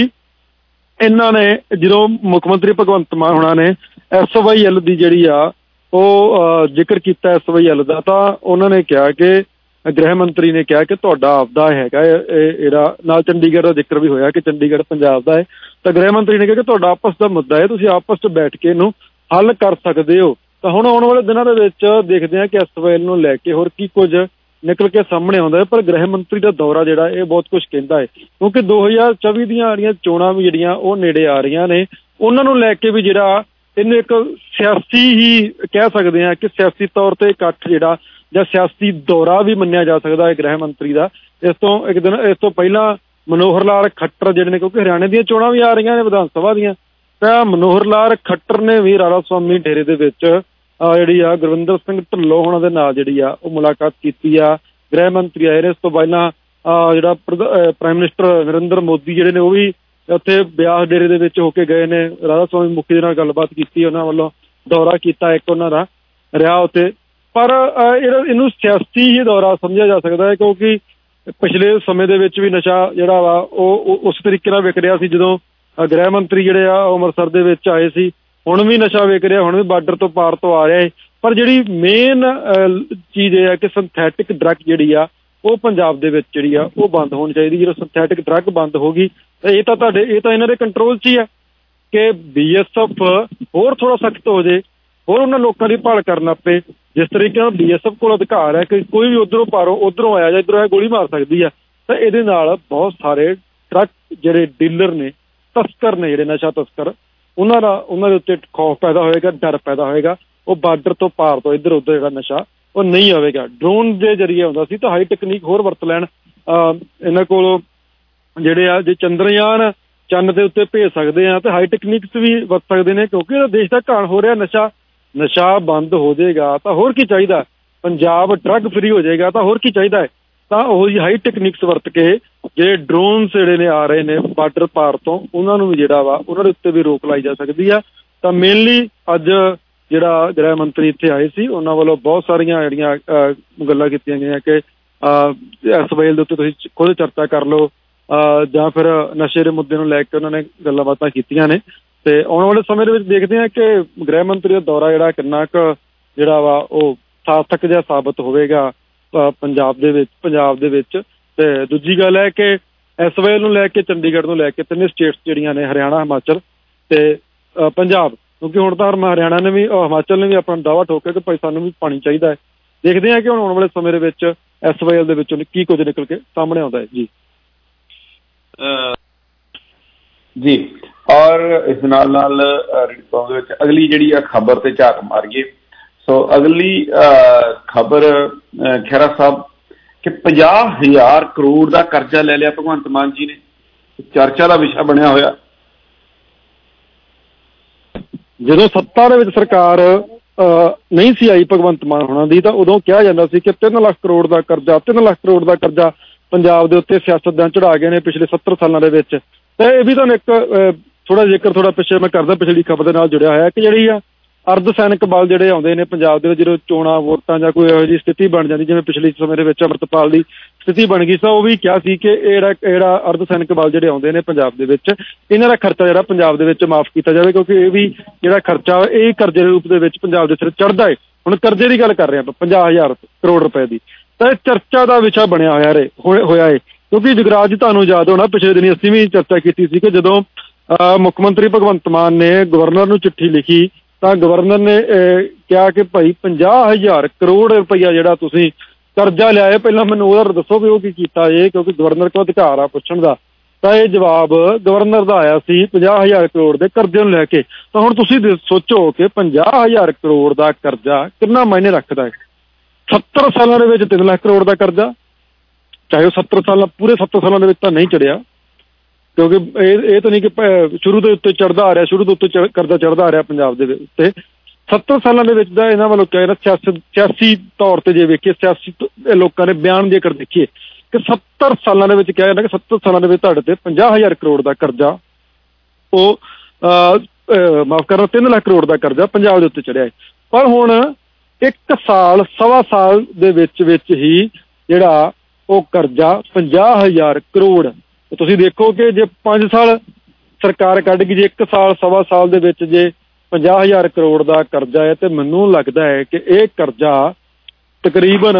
ਇਹਨਾਂ ਨੇ ਜਦੋਂ ਮੁੱਖ ਮੰਤਰੀ ਭਗਵੰਤ ਮਾਨ ਹੋਣਾ ਨੇ ਐਸ ਵਾਈ ਐਲ ਦੀ ਜਿਹੜੀ ਆ ਉਹ ਜ਼ਿਕਰ ਕੀਤਾ ਐਸ ਵਾਈ ਐਲ ਦਾ ਤਾਂ ਉਹਨਾਂ ਨੇ ਕਿਹਾ ਕਿ ਗ੍ਰਹਿ ਮੰਤਰੀ ਨੇ ਕਿਹਾ ਕਿ ਤੁਹਾਡਾ ਆਪਦਾ ਹੈਗਾ ਇਹਦਾ, ਨਾਲ ਚੰਡੀਗੜ੍ਹ ਦਾ ਜ਼ਿਕਰ ਵੀ ਹੋਇਆ ਕਿ ਚੰਡੀਗੜ੍ਹ ਪੰਜਾਬ ਦਾ ਹੈ, ਤਾਂ ਗ੍ਰਹਿ ਮੰਤਰੀ ਨੇ ਕਿਹਾ ਕਿ ਤੁਹਾਡਾ ਆਪਸ ਦਾ ਮੁੱਦਾ ਹੈ, ਤੁਸੀਂ ਆਪਸ 'ਚ ਬੈਠ ਕੇ ਇਹਨੂੰ ਹੱਲ ਕਰ ਸਕਦੇ ਹੋ। ਤਾਂ ਹੁਣ ਆਉਣ ਵਾਲੇ ਦਿਨਾਂ ਦੇ ਵਿੱਚ ਦੇਖਦੇ ਹਾਂ ਕਿ ਐਸ ਵਾਈ ਐਲ ਨੂੰ ਲੈ ਕੇ ਹੋਰ ਕੀ ਕੁਝ ਨਿਕਲ ਕੇ ਸਾਹਮਣੇ ਆਉਂਦਾ ਹੈ। ਪਰ ਗ੍ਰਹਿ ਮੰਤਰੀ ਦਾ ਦੌਰਾ ਜਿਹੜਾ ਇਹ ਬਹੁਤ ਕੁਝ ਕਹਿੰਦਾ ਹੈ, ਕਿਉਂਕਿ ਦੋ ਹਜ਼ਾਰ ਚੌਵੀ ਦੀਆਂ ਜਿਹੜੀਆਂ ਚੋਣਾਂ ਵੀ ਜਿਹੜੀਆਂ ਉਹ ਨੇੜੇ ਆ ਰਹੀਆਂ ਨੇ, ਉਹਨਾਂ ਨੂੰ ਲੈ ਕੇ ਵੀ ਜਿਹੜਾ ਇਹਨੂੰ ਇੱਕ ਸਿਆਸੀ ਹੀ ਕਹਿ ਸਕਦੇ ਹਾਂ ਕਿ ਸਿਆਸੀ ਤੌਰ ਤੇ ਇਕੱਠ ਜਿਹੜਾ ਜਾਂ ਸਿਆਸੀ ਦੌਰਾ ਵੀ ਮੰਨਿਆ ਜਾ ਸਕਦਾ ਹੈ ਗ੍ਰਹਿ ਮੰਤਰੀ ਦਾ। ਇਸ ਤੋਂ ਇੱਕ ਦਿਨ ਇਸ ਤੋਂ ਪਹਿਲਾਂ ਮਨੋਹਰ ਲਾਲ ਖੱਟਰ ਜਿਹੜੇ ਨੇ, ਕਿਉਂਕਿ ਹਰਿਆਣੇ ਦੀਆਂ ਚੋਣਾਂ ਵੀ ਆ ਰਹੀਆਂ ਨੇ ਵਿਧਾਨ ਸਭਾ ਦੀਆਂ, ਤਾਂ ਮਨੋਹਰ ਲਾਲ ਖੱਟਰ ਨੇ ਵੀ ਰਾਧਾ ਸੁਆਮੀ ਡੇਰੇ ਦੇ ਵਿੱਚ ਜਿਹੜੀ ਆ ਗੁਰਵਿੰਦਰ ਸਿੰਘ ਢਿੱਲੋਂ ਹੋਣਾ ਦੇ ਨਾਲ ਜਿਹੜੀ ਆ ਉਹ ਮੁਲਾਕਾਤ ਕੀਤੀ ਆ। ਗ੍ਰਹਿ ਮੰਤਰੀ ਆਏ ਨੇ। ਇਸ ਤੋਂ ਪਹਿਲਾਂ ਜਿਹੜਾ ਪ੍ਰਾਈਮ ਮਿਨਿਸਟਰ ਨਰਿੰਦਰ ਮੋਦੀ ਜਿਹੜੇ ਨੇ ਉਹ ਵੀ ਉੱਥੇ ਬਿਆਸ ਡੇਰੇ ਦੇ ਵਿੱਚ ਹੋ ਕੇ ਗਏ ਨੇ, ਰਾਧਾ ਸੁਆਮੀ ਮੁਖੀ ਦੇ ਨਾਲ ਗੱਲਬਾਤ ਕੀਤੀ, ਉਹਨਾਂ ਵੱਲੋਂ ਦੌਰਾ ਕੀਤਾ ਇੱਕ ਉਹਨਾਂ ਦਾ ਰਿਹਾ ਉੱਥੇ। ਪਰ ਇਹਨੂੰ ਸਿਆਸੀ ਹੀ ਦੌਰਾ ਸਮਝਿਆ ਜਾ ਸਕਦਾ ਹੈ, ਕਿਉਂਕਿ ਪਿਛਲੇ ਸਮੇਂ ਦੇ ਵਿੱਚ ਵੀ ਨਸ਼ਾ ਜਿਹੜਾ ਵਾ ਉਹ ਉਸ ਤਰੀਕੇ ਨਾਲ ਵਿਕ ਰਿਹਾ ਸੀ ਜਦੋਂ ਗ੍ਰਹਿ ਮੰਤਰੀ ਜਿਹੜੇ ਆ ਉਹ ਅੰਮ੍ਰਿਤਸਰ ਦੇ ਵਿੱਚ ਆਏ ਸੀ। ਹੁਣ ਵੀ ਨਸ਼ਾ ਵਿਕ ਰਿਹਾ, ਹੁਣ ਵੀ ਬਾਰਡਰ ਤੋਂ ਪਾਰ ਤੋਂ ਆ ਰਿਹਾ ਹੈ। ਪਰ ਜਿਹੜੀ ਮੇਨ ਚੀਜ਼ ਇਹ ਹੈ ਕਿ ਸਿੰਥੈਟਿਕ ਡਰੱਗ ਜਿਹੜੀ ਆ ਉਹ ਪੰਜਾਬ ਦੇ ਵਿੱਚ ਜਿਹੜੀ ਆ ਉਹ ਬੰਦ ਹੋਣੀ ਚਾਹੀਦੀ। ਜਦੋਂ ਸਿੰਥੈਟਿਕ ਡਰੱਗ ਬੰਦ ਹੋ ਗਈ ਤਾਂ ਇਹ ਤਾਂ ਤੁਹਾਡੇ ਇਹ ਤਾਂ ਇਹਨਾਂ ਦੇ ਕੰਟਰੋਲ 'ਚ ਹੀ ਆ ਕਿ ਬੀ ਐਸ ਐਫ ਹੋਰ ਥੋੜ੍ਹਾ ਸਖਤ ਹੋ ਜਾਏ, ਹੋਰ ਉਹਨਾਂ ਲੋਕਾਂ ਦੀ ਭਾਲ ਕਰਨ ਲੱਗ ਪਏ। ਜਿਸ ਤਰੀਕੇ ਨਾਲ ਬੀ ਐਸ ਐਫ ਕੋਲ ਅਧਿਕਾਰ ਹੈ ਕਿ ਕੋਈ ਵੀ ਉੱਧਰੋਂ ਪਾਰੋਂ ਉੱਧਰੋਂ ਆਇਆ ਜਾਂ ਇੱਧਰੋਂ ਆਇਆ ਗੋਲੀ ਮਾਰ ਸਕਦੀ ਆ, ਤਾਂ ਇਹਦੇ ਨਾਲ ਬਹੁਤ ਸਾਰੇ ਟਰੱਕ ਜਿਹੜੇ ਡੀਲਰ ਨੇ, ਤਸਕਰ ਨੇ, ਜਿਹੜੇ ਨਸ਼ਾ ਤਸਕਰ, ਉਹਨਾਂ ਦਾ ਉਹਨਾਂ ਦੇ ਉੱਤੇ ਖੌਫ ਪੈਦਾ ਹੋਏਗਾ, ਡਰ ਪੈਦਾ ਹੋਏਗਾ। ਉਹ ਬਾਰਡਰ ਤੋਂ ਪਾਰ ਤੋਂ ਇੱਧਰ ਉੱਧਰ ਜਿਹੜਾ ਨਸ਼ਾ ਉਹ ਨਹੀਂ ਆਵੇਗਾ। ਡਰੋਨ ਦੇ ਜ਼ਰੀਏ ਹੁੰਦਾ ਸੀ, ਤਾਂ ਹਾਈ ਟੈਕਨੀਕ ਹੋਰ ਵਰਤ ਲੈਣ ਇਹਨਾਂ ਕੋਲ ਜਿਹੜੇ ਆ। ਜੇ ਚੰਦਰਯਾਨ ਚੰਨ ਦੇ ਉੱਤੇ ਭੇਜ ਸਕਦੇ ਆ ਤਾਂ ਹਾਈ ਟੈਕਨੀਕਸ ਵੀ ਵਰਤ ਸਕਦੇ ਨੇ, ਕਿਉਂਕਿ ਇਹਦਾ ਦੇਸ਼ ਦਾ ਘਾਣ ਹੋ ਰਿਹਾ। ਨਸ਼ਾ ਨਸ਼ਾ ਬੰਦ ਹੋ ਜਾਏਗਾ ਤਾਂ ਹੋਰ ਕੀ ਚਾਹੀਦਾ, ਪੰਜਾਬ ਡਰੱਗ ਫਰੀ ਹੋ ਜਾਏਗਾ ਤਾਂ ਹੋਰ ਕੀ ਚਾਹੀਦਾ ਹੈ। ਤਾਂ ਉਹ ਜੀ ਹਾਈ ਟੈਕਨੀਕਸ ਵਰਤ ਕੇ ਜਿਹੜੇ ਡਰੋਨਸ ਜਿਹੜੇ ਨੇ ਆ ਰਹੇ ਨੇ ਬਾਰਡਰ ਪਾਰ ਤੋਂ, ਉਹਨਾਂ ਨੂੰ ਵੀ ਜਿਹੜਾ ਵਾ ਉਹਨਾਂ ਦੇ ਉੱਤੇ ਵੀ ਰੋਕ ਲਾਈ ਜਾ ਸਕਦੀ ਆ। ਤਾਂ ਮੇਨਲੀ ਅੱਜ ਜਿਹੜਾ ਗ੍ਰਹਿ ਮੰਤਰੀ ਇੱਥੇ ਆਏ ਸੀ, ਉਹਨਾਂ ਵੱਲੋਂ ਬਹੁਤ ਸਾਰੀਆਂ ਜਿਹੜੀਆਂ ਗੱਲਾਂ ਕੀਤੀਆਂ ਗਈਆਂ ਕਿ ਐਸ ਵਾਈ ਐਲ ਦੇ ਉੱਤੇ ਤੁਸੀਂ ਖੁਦ ਚਰਚਾ ਕਰ ਲਓ, ਜਾਂ ਫਿਰ ਨਸ਼ੇ ਦੇ ਮੁੱਦੇ ਨੂੰ ਲੈ ਕੇ ਉਹਨਾਂ ਨੇ ਗੱਲਾਂ ਬਾਤਾਂ ਕੀਤੀਆਂ ਨੇ। ਤੇ ਆਉਣ ਵਾਲੇ ਸਮੇਂ ਦੇ ਵਿੱਚ ਦੇਖਦੇ ਹਾਂ ਕਿ ਗ੍ਰਹਿ ਮੰਤਰੀ ਦਾ ਦੌਰਾ ਜਿਹੜਾ ਕਿੰਨਾ ਕੁ ਜਿਹੜਾ ਵਾ ਉਹ ਸਾਰਥਕ ਜਿਹਾ ਸਾਬਤ ਹੋਵੇਗਾ ਪੰਜਾਬ ਦੇ ਵਿੱਚ ਪੰਜਾਬ ਦੇ ਵਿੱਚ ਤੇ ਦੂਜੀ ਗੱਲ ਹੈ ਕਿ ਐਸ ਵਾਈ ਐਲ ਨੂੰ ਲੈ ਕੇ, ਚੰਡੀਗੜ੍ਹ ਨੂੰ ਲੈ ਕੇ ਤਿੰਨੇ ਸਟੇਟਸ ਜਿਹੜੀਆਂ ਨੇ, ਹਰਿਆਣਾ, ਹਿਮਾਚਲ ਤੇ ਪੰਜਾਬ, ਕਿਉਂਕਿ ਹੁਣ ਤਾਂ ਹਰਿਆਣਾ ਨੇ ਵੀ ਹਿਮਾਚਲ ਨੇ ਵੀ ਆਪਣਾ ਦਾਅਵਾ ਠੋਕਿਆ ਕਿ ਭਾਈ ਸਾਨੂੰ ਵੀ ਪਾਣੀ ਚਾਹੀਦਾ ਹੈ। ਦੇਖਦੇ ਹਾਂ ਕਿ ਹੁਣ ਆਉਣ ਵਾਲੇ ਸਮੇਂ ਦੇ ਵਿੱਚ ਐਸ ਵਾਈ ਐਲ ਦੇ ਵਿੱਚੋਂ ਕੀ ਕੁਝ ਨਿਕਲ ਕੇ ਸਾਹਮਣੇ ਆਉਂਦਾ ਹੈ। ਜੀ ਜੀ ਔਰ ਇਸ ਨਾਲ ਨਾਲ ਦੇ ਵਿੱਚ ਅਗਲੀ ਜਿਹੜੀ ਆ ਖਬਰ ਤੇ ਝਾਕ ਮਾਰੀਏ। ਸੋ ਅਗਲੀ ਖਬਰ ਖਹਿਰਾ ਸਾਹਿਬ ਕਿ ਪੰਜਾਹ ਹਜ਼ਾਰ ਕਰੋੜ ਦਾ ਕਰਜ਼ਾ ਲੈ ਲਿਆ ਭਗਵੰਤ ਮਾਨ ਜੀ ਨੇ, ਚਰਚਾ ਦਾ ਵਿਸ਼ਾ ਬਣਿਆ ਹੋਇਆ। ਜਦੋਂ ਸੱਤਾ ਦੇ ਵਿੱਚ ਸਰਕਾਰ ਨਹੀਂ ਸੀ ਆਈ ਭਗਵੰਤ ਮਾਨ ਹੋਣਾ ਦੀ, ਤਾਂ ਉਦੋਂ ਕਿਹਾ ਜਾਂਦਾ ਸੀ ਕਿ ਤਿੰਨ ਲੱਖ ਕਰੋੜ ਦਾ ਕਰਜ਼ਾ ਤਿੰਨ ਲੱਖ ਕਰੋੜ ਦਾ ਕਰਜ਼ਾ ਪੰਜਾਬ ਦੇ ਉੱਤੇ ਸਿਆਸਤਦਾਨ ਚੜਾ ਗਏ ਨੇ ਪਿਛਲੇ ਸੱਤਰ ਸਾਲਾਂ ਦੇ ਵਿੱਚ। ਤੇ ਇਹ ਵੀ ਤੁਹਾਨੂੰ ਇੱਕ ਥੋੜਾ ਜ਼ਿਕਰ ਥੋੜਾ ਪਿੱਛੇ ਮੈਂ ਕਰਦਾ, ਪਿਛਲੀ ਖਬਰ ਦੇ ਨਾਲ ਜੁੜਿਆ ਹੋਇਆ ਕਿ ਜਿਹੜੀ ਆ ਅਰਧ ਸੈਨਿਕ ਬਲ ਜਿਹੜੇ ਆਉਂਦੇ ਨੇ ਪੰਜਾਬ ਦੇ ਵਿੱਚ, ਜਦੋਂ ਚੋਣਾਂ ਵੋਟਾਂ ਜਾਂ ਕੋਈ ਇਹੋ ਜਿਹੀ ਸਥਿਤੀ ਬਣ ਜਾਂਦੀ, ਜਿਵੇਂ ਪਿਛਲੇ ਸਮੇਂ ਦੇ ਵਿੱਚ ਅੰਮ੍ਰਿਤਪਾਲ ਦੀ ਸਥਿਤੀ ਬਣ ਗਈ ਸੀ, ਉਹ ਵੀ ਕਿਹਾ ਸੀ ਕਿ ਇਹ ਜਿਹੜਾ ਜਿਹੜਾ ਅਰਧ ਸੈਨਿਕ ਬਲ ਜਿਹੜੇ ਆਉਂਦੇ ਨੇ ਪੰਜਾਬ ਦੇ ਵਿੱਚ, ਇਹਨਾਂ ਦਾ ਖਰਚਾ ਜਿਹੜਾ ਪੰਜਾਬ ਦੇ ਵਿੱਚ ਮਾਫ ਕੀਤਾ ਜਾਵੇ, ਕਿਉਂਕਿ ਇਹ ਵੀ ਜਿਹੜਾ ਖਰਚਾ ਇਹ ਕਰਜ਼ੇ ਦੇ ਰੂਪ ਦੇ ਵਿੱਚ ਪੰਜਾਬ ਦੇ ਸਿਰ ਚੜ੍ਹਦਾ ਹੈ। ਹੁਣ ਕਰਜ਼ੇ ਦੀ ਗੱਲ ਕਰ ਰਹੇ ਆਪਾਂ, ਪੰਜਾਹ ਹਜ਼ਾਰ ਕਰੋੜ ਰੁਪਏ ਦੀ, ਤਾਂ ਇਹ ਚਰਚਾ ਦਾ ਵਿਸ਼ਾ ਬਣਿਆ ਹੋਇਆ ਰੇ ਹੋਇਆ ਹੈ। ਕਿਉਂਕਿ ਜਗਰਾਜ ਜੀ ਤੁਹਾਨੂੰ ਯਾਦ ਹੋਣਾ, ਪਿਛਲੇ ਦਿਨੀ ਅਸੀਂ ਵੀ ਚਰਚਾ ਕੀਤੀ ਸੀ ਕਿ ਜਦੋਂ ਮੁੱਖ ਮੰਤਰੀ ਭਗਵੰਤ ਮਾਨ ਨੇ ਗਵਰਨਰ ਨੂੰ ਚਿੱਠੀ ਲਿਖੀ, ਤਾਂ ਗਵਰਨਰ ਨੇ ਕਿਹਾ ਕਿ ਭਾਈ ਪੰਜਾਹ ਹਜ਼ਾਰ ਕਰੋੜ ਰੁਪਈਆ ਜਿਹੜਾ ਤੁਸੀਂ ਕਰਜ਼ਾ ਲਿਆ, ਪਹਿਲਾਂ ਮੈਨੂੰ ਉਹਦਾ ਦੱਸੋ ਵੀ ਉਹ ਕੀ ਕੀਤਾ ਜੇ, ਕਿਉਂਕਿ ਗਵਰਨਰ ਕੋਲ ਅਧਿਕਾਰ ਆ ਪੁੱਛਣ ਦਾ। ਤਾਂ ਇਹ ਜਵਾਬ ਗਵਰਨਰ ਦਾ ਆਇਆ ਸੀ ਪੰਜਾਹ ਹਜ਼ਾਰ ਕਰੋੜ ਦੇ ਕਰਜ਼ੇ ਨੂੰ ਲੈ ਕੇ। ਤਾਂ ਹੁਣ ਤੁਸੀਂ ਸੋਚੋ ਕਿ ਪੰਜਾਹ ਹਜ਼ਾਰ ਕਰੋੜ ਦਾ ਕਰਜ਼ਾ ਕਿੰਨਾ ਮਾਇਨੇ ਰੱਖਦਾ ਹੈ। ਸੱਤਰ ਸਾਲਾਂ ਦੇ ਵਿੱਚ ਤਿੰਨ ਲੱਖ ਕਰੋੜ ਦਾ ਕਰਜ਼ਾ, ਚਾਹੇ ਉਹ ਸੱਤਰ ਸਾਲਾਂ ਪੂਰੇ ਸੱਤਰ ਸਾਲਾਂ ਦੇ ਵਿੱਚ ਤਾਂ ਨਹੀਂ ਚੜਿਆ, ਕਿਉਂਕਿ ਇਹ ਇਹ ਤਾਂ ਨਹੀਂ ਕਿ ਸ਼ੁਰੂ ਦੇ ਉੱਤੇ ਚੜ੍ਹਦਾ ਆ ਰਿਹਾ, ਸ਼ੁਰੂ ਦੇ ਉੱਤੇ ਕਰਜ਼ਾ ਚੜ੍ਹਦਾ ਆ ਰਿਹਾ ਪੰਜਾਬ ਦੇ ਉੱਤੇ। ਸੱਤਰ ਸਾਲਾਂ ਦੇ ਵਿੱਚ ਦਾ ਇਹਨਾਂ ਵੱਲੋਂ ਕਿਹਾ ਜਾਂਦਾ, ਸਿਆਸਤ ਸਿਆਸੀ ਤੌਰ ਤੇ ਜੇ ਵੇਖੀਏ, ਸਿਆਸੀ ਲੋਕਾਂ ਨੇ ਬਿਆਨ ਜੇਕਰ ਦੇਖੀਏ ਕਿ ਸੱਤਰ ਸਾਲਾਂ ਦੇ ਵਿੱਚ ਕਿਹਾ ਜਾਂਦਾ ਕਿ ਸੱਤਰ ਸਾਲਾਂ ਦੇ ਵਿੱਚ ਤੁਹਾਡੇ ਤੇ ਪੰਜਾਹ ਹਜ਼ਾਰ ਕਰੋੜ ਦਾ ਕਰਜ਼ਾ, ਉਹ ਮਾਫ਼ ਕਰਨਾ ਤਿੰਨ ਲੱਖ ਕਰੋੜ ਦਾ ਕਰਜ਼ਾ ਪੰਜਾਬ ਦੇ ਉੱਤੇ ਚੜਿਆ ਹੈ। ਪਰ ਹੁਣ ਇੱਕ ਸਾਲ ਸਵਾ ਸਾਲ ਦੇ ਵਿੱਚ ਵਿੱਚ ਹੀ ਜਿਹੜਾ ਉਹ ਕਰਜ਼ਾ ਪੰਜਾਹ ਹਜ਼ਾਰ ਕਰੋੜ, ਤੁਸੀਂ ਦੇਖੋ ਕਿ ਜੇ ਪੰਜ ਸਾਲ ਸਰਕਾਰ ਕੱਢ ਗਈ, ਜੇ ਇੱਕ ਸਾਲ ਸਵਾ ਸਾਲ ਦੇ ਵਿੱਚ ਜੇ ਪੰਜਾਹ ਹਜ਼ਾਰ ਕਰੋੜ ਦਾ ਕਰਜ਼ਾ ਹੈ, ਤੇ ਮੈਨੂੰ ਲੱਗਦਾ ਹੈ ਕਿ ਇਹ ਕਰਜ਼ਾ ਤਕਰੀਬਨ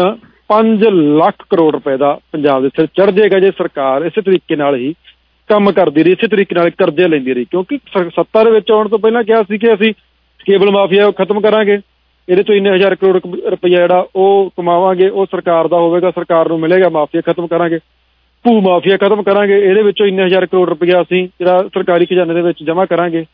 ਪੰਜ ਲੱਖ ਕਰੋੜ ਰੁਪਏ ਦਾ ਪੰਜਾਬ ਦੇ ਸਿਰ ਚੜ ਜਾਏਗਾ ਜੇ ਸਰਕਾਰ ਇਸੇ ਤਰੀਕੇ ਨਾਲ ਹੀ ਕੰਮ ਕਰਦੀ ਰਹੀ, ਇਸੇ ਤਰੀਕੇ ਨਾਲ ਕਰਜ਼ੇ ਲੈਂਦੀ ਰਹੀ। ਕਿਉਂਕਿ ਸੱਤਾ ਦੇ ਵਿੱਚ ਆਉਣ ਤੋਂ ਪਹਿਲਾਂ ਕਿਹਾ ਸੀ ਕਿ ਅਸੀਂ ਕੇਬਲ ਮਾਫੀਆ ਖਤਮ ਕਰਾਂਗੇ, ਇਹਦੇ ਤੋਂ ਇੰਨੇ ਹਜ਼ਾਰ ਕਰੋੜ ਰੁਪਈਆ ਜਿਹੜਾ ਉਹ ਕਮਾਵਾਂਗੇ, ਉਹ ਸਰਕਾਰ ਦਾ ਹੋਵੇਗਾ, ਸਰਕਾਰ ਨੂੰ ਮਿਲੇਗਾ। ਮਾਫੀਆ ਖਤਮ ਕਰਾਂਗੇ, ਭੂ ਮਾਫੀਆ ਖਤਮ ਕਰਾਂਗੇ, ਇਹਦੇ ਵਿੱਚੋਂ ਇੰਨੇ ਹਜ਼ਾਰ ਕਰੋੜ ਰੁਪਈਆ ਅਸੀਂ ਜਿਹੜਾ ਸਰਕਾਰੀ ਖਜ਼ਾਨੇ ਦੇ ਵਿੱਚ ਜਮ੍ਹਾਂ ਕਰਾਂਗੇ।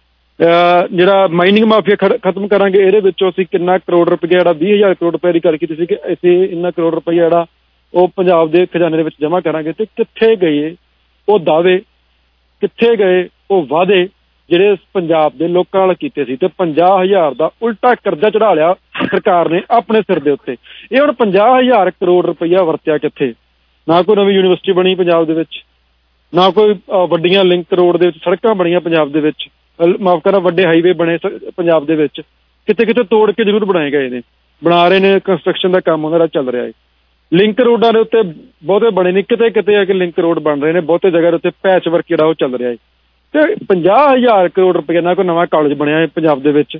ਜਿਹੜਾ ਮਾਈਨਿੰਗ ਮਾਫੀਆ ਖਤਮ ਕਰਾਂਗੇ, ਇਹਦੇ ਵਿੱਚੋਂ ਅਸੀਂ ਕਿੰਨਾ ਕਰੋੜ ਰੁਪਈਆ ਜਿਹੜਾ ਵੀਹ ਹਜ਼ਾਰ ਕਰੋੜ ਰੁਪਏ ਦੀ ਗੱਲ ਕੀਤੀ ਸੀ ਕਿ ਅਸੀਂ ਇੰਨਾ ਕਰੋੜ ਰੁਪਈਆ ਜਿਹੜਾ ਉਹ ਪੰਜਾਬ ਦੇ ਖਜ਼ਾਨੇ ਦੇ ਵਿੱਚ ਜਮ੍ਹਾਂ ਕਰਾਂਗੇ। ਤੇ ਕਿੱਥੇ ਗਏ ਉਹ ਦਾਅਵੇ, ਕਿੱਥੇ ਗਏ ਉਹ ਵਾਅਦੇ ਜਿਹੜੇ ਪੰਜਾਬ ਦੇ ਲੋਕਾਂ ਨਾਲ ਕੀਤੇ ਸੀ? ਤੇ ਪੰਜਾਹ ਹਜ਼ਾਰ ਦਾ ਉਲਟਾ ਕਰਜ਼ਾ ਚੜਾ ਲਿਆ ਸਰਕਾਰ ਨੇ ਆਪਣੇ ਸਿਰ ਦੇ ਉੱਤੇ। ਇਹ ਹੁਣ ਪੰਜਾਹ ਹਜ਼ਾਰ ਕਰੋੜ ਰੁਪਈਆ ਵਰਤਿਆ ਕਿੱਥੇ? ਨਾ ਕੋਈ ਨਵੀਂ ਯੂਨੀਵਰਸਿਟੀ ਬਣੀ ਪੰਜਾਬ ਦੇ ਵਿੱਚ, ਨਾ ਕੋਈ ਵੱਡੀਆਂ ਲਿੰਕ ਰੋਡ ਦੇ ਵਿੱਚ ਸੜਕਾਂ ਬਣੀਆਂ ਪੰਜਾਬ ਦੇ ਵਿੱਚ, ਮਾਫ਼ ਕਰਨਾ ਵੱਡੇ ਹਾਈਵੇ ਬਣੇ ਪੰਜਾਬ ਦੇ ਵਿੱਚ। ਕਿਤੇ ਕਿਤੇ ਤੋੜ ਕੇ ਜ਼ਰੂਰ ਬਣਾਏ ਗਏ ਨੇ, ਬਣਾ ਰਹੇ ਨੇ, ਕੰਸਟਰਕਸ਼ਨ ਦਾ ਕੰਮ ਉਹਨਾਂ ਦਾ ਚੱਲ ਰਿਹਾ ਹੈ। ਲਿੰਕ ਰੋਡਾਂ ਦੇ ਉੱਤੇ ਬਹੁਤੇ ਬਣੇ ਨੇ, ਕਿਤੇ ਕਿਤੇ ਆ ਕੇ ਲਿੰਕ ਰੋਡ ਬਣ ਰਹੇ ਨੇ, ਬਹੁਤੇ ਜਗ੍ਹਾ ਦੇ ਉੱਤੇ ਪੈਚ ਵਰਕ ਜਿਹੜਾ ਉਹ ਚੱਲ ਰਿਹਾ ਹੈ। ਤੇ ਪੰਜਾਹ ਹਜ਼ਾਰ ਕਰੋੜ ਰੁਪਏ ਨਾਲ ਕੋਈ ਨਵਾਂ ਕਾਲਜ ਬਣਿਆ ਹੈ ਪੰਜਾਬ ਦੇ ਵਿੱਚ,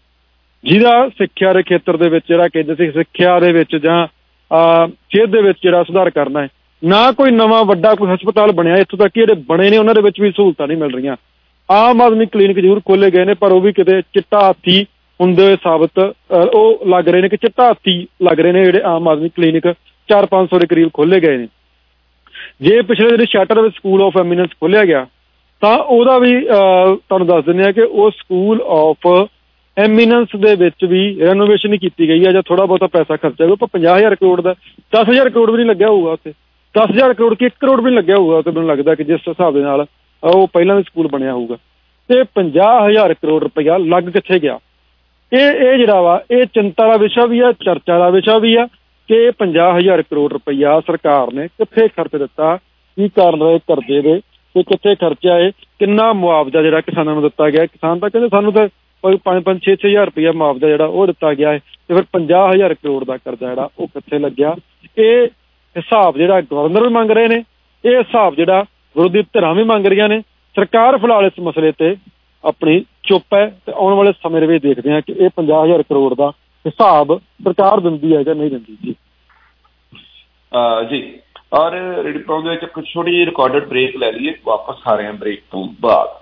ਜਿਹਦਾ ਸਿੱਖਿਆ ਦੇ ਖੇਤਰ ਦੇ ਵਿੱਚ ਜਿਹੜਾ ਕਹਿੰਦੇ ਸੀ ਸਿੱਖਿਆ ਦੇ ਵਿੱਚ ਜਾਂ ਸਿਹਤ ਦੇ ਵਿੱਚ ਜਿਹੜਾ ਸੁਧਾਰ ਕਰਨਾ ਹੈ। ਨਾ ਕੋਈ ਨਵਾਂ ਵੱਡਾ ਕੋਈ ਹਸਪਤਾਲ ਬਣਿਆ, ਇੱਥੋਂ ਤੱਕ ਜਿਹੜੇ ਬਣੇ ਨੇ ਉਹਨਾਂ ਦੇ ਵਿੱਚ ਵੀ ਸਹੂਲਤਾਂ ਨਹੀਂ ਮਿਲ ਰਹੀਆਂ। ਆਮ ਆਦਮੀ ਕਲੀਨਿਕ ਜ਼ਰੂਰ ਖੋਲੇ ਗਏ ਨੇ, ਪਰ ਉਹ ਵੀ ਕਿਤੇ ਚਿੱਟਾ ਹਾਥੀ ਹੁੰਦੇ ਹੋਏ ਸਾਬਤ ਉਹ ਲੱਗ ਰਹੇ ਨੇ ਕਿ ਚਿੱਟਾ ਹਾਥੀ ਲੱਗ ਰਹੇ ਨੇ ਜਿਹੜੇ ਆਮ ਆਦਮੀ ਕਲੀਨਿਕ ਚਾਰ ਪੰਜ ਸੌ ਦੇ ਕਰੀਬ ਖੋਲੇ ਗਏ ਨੇ। ਜੇ ਪਿਛਲੇ ਦਿਨ ਸ਼ੈਟਰ ਵਿੱਚ ਸਕੂਲ ਆਫ ਐਮੀਨੈਂਸ ਖੋਲਿਆ ਗਿਆ ਤਾਂ ਉਹਦਾ ਵੀ ਤੁਹਾਨੂੰ ਦੱਸ ਦਿੰਦੇ ਆ ਕਿ ਉਹ ਸਕੂਲ ਆਫ ਐਮੀਨੈਂਸ ਦੇ ਵਿੱਚ ਵੀ ਰੈਨੋਵੇਸ਼ਨ ਹੀ ਕੀਤੀ ਗਈ ਹੈ ਜਾਂ ਥੋੜਾ ਬਹੁਤਾ ਪੈਸਾ ਖਰਚਿਆ ਹੋਊਗਾ। ਪਰ ਪੰਜਾਹ ਹਜ਼ਾਰ ਕਰੋੜ ਦਾ ਦਸ ਹਜ਼ਾਰ ਕਰੋੜ ਵੀ ਨਹੀਂ ਲੱਗਿਆ ਹੋਊਗਾ ਉੱਥੇ, ਦਸ ਹਜ਼ਾਰ ਕਰੋੜ ਕਿ ਇੱਕ ਕਰੋੜ ਵੀ ਨਹੀਂ ਲੱਗਿਆ ਹੋਊਗਾ ਉੱਥੇ। ਮੈਨੂੰ ਲੱਗਦਾ ਕਿ ਜਿਸ ਹਿਸਾਬ ਦੇ ਨਾਲ ਉਹ ਪਹਿਲਾਂ ਵੀ ਸਕੂਲ ਬਣਿਆ ਹੋਊਗਾ। ਤੇ ਪੰਜਾਹ ਹਜ਼ਾਰ ਕਰੋੜ ਰੁਪਇਆ ਲੱਗ ਕਿੱਥੇ ਗਿਆ? ਇਹ ਇਹ ਜਿਹੜਾ ਵਾ ਇਹ ਚਿੰਤਾ ਦਾ ਵਿਸ਼ਾ ਵੀ ਆ, ਚਰਚਾ ਦਾ ਵਿਸ਼ਾ ਵੀ ਆ ਕਿ ਪੰਜਾਹ ਹਜ਼ਾਰ ਕਰੋੜ ਰੁਪਇਆ ਸਰਕਾਰ ਨੇ ਕਿੱਥੇ ਖਰਚ ਦਿੱਤਾ, ਕੀ ਕਾਰਨ ਰਹੇ ਕਰਜ਼ੇ ਦੇ, ਤੇ ਕਿੱਥੇ ਖਰਚਿਆ ਹੈ, ਕਿੰਨਾ ਮੁਆਵਜ਼ਾ ਜਿਹੜਾ ਕਿਸਾਨਾਂ ਨੂੰ ਦਿੱਤਾ ਗਿਆ। ਕਿਸਾਨ ਤਾਂ ਕਹਿੰਦੇ ਸਾਨੂੰ ਤਾਂ ਕੋਈ ਪੰਜ ਪੰਜ ਛੇ ਛੇ ਹਜ਼ਾਰ ਰੁਪਇਆ ਮੁਆਵਜ਼ਾ ਜਿਹੜਾ ਉਹ ਦਿੱਤਾ ਗਿਆ ਹੈ, ਤੇ ਫਿਰ ਪੰਜਾਹ ਹਜ਼ਾਰ ਕਰੋੜ ਦਾ ਕਰਜ਼ਾ ਜਿਹੜਾ ਉਹ ਕਿੱਥੇ ਲੱਗਿਆ? ਇਹ ਹਿਸਾਬ ਜਿਹੜਾ ਗਵਰਨਰ ਵੀ ਮੰਗ ਰਹੇ ਨੇ, ਇਹ ਹਿਸਾਬ ਜਿਹੜਾ ਵਿਰੋਧੀ ਧਿਰਾਂ ਵੀ ਮੰਗ ਰਹੀਆਂ ਨੇ। ਸਰਕਾਰ ਫਿਲਹਾਲ ਇਸ ਮਸਲੇ ਤੇ ਆਪਣੀ ਚੁੱਪ ਹੈ, ਤੇ ਆਉਣ ਵਾਲੇ ਸਮੇਂ ਦੇ ਵਿੱਚ ਦੇਖਦੇ ਹਾਂ ਕਿ ਇਹ ਪੰਜਾਹ ਹਜ਼ਾਰ ਕਰੋੜ ਦਾ ਹਿਸਾਬ ਸਰਕਾਰ ਦਿੰਦੀ ਹੈ ਜਾਂ ਨਹੀਂ ਦਿੰਦੀ। ਜੀ ਜੀ ਔਰ ਰੇਡੀਓ ਪ੍ਰੋਗਰਾਮ ਦੇ ਵਿੱਚ ਕੁਝ ਛੋਟੀ ਜਿਹੀ ਰਿਕਾਰਡਡ ਬ੍ਰੇਕ ਲੈ ਲਈਏ, ਵਾਪਸ ਆ ਰਹੇ ਹਾਂ ਬ੍ਰੇਕ ਤੋਂ ਬਾਅਦ।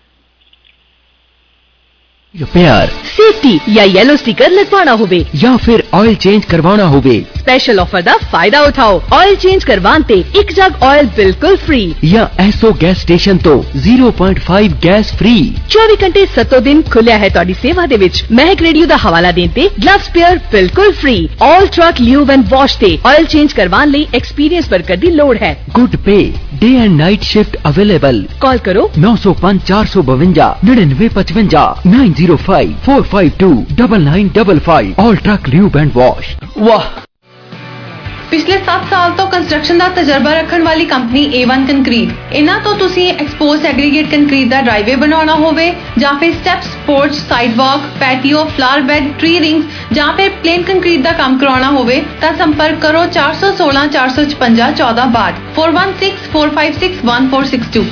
रिपेयर सेफ्टी या येलो स्टिकर लगवाना होवे या फिर ऑयल चेंज करवाना होवे, स्पेशल ऑफर दा फायदा उठाओ। ऑयल चेंज करवाते एक जग ऑयल बिल्कुल फ्री या एसओ गैस स्टेशन तो zero point five gas free. चौबीस घंटे सत्तो दिन खुलिया है तुहाडी सेवा दे विच। महक रेडियो दा हवाला देते ग्लव स्पेयर बिल्कुल free. All truck lube and wash ते ऑयल चेंज करवाने लई एक्सपीरियंस वर्कर दी लोड़ है। Good pay day and night shift available. Call करो नौ सौ पांच चार सौ बवंजा निन्यानवे पचवंजा nine zero five four five two double nine double five. All truck lube and wash. वाह, ਪਿਛਲੇ ਸੱਤ ਸਾਲ ਤੋਂ ਕੰਸਟਰਕਸ਼ਨ ਦਾ ਤਜਰਬਾ ਰੱਖਣ ਵਾਲੀ ਕੰਪਨੀ ਏ ਵਨ ਕੰਕਰੀਟ। ਇਹਨਾਂ ਤੋਂ ਤੁਸੀਂ ਐਕਸਪੋਜ਼ ਐਗਰੀਗੇਟ ਕੰਕਰੀਟ ਦਾ ਡਰਾਈਵੇ ਬਣਾਉਣਾ ਹੋਵੇ ਜਾਂ ਫਿਰ steps, porch, sidewalk, patio, flower bed, tree rings ਜਾਂ ਫਿਰ ਪਲੇਨ ਕੰਕਰੀਟ ਦਾ ਕੰਮ ਕਰਾਉਣਾ ਹੋਵੇ ਤਾਂ ਸੰਪਰਕ ਕਰੋ ਚਾਰ ਸੌ ਸੋਲਾਂ ਚਾਰ ਸੌ ਛਪੰਜਾ ਚੌਦਾਂ ਬਾਹਠ four one six four five six one four six two.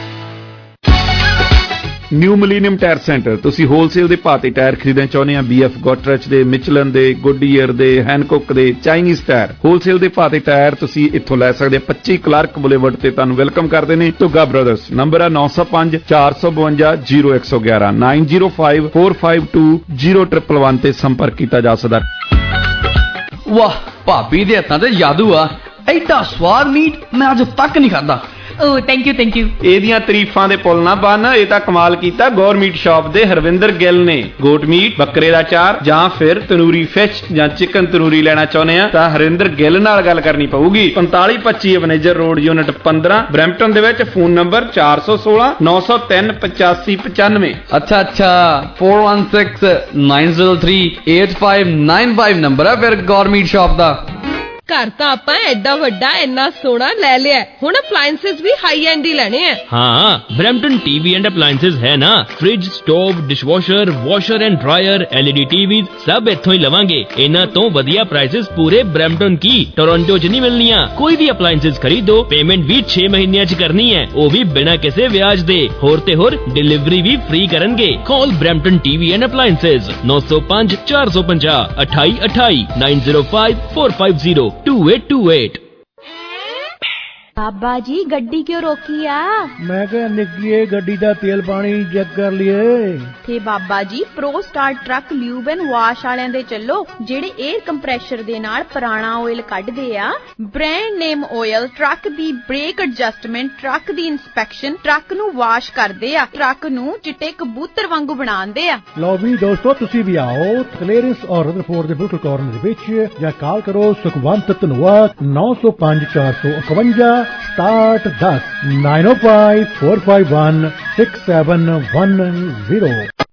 New millennium tyre centre. ਤੁਸੀਂ ਹੋਲਸੇਲ ਦੇ ਭਾਅ ਤੇ ਟਾਇਰ ਖਰੀਦਣਾ ਚਾਹੁੰਦੇ ਆ? ਬੀਐਫ ਗੋਟਰਚ ਦੇ, ਮਿਚਲਨ ਦੇ, ਗੁੱਡੀਅਰ ਦੇ, ਹੈਨਕੁੱਕ ਦੇ, ਚਾਈਨੀਜ਼ ਟਾਇਰ ਹੋਲਸੇਲ ਦੇ ਭਾਅ ਤੇ ਟਾਇਰ ਤੁਸੀਂ ਇੱਥੋਂ ਲੈ ਸਕਦੇ ਆ। ਪੱਚੀ ਕਲਾਰਕ ਬੁਲੇਵਰਡ ਤੇ ਤੁਹਾਨੂੰ ਵੈਲਕਮ ਕਰਦੇ ਨੇ ਧੁੱਗਾ ਬ੍ਰਦਰਸ। ਨੰਬਰ ਆ ਨੌ ਸੌ ਪੰਜ ਚਾਰ ਸੌ ਬਵੰਜਾ ਜ਼ੀਰੋ ਇੱਕ ਸੌ ਗਿਆਰਾਂ nine zero five four five two zero triple one ਤੇ ਸੰਪਰਕ ਕੀਤਾ ਜਾ ਸਕਦਾ। ਵਾਹ, ਭਾਬੀ ਦੇ ਹੱਥਾਂ ਤੇ ਜਾਦੂ ਆ। ਐਡਾ ਸਵਾਦ ਮੀਟ ਮੈਂ ਅੱਜ ਤੱਕ ਨਹੀਂ ਖਾਦਾ। Oh thank you thank you. ਇਹਦੀਆਂ ਤਾਰੀਫਾਂ ਦੇ ਪੁੱਲ ਨਾ ਬੰਨ, ਇਹ ਤਾਂ ਕਮਾਲ ਕੀਤਾ ਗੌਰ ਮੀਟ ਸ਼ਾਪ ਦੇ ਹਰਵਿੰਦਰ ਗਿੱਲ ਨੇ। ਗੋਟ ਮੀਟ, ਬੱਕਰੇ ਦਾ ਚਾਰ ਜਾਂ ਫਿਰ ਤਨੂਰੀ ਫਿਸ਼ ਜਾਂ ਚਿਕਨ ਤਨੂਰੀ ਲੈਣਾ ਚਾਹੁੰਦੇ ਆ ਤਾਂ ਹਰਵਿੰਦਰ ਗਿੱਲ ਨਾਲ ਗੱਲ ਕਰਨੀ ਪਊਗੀ। ਪੰਤਾਲੀ ਪੱਚੀ ਮੈਨੇਜਰ ਰੋਡ ਯੂਨਿਟ ਪੰਦਰਾਂ ਬਰੈਂਪਟਨ ਦੇ ਵਿੱਚ। ਫੋਨ ਨੰਬਰ ਚਾਰ ਸੌ ਸੋਲਾਂ ਨੌ ਸੌ ਤਿੰਨ ਪਚਾਸੀ ਪਚਾਨਵੇਂ। ਅੱਛਾ ਅੱਛਾ four one six nine zero three eight five nine five number ਹੈ ਫਿਰ ਗੌਰ ਮੀਟ ਸ਼ਾਪ ਦਾ। ਘਰ ਤਾਂ ਆਪਾਂ ਐਡਾ ਵੱਡਾ ਇੰਨਾ ਸੋਹਣਾ ਲੈ ਲਿਆ, ਹੁਣ ਅਪਲਾਇੰਸਸ ਵੀ ਹਾਈ ਐਂਡ ਹੀ ਲੈਣੇ ਆ। ਹਾਂ, ਬਰੈਂਪਟਨ ਟੀਵੀ ਐਂਡ ਅਪਲਾਇੰਸਸ ਹੈ ਨਾ। Fridge, stove, dishwasher, washer and dryer, LED TV ਸਭ ਇੱਥੋਂ ਹੀ ਲਵਾਂਗੇ। ਇਹਨਾਂ ਤੋਂ ਵਧੀਆ ਪ੍ਰਾਈਸਿਸ ਪੂਰੇ ਬਰੈਂਪਟਨ ਕੀ ਟੋਰਾਂਟੋ 'ਚ ਨਹੀਂ ਮਿਲਣੀਆਂ। ਕੋਈ ਵੀ ਅਪਲਾਇੰਸਸ ਖਰੀਦੋ, ਪੇਮੈਂਟ ਵੀ ਛੇ ਮਹੀਨਿਆਂ 'ਚ ਕਰਨੀ ਹੈ, ਉਹ ਵੀ ਬਿਨਾਂ ਕਿਸੇ ਵਿਆਜ ਦੇ। ਹੋਰ ਤੇ ਹੋਰ ਡਿਲੀਵਰੀ ਵੀ ਫ੍ਰੀ ਕਰਨਗੇ। Call Brampton TV and appliances ਨੌ ਸੌ ਪੰਜ ਚਾਰ ਸੌ ਪੰਜਾਹ ਅਠਾਈ ਅਠਾਈ nine zero five four five zero two eight two eight. बाबा जी गड्डी क्यों रोकी आ? मैं क्या निकलिए गड्डी दा तेल पानी चेक कर लिए थे बाबा जी। Pro star truck lube and wash वालियां दे चलो, जेड़े एयर कंप्रेशर दे नाल पुराना ऑयल कढदे आ। ब्रांड नेम ऑयल, ट्रक दी ब्रेक एडजस्टमेंट, ट्रक दी इंस्पेक्शन, ट्रक नू वाश करदे आ, ट्रक नू चिट्टे कबूतर वांगू बनांदे आ। लो भी दोस्तों तुसी भी आओ क्लीयरेंस और रदरफोर्ड दे बिल्कुल कॉर्नर दे विच, या कॉल करो सुखवंत धनोआ नौ सौ पाँच चार सौ इकवंजा स्टार्ट दस nine oh five four five one six seven one zero.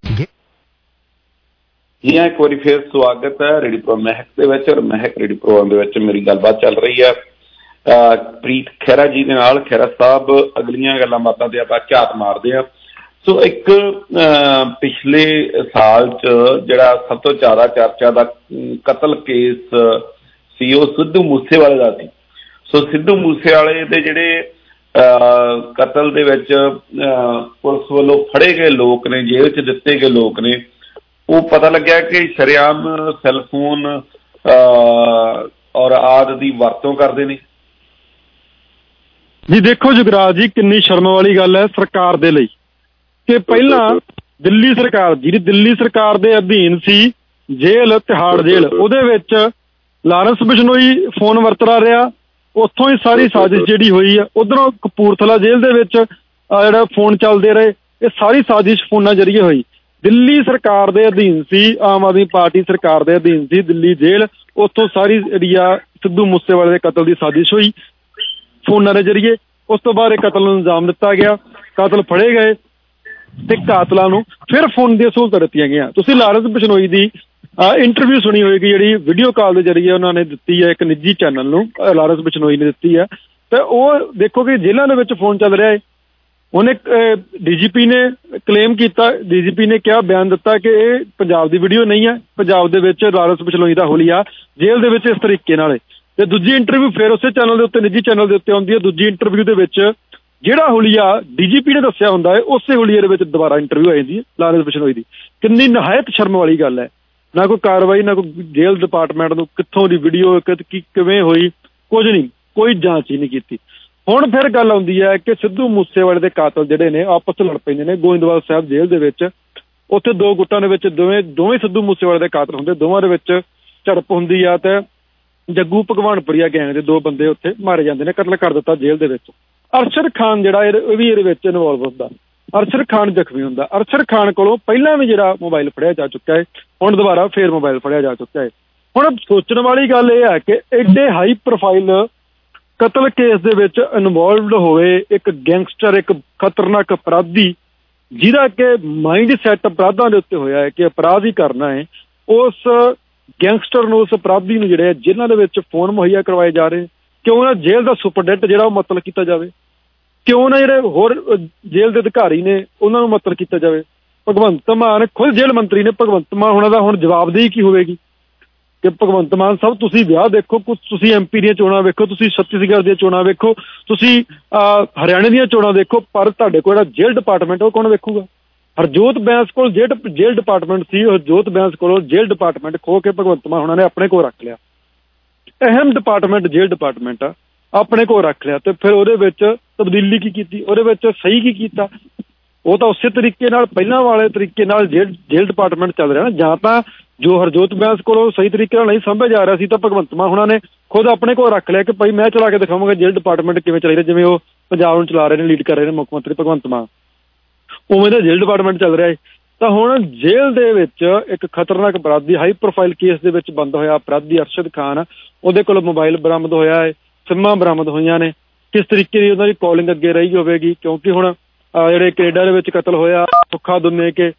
जी हाँ, एक बार फिर स्वागत है रेडियो प्रो महक दे विच। और महक रेडियो प्रोग्राम दे विच मेरी गलबात चल रही है प्रीत खैरा जी दे नाल। खैरा साहब अगलियां गल्लां बातां ते आपां झात मारदे आ। सो एक पिछले साल च जिहड़ा सब तो ज्यादा चर्चा दा कतल केस सी ओह सिद्धू मूसेवाले दा सी। सो सिद्धू मूसेवाले दे जिहड़े कतल दे विच पुलिस वालों फड़े गए लोग ने, जेल च दिते गए लोग ने, वो पता लग्या कि शरेआम सैलफोन और आदि दी वरतों करदे ने। जी देखो जुगराज जी, किन्नी शर्म वाली गल है सरकार दे लई कि पहला दिल्ली सरकार जी दिल्ली सरकार दे अधीन सी जेल, तिहाड़ जेल, ਉਹਦੇ ਵਿੱਚ ਲਾਰੈਂਸ ਬਿਸ਼ਨੋਈ फोन ਵਰਤਦਾ ਰਿਹਾ। ਉੱਥੋਂ ਹੀ ਸਾਰੀ ਸਾਜ਼ਿਸ਼ ਜਿਹੜੀ ਹੋਈ ਆ। ਉਧਰੋਂ ਕਪੂਰਥਲਾ ਜੇਲ੍ਹ ਦੇ ਵਿੱਚ ਜਿਹੜਾ ਫੋਨ ਚੱਲਦੇ ਰਹੇ, ਇਹ ਸਾਰੀ ਸਾਜ਼ਿਸ਼ ਫੋਨਾਂ ਜ਼ਰੀਏ ਹੋਈ। ਦਿੱਲੀ ਸਰਕਾਰ ਦੇ ਅਧੀਨ ਸੀ, ਆਮ ਆਦਮੀ ਪਾਰਟੀ ਸਰਕਾਰ ਦੇ ਅਧੀਨ ਸੀ ਦਿੱਲੀ ਜੇਲ੍ਹ। ਉੱਥੋਂ ਸਾਰੀ ਜਿਹੜੀ ਆ ਸਿੱਧੂ ਮੂਸੇਵਾਲੇ ਦੇ ਕਤਲ ਦੀ ਸਾਜ਼ਿਸ਼ ਹੋਈ ਫੋਨਾਂ ਦੇ ਜ਼ਰੀਏ। ਉਸ ਤੋਂ ਬਾਅਦ ਇਹ ਕਤਲ ਨੂੰ ਅੰਜਾਮ ਦਿੱਤਾ ਗਿਆ, ਕਾਤਲ ਫੜੇ ਗਏ ਤੇ ਕਾਤਲਾਂ ਨੂੰ ਫਿਰ ਫੋਨ ਦੀਆਂ ਸਹੂਲਤਾਂ ਦਿੱਤੀਆਂ ਗਈਆਂ। ਤੁਸੀਂ ਲਾਰੈਂਸ ਬਿਸ਼ਨੋਈ ਦੀ ਇੰਟਰਵਿਊ ਸੁਣੀ ਹੋਏਗੀ, ਜਿਹੜੀ ਵੀਡੀਓ ਕਾਲ ਦੇ ਜ਼ਰੀਏ ਉਹਨਾਂ ਨੇ ਦਿੱਤੀ ਹੈ ਇੱਕ ਨਿੱਜੀ ਚੈਨਲ ਨੂੰ, ਲਾਰੈਂਸ ਬਿਸ਼ਨੋਈ ਨੇ ਦਿੱਤੀ ਹੈ। ਤੇ ਉਹ ਦੇਖੋ ਕਿ ਜੇਲ੍ਹਾਂ ਦੇ ਵਿੱਚ ਫੋਨ ਚੱਲ ਰਿਹਾ ਹੈ। ਉਹਨੇ ਡੀਜੀਪੀ ਨੇ ਕਲੇਮ ਕੀਤਾ, ਡੀਜੀਪੀ ਨੇ ਕਿਹਾ, ਬਿਆਨ ਦਿੱਤਾ ਕਿ ਇਹ ਪੰਜਾਬ ਦੀ ਵੀਡੀਓ ਨਹੀਂ ਹੈ, ਪੰਜਾਬ ਦੇ ਵਿੱਚ ਲਾਰੈਂਸ ਬਿਸ਼ਨੋਈ ਦਾ ਹੁਲੀਆ ਜੇਲ੍ਹ ਦੇ ਵਿੱਚ ਇਸ ਤਰੀਕੇ ਨਾਲ। ਤੇ ਦੂਜੀ ਇੰਟਰਵਿਊ ਫਿਰ ਉਸੇ ਚੈਨਲ ਦੇ ਉੱਤੇ, ਨਿੱਜੀ ਚੈਨਲ ਦੇ ਉੱਤੇ ਆਉਂਦੀ ਹੈ। ਦੂਜੀ ਇੰਟਰਵਿਊ ਦੇ ਵਿੱਚ ਜਿਹੜਾ ਹੁਲੀਆ ਡੀਜੀਪੀ ਨੇ ਦੱਸਿਆ ਹੁੰਦਾ ਹੈ, ਉਸੇ ਹੁਲੀਏ ਦੇ ਵਿੱਚ ਦੁਬਾਰਾ ਇੰਟਰਵਿਊ ਆ ਜਾਂਦੀ ਹੈ ਲਾਰੈਂਸ ਬਿਸ਼ਨੋਈ ਦੀ। ਕਿੰਨੀ ਨਿਹਾਇਤ ਸ਼ਰਮ ਵਾਲੀ ਗੱਲ ਹੈ। ਨਾ ਕੋਈ ਕਾਰਵਾਈ, ਨਾ ਕੋਈ ਜੇਲ੍ਹ ਡਿਪਾਰਟਮੈਂਟ ਨੂੰ ਕਿੱਥੋਂ ਦੀ ਵੀਡੀਓ ਕੀ ਕਿਵੇਂ ਹੋਈ, ਕੁਝ ਨਹੀਂ, ਕੋਈ ਜਾਂਚ ਹੀ ਨਹੀਂ ਕੀਤੀ। ਹੁਣ ਫਿਰ ਗੱਲ ਆਉਂਦੀ ਹੈ ਕਿ ਸਿੱਧੂ ਮੂਸੇਵਾਲੇ ਦੇ ਕਾਤਲ ਜਿਹੜੇ ਨੇ ਆਪਸ 'ਚ ਲੜ ਪੈਂਦੇ ਨੇ ਗੋਇੰਦਵਾਲ ਸਾਹਿਬ ਜੇਲ੍ਹ ਦੇ ਵਿੱਚ। ਉੱਥੇ ਦੋ ਗੁੱਟਾਂ ਦੇ ਵਿੱਚ ਦੋਵੇਂ ਦੋਵੇਂ ਸਿੱਧੂ ਮੂਸੇਵਾਲੇ ਦੇ ਕਾਤਲ ਹੁੰਦੇ, ਦੋਵਾਂ ਦੇ ਵਿੱਚ ਝੜਪ ਹੁੰਦੀ ਆ ਤੇ ਜੱਗੂ ਭਗਵਾਨਪੁਰੀਆ ਗੈਂਗ ਦੇ ਦੋ ਬੰਦੇ ਉੱਥੇ ਮਾਰੇ ਜਾਂਦੇ ਨੇ, ਕਤਲ ਕਰ ਦਿੱਤਾ ਜੇਲ੍ਹ ਦੇ ਵਿੱਚ। ਅਰਸ਼ਦ ਖਾਨ ਜਿਹੜਾ ਇਹ ਵੀ ਇਹਦੇ ਵਿੱਚ ਇਨਵੋਲਵ ਹੁੰਦਾ। ਅਰਸ਼ਦ ਖਾਨ ਜ਼ਖਮੀ ਹੁੰਦਾ। ਅਰਸ਼ਦ ਖਾਨ ਕੋਲੋਂ ਪਹਿਲਾਂ ਵੀ ਜਿਹੜਾ ਮੋਬਾਈਲ ਫੜਿਆ ਜਾ ਚੁੱਕਾ ਹੈ, ਹੁਣ ਦੁਬਾਰਾ ਫੇਰ ਮੋਬਾਈਲ ਫੜਿਆ ਜਾ ਚੁੱਕਾ ਹੈ। ਹੁਣ ਸੋਚਣ ਵਾਲੀ ਗੱਲ ਇਹ ਹੈ ਕਿ ਐਡੇ ਹਾਈ ਪ੍ਰੋਫਾਈਲ ਕਤਲ ਕੇਸ ਦੇ ਵਿੱਚ ਇਨਵੋਲਵਡ ਹੋਵੇ ਇੱਕ ਗੈਂਗਸਟਰ, ਇੱਕ ਖਤਰਨਾਕ ਅਪਰਾਧੀ, ਜਿਹਦਾ ਕਿ ਮਾਈਂਡ ਸੈਟ ਅਪਰਾਧਾਂ ਦੇ ਉੱਤੇ ਹੋਇਆ ਹੈ ਕਿ ਅਪਰਾਧ ਹੀ ਕਰਨਾ ਹੈ, ਉਸ ਗੈਂਗਸਟਰ ਨੂੰ, ਉਸ ਅਪਰਾਧੀ ਨੂੰ ਜਿਹੜੇ ਜੇਲ੍ਹਾਂ ਦੇ ਵਿੱਚ ਫੋਨ ਮੁਹੱਈਆ ਕਰਵਾਏ ਜਾ ਰਹੇ, ਕਿਉਂ ਨਾ ਜੇਲ੍ਹ ਦਾ ਸੁਪਰਡੈਂਟ ਜਿਹੜਾ ਉਹ ਮੁਅੱਤਲ ਕੀਤਾ ਜਾਵੇ, ਕਿਉਂ ਨਾ ਜਿਹੜੇ ਹੋਰ ਜੇਲ੍ਹ ਦੇ ਅਧਿਕਾਰੀ ਨੇ ਉਹਨਾਂ ਨੂੰ ਮੁਅੱਤਲ ਕੀਤਾ ਜਾਵੇ। ਭਗਵੰਤ ਮਾਨ ਖੁਦ ਜੇਲ੍ਹ ਮੰਤਰੀ ਨੇ, ਭਗਵੰਤ ਮਾਨ ਉਹਨਾਂ ਦਾ ਹੁਣ ਜਵਾਬਦੇਹੀ ਕੀ ਹੋਵੇਗੀ ਕਿ ਭਗਵੰਤ ਮਾਨ ਸਾਹਿਬ ਤੁਸੀਂ ਵਿਆਹ ਦੇਖੋ, ਕੁਛ ਤੁਸੀਂ ਐਮਪੀ ਦੀਆਂ ਚੋਣਾਂ ਵੇਖੋ, ਤੁਸੀਂ ਛੱਤੀਸਗੜ੍ਹ ਦੀਆਂ ਚੋਣਾਂ ਵੇਖੋ, ਤੁਸੀਂ ਹਰਿਆਣੇ ਦੀਆਂ ਚੋਣਾਂ ਦੇਖੋ, ਪਰ ਤੁਹਾਡੇ ਕੋਲ ਜਿਹੜਾ ਜੇਲ੍ਹ ਡਿਪਾਰਟਮੈਂਟ ਉਹ ਕੌਣ ਵੇਖੂਗਾ? ਹਰਜੋਤ ਬੈਂਸ ਕੋਲ ਜੇਲ੍ਹ ਜੇਲ੍ਹ ਡਿਪਾਰਟਮੈਂਟ ਸੀ, ਹਰਜੋਤ ਬੈਂਸ ਕੋਲੋਂ ਜੇਲ੍ਹ ਡਿਪਾਰਟਮੈਂਟ ਖੋਹ ਕੇ ਭਗਵੰਤ ਮਾਨ ਉਹਨਾਂ ਨੇ ਆਪਣੇ ਕੋਲ ਰੱਖ ਲਿਆ। ਅਹਿਮ ਡਿਪਾਰਟਮੈਂਟ ਜੇਲ੍ਹ ਡਿਪਾਰਟਮੈਂਟ ਆ, ਆਪਣੇ ਕੋਲ ਰੱਖ ਲਿਆ। ਤੇ ਫਿਰ ਉਹਦੇ ਵਿੱਚ ਤਬਦੀਲੀ ਕੀ ਕੀਤੀ, ਉਹਦੇ ਵਿੱਚ ਸਹੀ ਕੀ ਕੀਤਾ? ਉਹ ਤਾਂ ਉਸੇ ਤਰੀਕੇ ਨਾਲ ਪਹਿਲਾਂ ਵਾਲੇ ਤਰੀਕੇ ਨਾਲ ਜੇਲ੍ਹ ਜੇਲ੍ਹ ਡਿਪਾਰਟਮੈਂਟ ਚੱਲ ਰਿਹਾ ਨਾ। ਜਾਂ ਤਾਂ ਜੋ ਹਰਜੋਤ ਬੈਂਸ ਕੋਲੋਂ ਸਹੀ ਤਰੀਕੇ ਨਾਲ ਨਹੀਂ ਸਮਝਿਆ ਜਾ ਰਿਹਾ ਸੀ ਤਾਂ ਭਗਵੰਤ ਮਾਨ ਉਹਨਾਂ ਨੇ ਖੁਦ ਆਪਣੇ ਕੋਲ ਰੱਖ ਲਿਆ ਕਿ ਭਾਈ ਮੈਂ ਚਲਾ ਕੇ ਦਿਖਾਵਾਂਗਾ ਜੇਲ੍ਹ ਡਿਪਾਰਟਮੈਂਟ ਕਿਵੇਂ ਚੱਲ ਰਿਹਾ, ਜਿਵੇਂ ਉਹ ਪੰਜਾਬ ਨੂੰ ਚਲਾ ਰਹੇ ਨੇ, ਲੀਡ ਕਰ ਰਹੇ ਨੇ ਮੁੱਖ ਮੰਤਰੀ ਭਗਵੰਤ ਮਾਨ, ਉਵੇਂ ਦਾ ਜੇਲ੍ਹ ਡਿਪਾਰਟਮੈਂਟ ਚੱਲ ਰਿਹਾ ਹੈ। ਤਾਂ ਹੁਣ ਜੇਲ੍ਹ ਦੇ ਵਿੱਚ ਇੱਕ ਖਤਰਨਾਕ ਅਪਰਾਧੀ, ਹਾਈ ਪ੍ਰੋਫਾਈਲ ਕੇਸ ਦੇ ਵਿੱਚ ਬੰਦ ਹੋਇਆ ਅਪਰਾਧੀ ਅਰਸ਼ਦ ਖਾਨ, ਉਹਦੇ ਕੋਲ ਮੋਬਾਈਲ ਬਰਾਮਦ ਹੋਇਆ ਹੈ, ਸਿਮਾਂ ਬਰਾਮਦ ਹੋਈਆਂ ਨੇ। ਕਿਸ ਤਰੀਕੇ ਦੀ ਉਹਨਾਂ ਦੀ ਕਾਲਿੰਗ ਅੱਗੇ ਰਹੀ ਹੋਵੇਗੀ, ਕਿਉਂਕਿ ਹੁਣ ਜਿਹੜੇ ਕੈਨੇਡਾ ਦੇ ਵਿੱਚ ਕਤਲ ਹੋਇਆ ਸੁੱਖਾ ਦੁੰਨੇ ਕੇ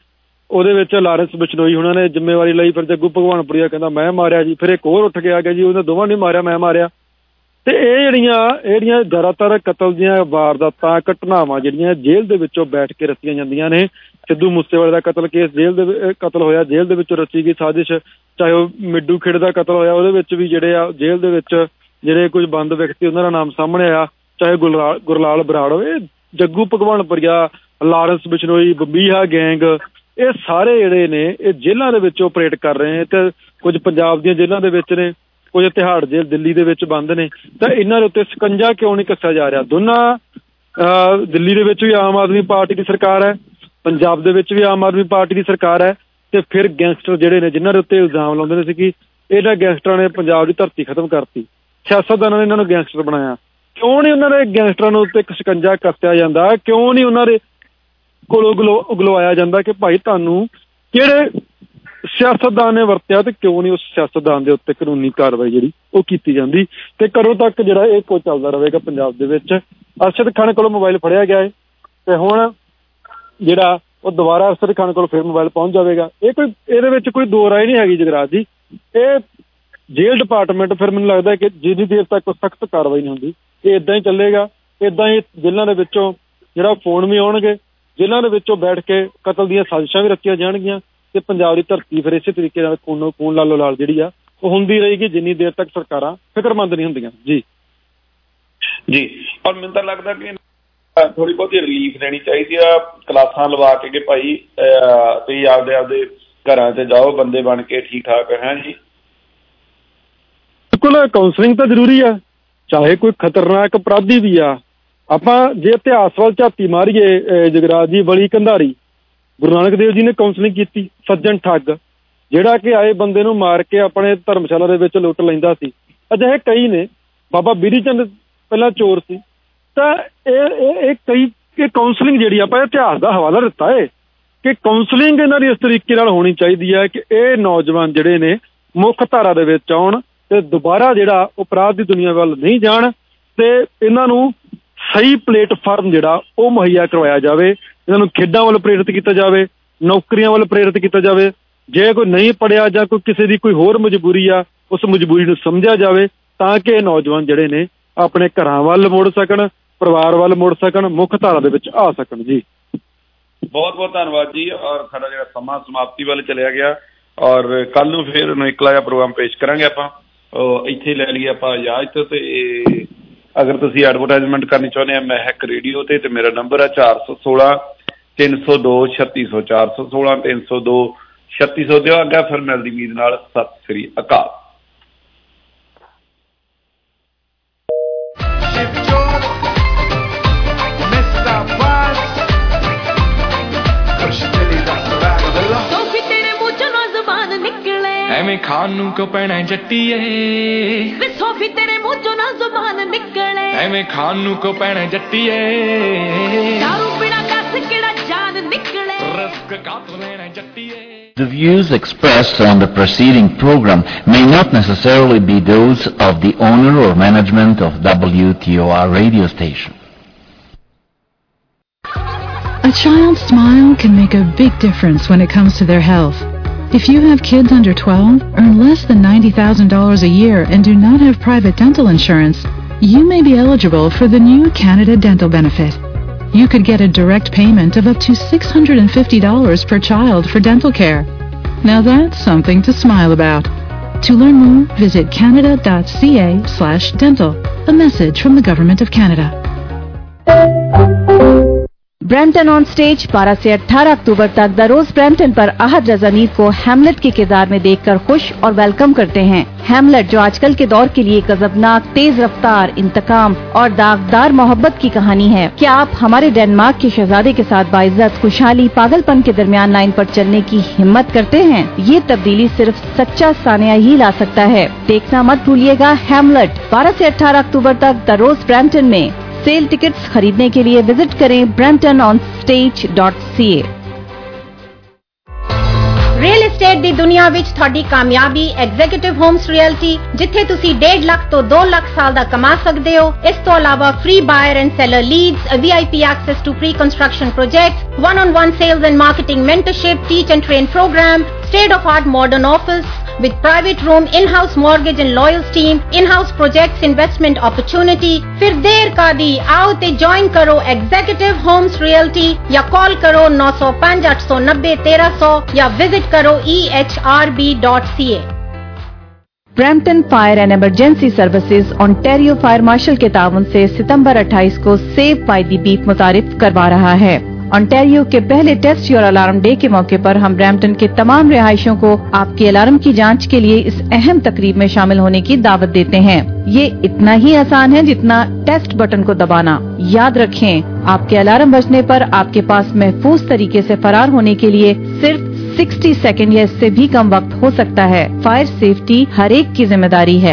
ਉਹਦੇ ਵਿੱਚ ਲਾਰੈਂਸ ਬਿਸ਼ਨੋਈ ਉਹਨਾਂ ਨੇ ਜ਼ਿੰਮੇਵਾਰੀ ਲਈ। ਫਿਰ ਜੱਗੂ ਭਗਵਾਨਪੁਰੀਆ ਕਹਿੰਦਾ ਮੈਂ ਮਾਰਿਆ ਜੀ, ਫਿਰ ਇੱਕ ਹੋਰ ਉੱਠ ਕੇ ਆ ਗਿਆ ਜੀ ਉਹਨਾਂ ਦੋਵਾਂ ਨੇ ਮਾਰਿਆ, ਮੈਂ ਮਾਰਿਆ। ਤੇ ਇਹ ਜਿਹੜੀਆਂ ਇਹ ਜਿਹੜੀਆਂ ਜ਼ਿਆਦਾਤਰ ਕਤਲ ਦੀਆਂ ਵਾਰਦਾਤਾਂ ਘਟਨਾਵਾਂ ਜਿਹੜੀਆਂ ਜੇਲ੍ਹ ਦੇ ਵਿੱਚੋਂ ਬੈਠ ਕੇ ਰਚੀਆਂ ਜਾਂਦੀਆਂ ਨੇ। ਸਿੱਧੂ ਮੂਸੇਵਾਲੇ ਦਾ ਕਤਲ ਕੇਸ ਜੇਲ੍ਹ ਦੇ ਕਤਲ ਹੋਇਆ, ਜੇਲ੍ਹ ਦੇ ਵਿੱਚੋਂ ਰਚੀ ਗਈ ਸਾਜ਼ਿਸ਼। ਚਾਹੇ ਉਹ ਮਿੱਡੂ ਖੇਡ ਦਾ ਕਤਲ ਹੋਇਆ, ਉਹਦੇ ਵਿੱਚ ਵੀ ਜਿਹੜੇ ਆ ਜੇਲ੍ਹ ਦੇ ਵਿੱਚ ਜਿਹੜੇ ਕੁਝ ਬੰਦ ਵਿਅਕਤੀ ਉਹਨਾਂ ਦਾ ਨਾਮ ਸਾਹਮਣੇ ਆਇਆ। ਚਾਹੇ ਗੁਰਲਾਲ ਗੁਰਲਾਲ ਬਰਾੜ ਹੋਵੇ, ਜੱਗੂ ਭਗਵਾਨਪੁਰੀਆ, ਲਾਰੈਂਸ ਬਿਸ਼ਨੋਈ, ਬੰਬੀਹਾ ਗੈਂਗ, ਇਹ ਸਾਰੇ ਜਿਹੜੇ ਨੇ ਇਹ ਜੇਲ੍ਹਾਂ ਦੇ ਵਿੱਚ ਆਪਰੇਟ ਕਰ ਰਹੇ ਨੇ। ਤੇ ਕੁਝ ਪੰਜਾਬ ਦੀਆਂ ਜੇਲ੍ਹਾਂ ਦੇ ਵਿੱਚ ਨੇ, ਕੁਝ ਤਿਹਾੜ ਜੇਲ੍ਹ ਦਿੱਲੀ ਦੇ ਵਿੱਚ ਬੰਦ ਨੇ। ਤਾਂ ਇਹਨਾਂ ਦੇ ਉੱਤੇ ਸਕੰਜਾ ਕਿਉਂ ਨਹੀਂ ਕੱਸਿਆ ਜਾ ਰਿਹਾ? ਦੋਨਾਂ ਦਿੱਲੀ ਦੇ ਵਿੱਚ ਵੀ ਆਮ ਆਦਮੀ ਪਾਰਟੀ ਦੀ ਸਰਕਾਰ ਹੈ, ਪੰਜਾਬ ਦੇ ਵਿੱਚ ਵੀ ਆਮ ਆਦਮੀ ਪਾਰਟੀ ਦੀ ਸਰਕਾਰ ਹੈ। ਤੇ ਫਿਰ ਗੈਂਗਸਟਰ ਜਿਹੜੇ ਨੇ ਜਿਨ੍ਹਾਂ ਦੇ ਉੱਤੇ ਇਲਜ਼ਾਮ ਲਾਉਂਦੇ ਨੇ ਸੀ ਕਿ ਇਹਨਾਂ ਗੈਂਗਸਟਰਾਂ ਨੇ ਪੰਜਾਬ ਦੀ ਧਰਤੀ ਖਤਮ ਕਰਤੀ, ਸਿਆਸਤਦਾਨਾਂ ਨੇ ਇਹਨਾਂ ਨੂੰ ਗੈਂਗਸਟਰ ਬਣਾਇਆ। ਕਿਉਂ ਨਹੀਂ ਉਹਨਾਂ ਦੇ ਗੈਂਗਸਟਰਾਂ ਨੂੰ ਉੱਤੇ ਇੱਕ ਸਕੰਜਾ ਕੱਸਿਆ ਜਾਂਦਾ? ਕਿਉਂ ਨਹੀਂ ਉਹਨਾਂ ਦੇ ਕੋਲੋਂ ਗਲੋ ਉਗਲਵਾਇਆ ਜਾਂਦਾ ਕਿ ਭਾਈ ਤੁਹਾਨੂੰ ਕਿਹੜੇ ਸਿਆਸਤਦਾਨ ਨੇ ਵਰਤਿਆ ਤੇ ਕਿਉਂ ਨਹੀਂ ਉਸ ਸਿਆਸਤਦਾਨ ਦੇ ਉੱਤੇ ਕਾਨੂੰਨੀ ਕਾਰਵਾਈ ਜਿਹੜੀ ਉਹ ਕੀਤੀ ਜਾਂਦੀ? ਤੇ ਕਦੋਂ ਤੱਕ ਜਿਹੜਾ ਇਹ ਕੁਝ ਚੱਲਦਾ ਰਹੇਗਾ ਪੰਜਾਬ ਦੇ ਵਿੱਚ? ਅਰਸ਼ਦ ਖਾਨ ਕੋਲੋਂ ਮੋਬਾਈਲ ਫੜਿਆ ਗਿਆ ਹੈ ਤੇ ਹੁਣ ਜਿਹੜਾ ਉਹ ਦੁਬਾਰਾ ਅਰਸ਼ਦ ਖਾਨ ਕੋਲ ਫਿਰ ਮੋਬਾਈਲ ਪਹੁੰਚ ਜਾਵੇਗਾ। ਇਹ ਕੋਈ ਇਹਦੇ ਵਿੱਚ ਕੋਈ ਦੋ ਰਾਏ ਨਹੀਂ ਹੈਗੀ ਜਗਰਾਜ ਜੀ। ਇਹ ਜੇਲ੍ਹ ਡਿਪਾਰਟਮੈਂਟ ਫਿਰ ਮੈਨੂੰ ਲੱਗਦਾ ਕਿ ਜਿੰਨੀ ਦੇਰ ਤੱਕ ਸਖਤ ਕਾਰਵਾਈ ਨਹੀਂ ਹੁੰਦੀ ਇਹ ਇੱਦਾਂ ਹੀ ਚੱਲੇਗਾ। ਇੱਦਾਂ ਹੀ ਜੇਲ੍ਹਾਂ ਦੇ ਵਿੱਚੋਂ ਜਿਹੜਾ ਫੋਨ ਵੀ ਆਉਣਗੇ, ਜੇਲ੍ਹਾਂ ਦੇ ਵਿੱਚੋਂ ਬੈਠ ਕੇ ਕਤਲ ਦੀਆਂ ਸਾਜ਼ਿਸ਼ਾਂ ਵੀ ਰਚੀਆਂ ਜਾਣਗੀਆਂ ਤੇ ਪੰਜਾਬ ਦੀ ਧਰਤੀ ਫਿਰ ਇਸੇ ਤਰੀਕੇ ਨਾਲ ਖੂਨੋ ਖੂਨ ਲਾਲੋ ਲਾਲ ਜਿਹੜੀ ਆ ਉਹ ਹੁੰਦੀ ਰਹੇਗੀ ਜਿੰਨੀ ਦੇਰ ਤੱਕ ਸਰਕਾਰਾਂ ਫਿਕਰਮੰਦ ਨਹੀਂ ਹੁੰਦੀਆਂ। ਜੀ ਜੀ ਔਰ ਮੈਨੂੰ ਤਾਂ ਲੱਗਦਾ ਕਿ ਥੋੜੀ ਬਹੁਤੀ ਰਿਲੀਫ ਦੇਣੀ ਚਾਹੀਦੀ ਆ, ਕਲਾਸਾਂ ਲਵਾ ਕੇ ਕਿ ਭਾਈ ਤੁਸੀਂ ਆਪਦੇ ਆਪਦੇ ਘਰਾਂ 'ਚ ਜਾਓ ਬੰਦੇ ਬਣ ਕੇ ਠੀਕ ਠਾਕ ਹੈ ਜੀ। ਬਿਲਕੁਲ ਕਾਉਂਸਲਿੰਗ ਤਾਂ ਜ਼ਰੂਰੀ ਆ, ਚਾਹੇ ਕੋਈ ਖਤਰਨਾਕ ਅਪਰਾਧੀ ਵੀ ਆ। ਆਪਾਂ ਜੇ ਇਤਿਹਾਸ ਵੱਲ ਝਾਤੀ ਮਾਰੀਏ ਜਗਰਾਜ ਜੀ, ਬਲੀ ਕੰਧਾਰੀ ਗੁਰੂ ਨਾਨਕ ਦੇਵ ਜੀ ਨੇ ਕਾਉਂਸਲਿੰਗ ਕੀਤੀ। ਸੱਜਣ ਠੱਗ ਜਿਹੜਾ ਕਿ ਆਏ ਬੰਦੇ ਨੂੰ ਮਾਰ ਕੇ ਆਪਣੇ ਧਰਮਸ਼ਾਲਾ ਦੇ ਵਿੱਚ ਲੁੱਟ ਲੈਂਦਾ ਸੀ। ਅਜਿਹੇ ਕਈ ਨੇ। ਬਾਬਾ ਬਿਧੀ ਚੰਦ ਪਹਿਲਾਂ ਚੋਰ ਸੀ। ਤਾਂ ਇਹ ਇਹ ਕਈ ਕਿ ਕਾਉਂਸਲਿੰਗ ਜਿਹੜੀ ਆਪਾਂ ਇਤਿਹਾਸ ਦਾ ਹਵਾਲਾ ਦਿੱਤਾ ਹੈ ਕਿ ਕਾਉਂਸਲਿੰਗ ਇਹਨਾਂ ਦੀ ਇਸ ਤਰੀਕੇ ਨਾਲ ਹੋਣੀ ਚਾਹੀਦੀ ਹੈ ਕਿ ਇਹ ਨੌਜਵਾਨ ਜਿਹੜੇ ਨੇ ਮੁੱਖ ਧਾਰਾ ਦੇ ਵਿੱਚ ਆਉਣ ਤੇ ਦੁਬਾਰਾ ਜਿਹੜਾ ਅਪਰਾਧ ਦੀ ਦੁਨੀਆ ਵੱਲ ਨਹੀਂ ਜਾਣ ਤੇ ਇਹਨਾਂ ਨੂੰ ਸਹੀ ਪਲੇਟਫਾਰਮ ਜਿਹੜਾ ਉਹ ਮੁਹੱਈਆ ਕਰਵਾਇਆ ਜਾਵੇ। ਇਹਨਾਂ ਨੂੰ ਖੇਡਾਂ ਵੱਲ ਪ੍ਰੇਰਿਤ ਕੀਤਾ ਜਾਵੇ, ਨੌਕਰੀਆਂ ਵੱਲ ਪ੍ਰੇਰਿਤ ਕੀਤਾ ਜਾਵੇ। ਜੇ ਕੋਈ ਨਹੀਂ ਪੜ੍ਹਿਆ ਜਾਂ ਕੋਈ ਕਿਸੇ ਦੀ ਕੋਈ ਹੋਰ ਮਜਬੂਰੀ ਆ ਉਸ ਮਜਬੂਰੀ ਨੂੰ ਸਮਝਿਆ ਜਾਵੇ ਤਾਂ ਕਿ ਇਹ ਨੌਜਵਾਨ ਜਿਹੜੇ ਨੇ ਆਪਣੇ ਘਰਾਂ ਵੱਲ ਮੁੜ ਸਕਣ, ਪਰਿਵਾਰ ਵੱਲ ਮੁੜ ਸਕਣ, ਮੁੱਖ ਧਾਰਾ ਦੇ ਵਿੱਚ ਆ ਸਕਣ। ਜੀ ਬਹੁਤ ਬਹੁਤ ਧੰਨਵਾਦ ਜੀ। ਔਰ ਸਾਡਾ ਜਿਹੜਾ ਸਮਾਂ ਸਮਾਪਤੀ ਵੱਲ ਚਲਿਆ ਗਿਆ ਔਰ ਕੱਲ ਨੂੰ ਫਿਰ ਨਿਕਲਾ ਜਿਹਾ ਪ੍ਰੋਗਰਾਮ ਪੇਸ਼ ਕਰਾਂਗੇ ਆਪਾਂ। ਇੱਥੇ ਲੈ ਲਈਏ ਆਪਾਂ ਇਜਾਜ਼ਤ। ਤੇ ਅਗਰ ਤੁਸੀਂ ਐਡਵਰਟਾਈਜ਼ਮੈਂਟ ਕਰਨੀ ਚਾਹੁੰਦੇ ਆ ਮਹਿਕ ਰੇਡੀਓ ਤੇ ਤੇ ਮੇਰਾ ਨੰਬਰ ਹੈ ਚਾਰ ਸੌ ਸੋਲਾਂ ਤਿੰਨ ਸੌ ਦੋ ਛੱਤੀ ਸੌ ਚਾਰ ਸੌ ਸੋਲਾਂ ਤਿੰਨ ਸੌ ਦੋ ਛੱਤੀ ਸੌ ਦਿਓ ਅੱਗਾ। ਫਿਰ ਮਿਲਦੀ ਉਮੀਦ ਨਾਲ। ਸਤਿ ਸ੍ਰੀ ਅਕਾਲ। ਐਵੇਂ ਖਾਨ ਨੂੰ ਕਿਉਂ ਪੈਣਾ ਜੱਟੀਏ, ਵੇ ਸੋਫੀ ਤੇਰੇ ਮੂੰਹ ਚੋਂ ਨਾ ਜ਼ੁਬਾਨ ਨਿਕਲੇ, ਐਵੇਂ ਖਾਨ ਨੂੰ ਕਿਉਂ ਪੈਣਾ ਜੱਟੀਏ, ਦਾਰੂ ਪੀਣਾ ਕੱਸ ਕਿਹੜਾ ਜਾਨ ਨਿਕਲੇ, ਰਿਸਕ ਕਾਤ ਲੈਣਾ ਜੱਟੀਏ। The views expressed on the preceding program may not necessarily be those of the owner or management of W T O R radio station. A child's smile can make a big difference when it comes to their health. If you have kids under twelve, earn less than ninety thousand dollars a year, and do not have private dental insurance, you may be eligible for the new Canada Dental Benefit. You could get a direct payment of up to six hundred fifty dollars per child for dental care. Now that's something to smile about. To learn more, visit canada.ca slash dental. A message from the Government of Canada. Brampton on stage बारह से अठारह October तक the Rose Brampton पर आहद रजानीद को Hamlet के किरदार में देखकर खुश और वेलकम करते हैं। हैमलेट जो आजकल के दौर के लिए गजबनाक, तेज रफ्तार, इंतकाम और दागदार मोहब्बत की कहानी है। क्या आप हमारे डेनमार्क के शहजादे के साथ बाइज्जत, खुशहाली, पागलपन के दरमियान लाइन पर चलने की हिम्मत करते हैं? ये तब्दीली सिर्फ सच्चा सानिया ही ला सकता है। देखना मत भूलिएगा हैमलेट बारह से अठारह अक्टूबर तक द रोज ब्रैम्पटन में। सेल टिकट्स खरीदने के लिए विजिट करें Brampton on stage dot C A. Real estate ਦੀ ਦੁਨੀਆ ਵਿੱਚ ਤੁਹਾਡੀ ਕਾਮਯਾਬੀ ਐਗਜ਼ੀਕਿਊਟਿਵ ਹੋਮਸ ਰਿਐਲਟੀ ਜਿੱਥੇ ਤੁਸੀਂ डेढ़ ਲੱਖ ਤੋਂ दो ਲੱਖ ਸਾਲ ਦਾ ਕਮਾ ਸਕਦੇ ਹੋ। ਇਸ ਤੋਂ ਇਲਾਵਾ free buyer and seller leads, V I P access to pre-construction projects, one-on-one sales and marketing mentorship, teach and train program, state-of-art modern office with private room, in-house mortgage and lawyers team, in-house projects investment opportunity। फिर देर का दी आओ ते join करो executive homes realty या call करो नौ सौ पाँच आठ सौ नब्बे तेरह सौ या विजिट करो E H R B dot C A. Brampton fire and emergency services Ontario fire marshal के ताउन से सितंबर अट्ठाईस को सेव बाय द बीट मुतारिफ करवा रहा है। ओंटारियो के पहले टेस्ट योर अलार्म डे के मौके पर हम ब्रैम्पटन के तमाम रिहायशियों को आपके अलार्म की जांच के लिए इस अहम तकरीब में शामिल होने की दावत देते हैं। ये इतना ही आसान है जितना टेस्ट बटन को दबाना। याद रखें, आपके अलार्म बजने पर आपके पास महफूज तरीके से फरार होने के लिए सिर्फ साठ सेकंड या इससे भी कम वक्त हो सकता है। फायर सेफ्टी हर एक की जिम्मेदारी है।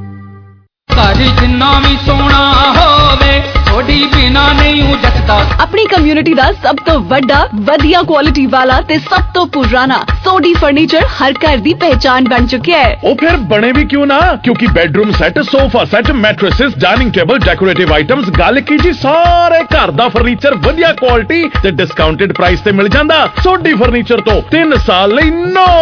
अपनी कम्युनिटी दा सब तो वड्डा वधिया क्वालिटी वाला ते सब तो पुराना सोडी फर्नीचर हर घर दी पहचान बन चुका है। ओ फिर बने भी क्यों ना, क्योंकि bedroom set, sofa set, mattresses, dining table, decorative items, गल की जी सारे घर दा फर्नीचर वधिया क्वालिटी ते डिस्काउंटेड प्राइस ते मिल जांदा। सोडी फर्नीचर तो तीन साल लई नौ